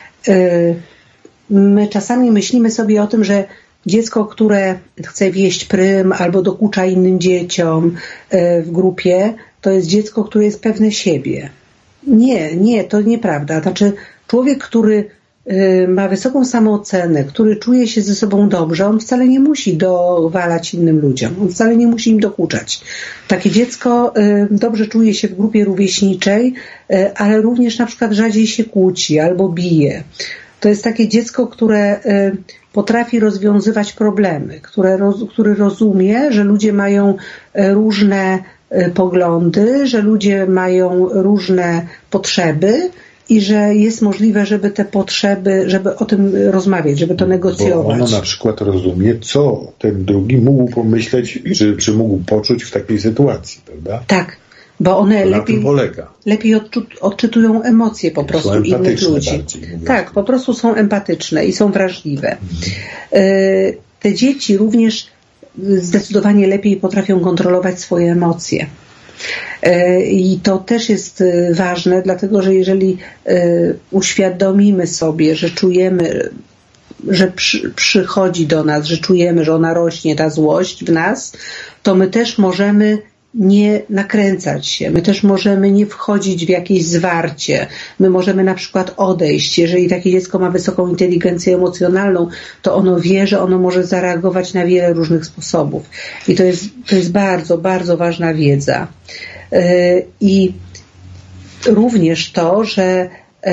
My czasami myślimy sobie o tym, że dziecko, które chce wieść prym albo dokucza innym dzieciom w grupie, to jest dziecko, które jest pewne siebie. Nie, nie, to nieprawda. Znaczy człowiek, który ma wysoką samoocenę, który czuje się ze sobą dobrze, on wcale nie musi dowalać innym ludziom, on wcale nie musi im dokuczać. Takie dziecko dobrze czuje się w grupie rówieśniczej, ale również na przykład rzadziej się kłóci albo bije. To jest takie dziecko, które potrafi rozwiązywać problemy, które, które rozumie, że ludzie mają różne poglądy, że ludzie mają różne potrzeby i że jest możliwe, żeby te potrzeby, żeby o tym rozmawiać, żeby to negocjować. Bo ono na przykład rozumie, co ten drugi mógł pomyśleć, czy, czy mógł poczuć w takiej sytuacji, prawda? Tak, bo one lepiej, lepiej odczu- odczytują emocje po prostu innych ludzi. Bardziej, tak, po prostu są empatyczne i są wrażliwe. Mhm. Te dzieci również zdecydowanie lepiej potrafią kontrolować swoje emocje. I to też jest ważne, dlatego że jeżeli uświadomimy sobie, że czujemy, że przy, przychodzi do nas, że czujemy, że ona rośnie, ta złość w nas, to my też możemy nie nakręcać się, my też możemy nie wchodzić w jakieś zwarcie, my możemy na przykład odejść. Jeżeli takie dziecko ma wysoką inteligencję emocjonalną, to ono wie, że ono może zareagować na wiele różnych sposobów. I to jest, to jest bardzo, bardzo ważna wiedza. I również to, że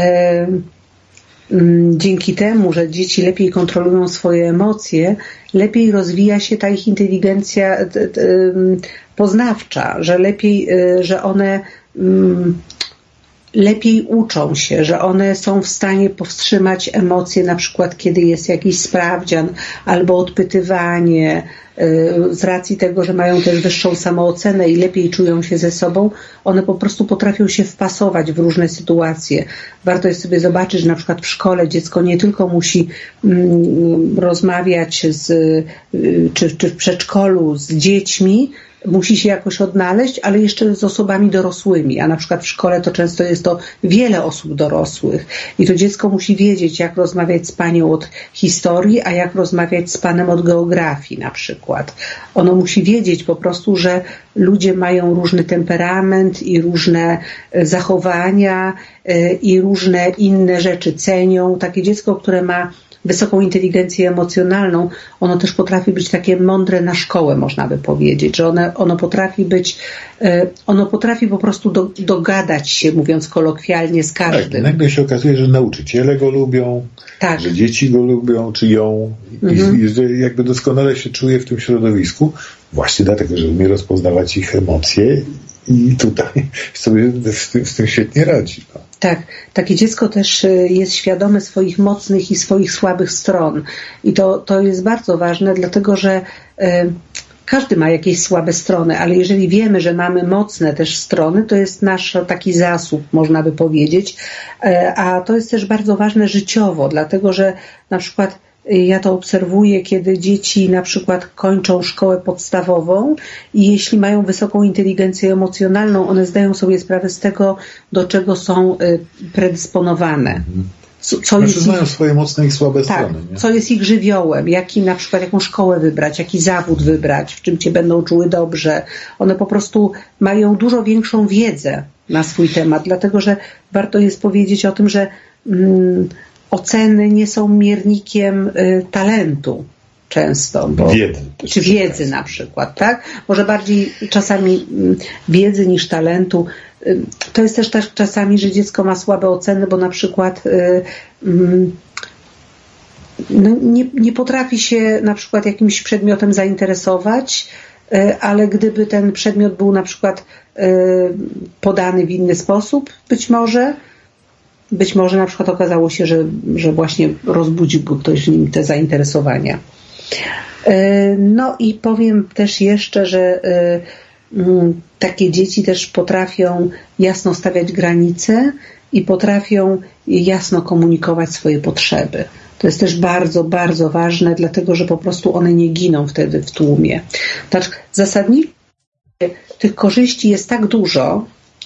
dzięki temu, że dzieci lepiej kontrolują swoje emocje, lepiej rozwija się ta ich inteligencja poznawcza, że lepiej, że one lepiej uczą się, że one są w stanie powstrzymać emocje, na przykład kiedy jest jakiś sprawdzian albo odpytywanie, z racji tego, że mają też wyższą samoocenę i lepiej czują się ze sobą, one po prostu potrafią się wpasować w różne sytuacje. Warto jest sobie zobaczyć, że na przykład w szkole dziecko nie tylko musi mm, rozmawiać z, czy, czy w przedszkolu z dziećmi, musi się jakoś odnaleźć, ale jeszcze z osobami dorosłymi, a na przykład w szkole to często jest to wiele osób dorosłych i to dziecko musi wiedzieć, jak rozmawiać z panią od historii, a jak rozmawiać z panem od geografii na przykład. Ono musi wiedzieć po prostu, że ludzie mają różny temperament i różne zachowania i różne inne rzeczy cenią. Takie dziecko, które ma wysoką inteligencję emocjonalną, ono też potrafi być takie mądre na szkołę, można by powiedzieć, że one, ono potrafi być, ono potrafi po prostu do, dogadać się, mówiąc kolokwialnie, z każdym. Tak, nagle się okazuje, że nauczyciele go lubią, tak, że dzieci go lubią, czy ją mhm. i, i że jakby doskonale się czuje w tym środowisku, właśnie dlatego, że umie rozpoznawać ich emocje i tutaj sobie z tym, z tym świetnie radzi. No. Tak, takie dziecko też jest świadome swoich mocnych i swoich słabych stron. I to, to jest bardzo ważne, dlatego że y, każdy ma jakieś słabe strony, ale jeżeli wiemy, że mamy mocne też strony, to jest nasz taki zasób, można by powiedzieć. Y, a to jest też bardzo ważne życiowo, dlatego że na przykład ja to obserwuję, kiedy dzieci na przykład kończą szkołę podstawową i jeśli mają wysoką inteligencję emocjonalną, one zdają sobie sprawę z tego, do czego są predysponowane. Co, co znaczy, jest mają ich, swoje mocne i słabe tak, strony. Nie? Co jest ich żywiołem, jaki na przykład jaką szkołę wybrać, jaki zawód wybrać, w czym się będą czuły dobrze. One po prostu mają dużo większą wiedzę na swój temat, dlatego że warto jest powiedzieć o tym, że mm, oceny nie są miernikiem y, talentu często. Bo, wiedzy. Czy wiedzy na przykład, tak? Może bardziej czasami y, wiedzy niż talentu. Y, to jest też, też czasami, że dziecko ma słabe oceny, bo na przykład y, y, no, nie, nie potrafi się na przykład jakimś przedmiotem zainteresować, y, ale gdyby ten przedmiot był na przykład y, podany w inny sposób, być może Być może na przykład okazało się, że, że właśnie rozbudził go ktoś w nim te zainteresowania. No i powiem też jeszcze, że takie dzieci też potrafią jasno stawiać granice i potrafią jasno komunikować swoje potrzeby. To jest też bardzo, bardzo ważne, dlatego że po prostu one nie giną wtedy w tłumie. Znaczy, zasadniczo tych korzyści jest tak dużo,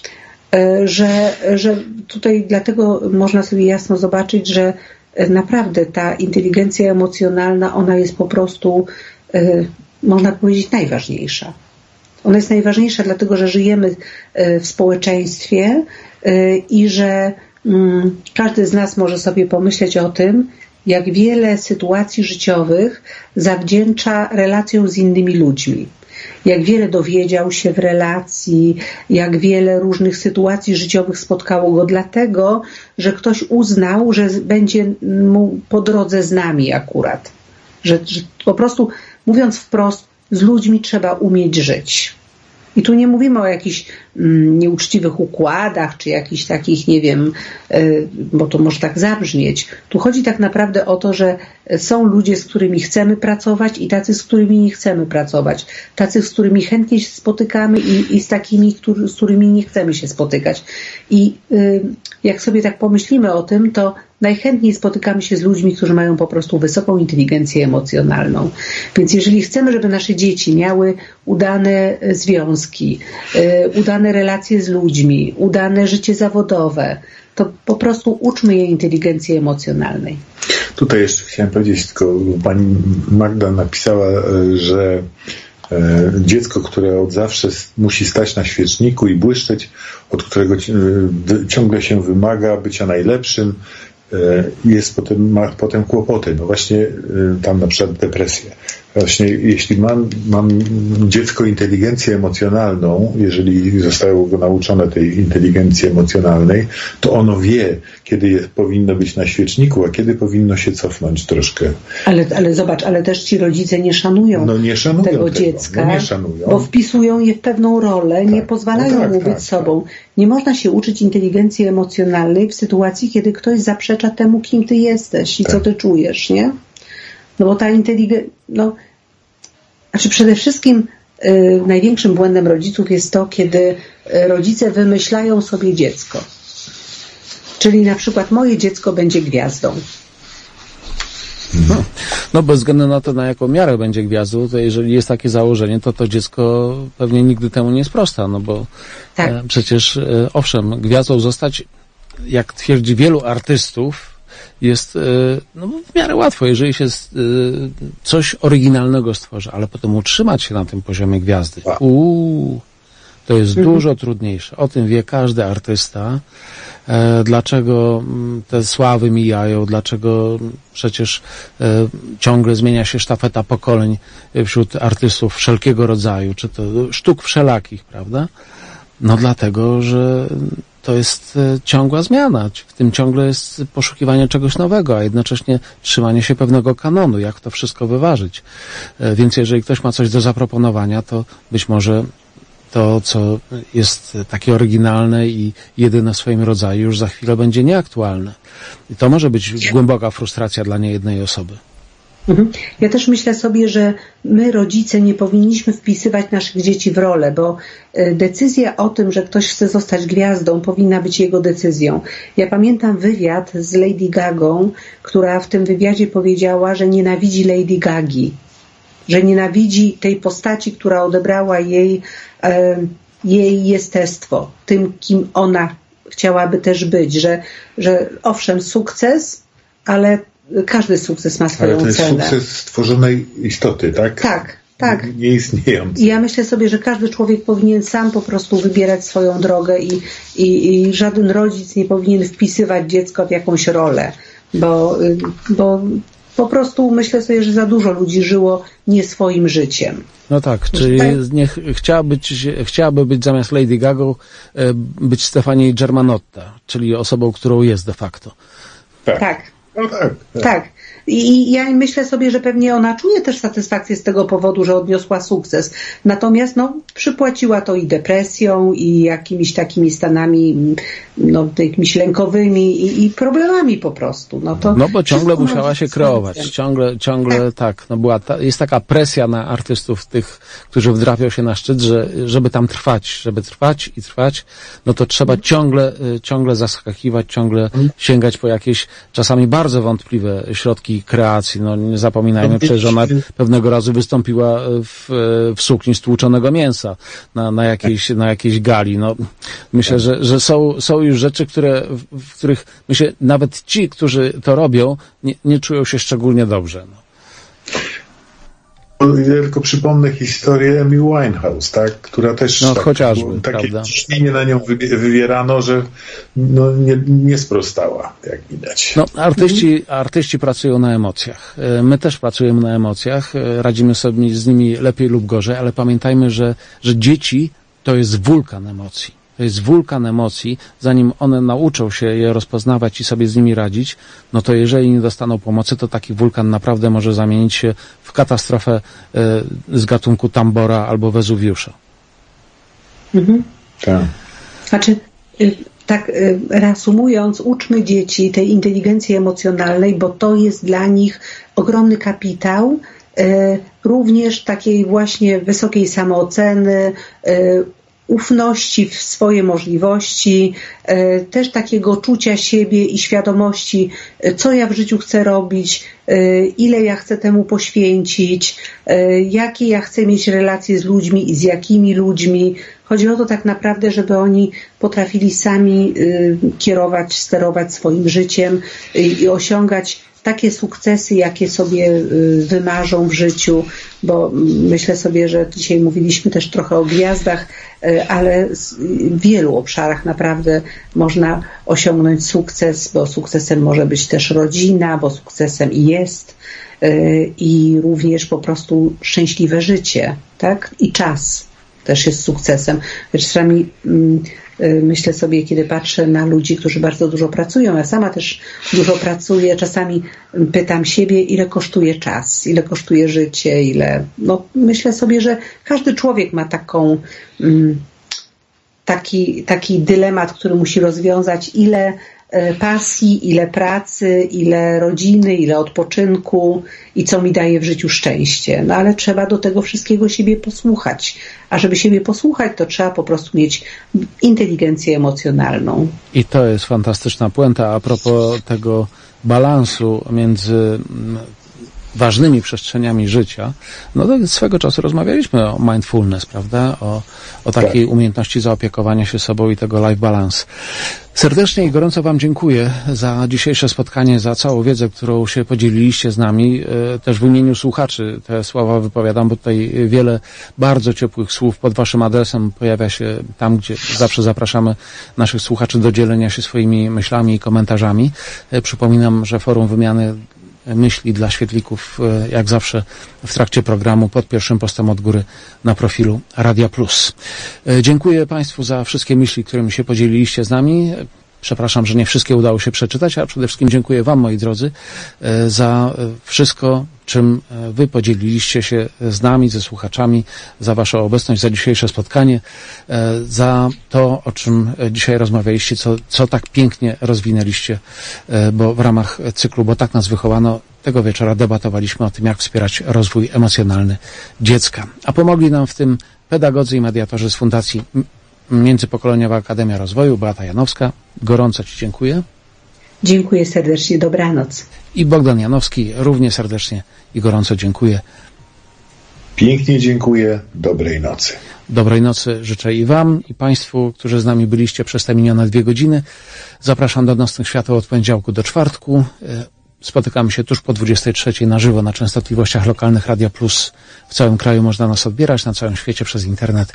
że, że tutaj dlatego można sobie jasno zobaczyć, że naprawdę ta inteligencja emocjonalna, ona jest po prostu, można powiedzieć, najważniejsza. Ona jest najważniejsza dlatego, że żyjemy w społeczeństwie i że każdy z nas może sobie pomyśleć o tym, jak wiele sytuacji życiowych zawdzięcza relacją z innymi ludźmi. Jak wiele dowiedział się w relacji, jak wiele różnych sytuacji życiowych spotkało go dlatego, że ktoś uznał, że będzie mu po drodze z nami akurat. Że, że po prostu, mówiąc wprost, z ludźmi trzeba umieć żyć. I tu nie mówimy o jakichś mm, nieuczciwych układach, czy jakichś takich, nie wiem, y, bo to może tak zabrzmieć. Tu chodzi tak naprawdę o to, że są ludzie, z którymi chcemy pracować i tacy, z którymi nie chcemy pracować. Tacy, z którymi chętnie się spotykamy i, i z takimi, który, z którymi nie chcemy się spotykać. I y, jak sobie tak pomyślimy o tym, to najchętniej spotykamy się z ludźmi, którzy mają po prostu wysoką inteligencję emocjonalną. Więc jeżeli chcemy, żeby nasze dzieci miały udane związki, y, udane relacje z ludźmi, udane życie zawodowe, to po prostu uczmy je inteligencji emocjonalnej. Tutaj jeszcze chciałem powiedzieć, tylko pani Magda napisała, że dziecko, które od zawsze musi stać na świeczniku i błyszczeć, od którego ciągle się wymaga bycia najlepszym, jest potem, ma potem kłopoty. No właśnie tam na przykład depresję. Właśnie jeśli mam, mam dziecko inteligencję emocjonalną, jeżeli zostało go nauczone tej inteligencji emocjonalnej, to ono wie, kiedy jest, powinno być na świeczniku, a kiedy powinno się cofnąć troszkę. Ale, ale zobacz, ale też ci rodzice nie szanują, no nie szanują tego, tego dziecka, no nie szanują. Bo wpisują je w pewną rolę, tak. nie pozwalają no tak, mu być tak, sobą. Tak. Nie można się uczyć inteligencji emocjonalnej w sytuacji, kiedy ktoś zaprzecza temu, kim ty jesteś i tak. co ty czujesz, nie? No bo ta inteligencja, no, znaczy przede wszystkim y, największym błędem rodziców jest to, kiedy y, rodzice wymyślają sobie dziecko. Czyli na przykład moje dziecko będzie gwiazdą. No, no bez względu na to, na jaką miarę będzie gwiazdą, to jeżeli jest takie założenie, to to dziecko pewnie nigdy temu nie sprosta, no bo tak. e, przecież e, owszem, gwiazdą zostać, jak twierdzi wielu artystów, jest no, w miarę łatwo, jeżeli się coś oryginalnego stworzy, ale potem utrzymać się na tym poziomie gwiazdy. Uuu, to jest mhm. dużo trudniejsze. O tym wie każdy artysta. E, dlaczego te sławy mijają, dlaczego przecież e, ciągle zmienia się sztafeta pokoleń wśród artystów wszelkiego rodzaju, czy to sztuk wszelakich, prawda? No dlatego, że to jest ciągła zmiana. W tym ciągle jest poszukiwanie czegoś nowego, a jednocześnie trzymanie się pewnego kanonu, jak to wszystko wyważyć. Więc jeżeli ktoś ma coś do zaproponowania, to być może to, co jest takie oryginalne i jedyne w swoim rodzaju, już za chwilę będzie nieaktualne. I to może być głęboka frustracja dla niejednej osoby. Ja też myślę sobie, że my, rodzice, nie powinniśmy wpisywać naszych dzieci w rolę, bo decyzja o tym, że ktoś chce zostać gwiazdą, powinna być jego decyzją. Ja pamiętam wywiad z Lady Gagą, która w tym wywiadzie powiedziała, że nienawidzi Lady Gagi, że nienawidzi tej postaci, która odebrała jej, e, jej jestestwo, tym, kim ona chciałaby też być, że, że owszem, sukces, ale każdy sukces ma swoją cenę. Ale to jest cenę. sukces stworzonej istoty, tak? Tak, tak. Nieistniejący. I ja myślę sobie, że każdy człowiek powinien sam po prostu wybierać swoją drogę i, i, i żaden rodzic nie powinien wpisywać dziecka w jakąś rolę, bo, bo po prostu myślę sobie, że za dużo ludzi żyło nie swoim życiem. No tak, czyli nie, chciała być, chciałaby być zamiast Lady Gagą być Stefani Germanotta, czyli osobą, którą jest de facto. Tak. Tak. No tak, tak. tak. I ja myślę sobie, że pewnie ona czuje też satysfakcję z tego powodu, że odniosła sukces. Natomiast no, przypłaciła to i depresją, i jakimiś takimi stanami, no, jakimiś lękowymi i, i problemami po prostu. No, to no bo ciągle musiała się kreować. Ciągle, ciągle tak. tak no była ta, jest taka presja na artystów, tych, którzy wdrapią się na szczyt, że żeby tam trwać, żeby trwać i trwać, no to trzeba mm. ciągle, ciągle zaskakiwać, ciągle mm. sięgać po jakieś czasami bardzo wątpliwe środki kreacji. No nie zapominajmy no, przecież, że ona pewnego razu wystąpiła w, w sukni z tłuczonego mięsa na, na jakiejś, na jakiejś gali. No myślę, że, że są, są już rzeczy, które, w, w których myślę, nawet ci, którzy to robią, nie, nie czują się szczególnie dobrze. No. Ja tylko przypomnę historię Amy Winehouse, tak, która też no, tak, chociażby, takie prawda? ciśnienie na nią wywierano, że no, nie, nie sprostała, jak widać. No, artyści, artyści pracują na emocjach. My też pracujemy na emocjach, radzimy sobie z nimi lepiej lub gorzej, ale pamiętajmy, że, że dzieci to jest wulkan emocji. To jest wulkan emocji, zanim one nauczą się je rozpoznawać i sobie z nimi radzić, no to jeżeli nie dostaną pomocy, to taki wulkan naprawdę może zamienić się w katastrofę y, z gatunku Tambora albo Wezuwiusza. Mhm. Tak. Znaczy, y, tak y, reasumując, uczmy dzieci tej inteligencji emocjonalnej, bo to jest dla nich ogromny kapitał, y, również takiej właśnie wysokiej samooceny, y, ufności w swoje możliwości, też takiego czucia siebie i świadomości, co ja w życiu chcę robić, ile ja chcę temu poświęcić, jakie ja chcę mieć relacje z ludźmi i z jakimi ludźmi. Chodzi o to tak naprawdę, żeby oni potrafili sami kierować, sterować swoim życiem i osiągać takie sukcesy, jakie sobie wymarzą w życiu, bo myślę sobie, że dzisiaj mówiliśmy też trochę o gwiazdach, ale w wielu obszarach naprawdę można osiągnąć sukces, bo sukcesem może być też rodzina, bo sukcesem i jest, i również po prostu szczęśliwe życie, tak? I czas też jest sukcesem. Czasami myślę sobie, kiedy patrzę na ludzi, którzy bardzo dużo pracują, ja sama też dużo pracuję, czasami pytam siebie, ile kosztuje czas, ile kosztuje życie, ile... No, myślę sobie, że każdy człowiek ma taką, taki, taki dylemat, który musi rozwiązać, ile pasji, ile pracy, ile rodziny, ile odpoczynku i co mi daje w życiu szczęście. No ale trzeba do tego wszystkiego siebie posłuchać. A żeby siebie posłuchać, to trzeba po prostu mieć inteligencję emocjonalną. I to jest fantastyczna puenta a propos tego balansu między ważnymi przestrzeniami życia. No to swego czasu rozmawialiśmy o mindfulness, prawda? O, o takiej tak. umiejętności zaopiekowania się sobą i tego life balance. Serdecznie i gorąco Wam dziękuję za dzisiejsze spotkanie, za całą wiedzę, którą się podzieliliście z nami. Też w imieniu słuchaczy te słowa wypowiadam, bo tutaj wiele bardzo ciepłych słów pod Waszym adresem pojawia się tam, gdzie zawsze zapraszamy naszych słuchaczy do dzielenia się swoimi myślami i komentarzami. Przypominam, że forum wymiany myśli dla świetlików, jak zawsze w trakcie programu pod pierwszym postem od góry na profilu Radia Plus. Dziękuję Państwu za wszystkie myśli, którymi się podzieliliście z nami. Przepraszam, że nie wszystkie udało się przeczytać, a przede wszystkim dziękuję Wam, moi drodzy, za wszystko, czym Wy podzieliliście się z nami, ze słuchaczami, za Waszą obecność, za dzisiejsze spotkanie, za to, o czym dzisiaj rozmawialiście, co, co tak pięknie rozwinęliście, bo w ramach cyklu, bo tak nas wychowano, tego wieczora debatowaliśmy o tym, jak wspierać rozwój emocjonalny dziecka. A pomogli nam w tym pedagodzy i mediatorzy z Fundacji Międzypokoleniowa Akademia Rozwoju, Beata Janowska. Gorąco Ci dziękuję. Dziękuję serdecznie, dobranoc. I Bogdan Janowski, równie serdecznie i gorąco dziękuję. Pięknie dziękuję, dobrej nocy. Dobrej nocy życzę i Wam, i Państwu, którzy z nami byliście przez te minione dwie godziny. Zapraszam do Nocnych Świateł od poniedziałku do czwartku. Spotykamy się tuż po dwudziestej trzeciej na żywo na częstotliwościach lokalnych Radia Plus. W całym kraju można nas odbierać, na całym świecie przez internet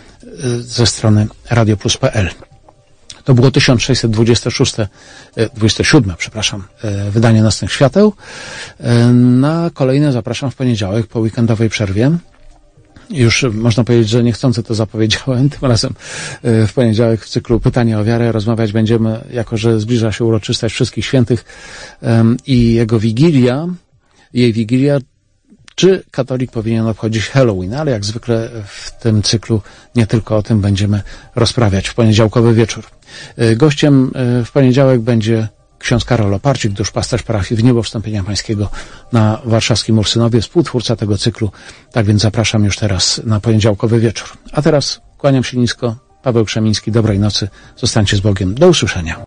ze strony radioplus kropka p l. To było tysiąc sześćset dwudzieste szóste, dwudzieste siódme, przepraszam, wydanie Nocnych Świateł. Na kolejne zapraszam w poniedziałek po weekendowej przerwie. Już można powiedzieć, że niechcący to zapowiedziałem. Tym razem w poniedziałek w cyklu Pytania o wiarę rozmawiać będziemy, jako że zbliża się uroczystość Wszystkich Świętych i jego Wigilia, jej Wigilia, czy katolik powinien obchodzić Halloween, ale jak zwykle w tym cyklu nie tylko o tym będziemy rozprawiać w poniedziałkowy wieczór. Gościem w poniedziałek będzie ksiądz Karol Oparcik, duszpasterz parafii w Niebo Wstąpienia Pańskiego na warszawskim Ursynowie, współtwórca tego cyklu. Tak więc zapraszam już teraz na poniedziałkowy wieczór. A teraz kłaniam się nisko. Paweł Krzemiński, dobrej nocy. Zostańcie z Bogiem. Do usłyszenia.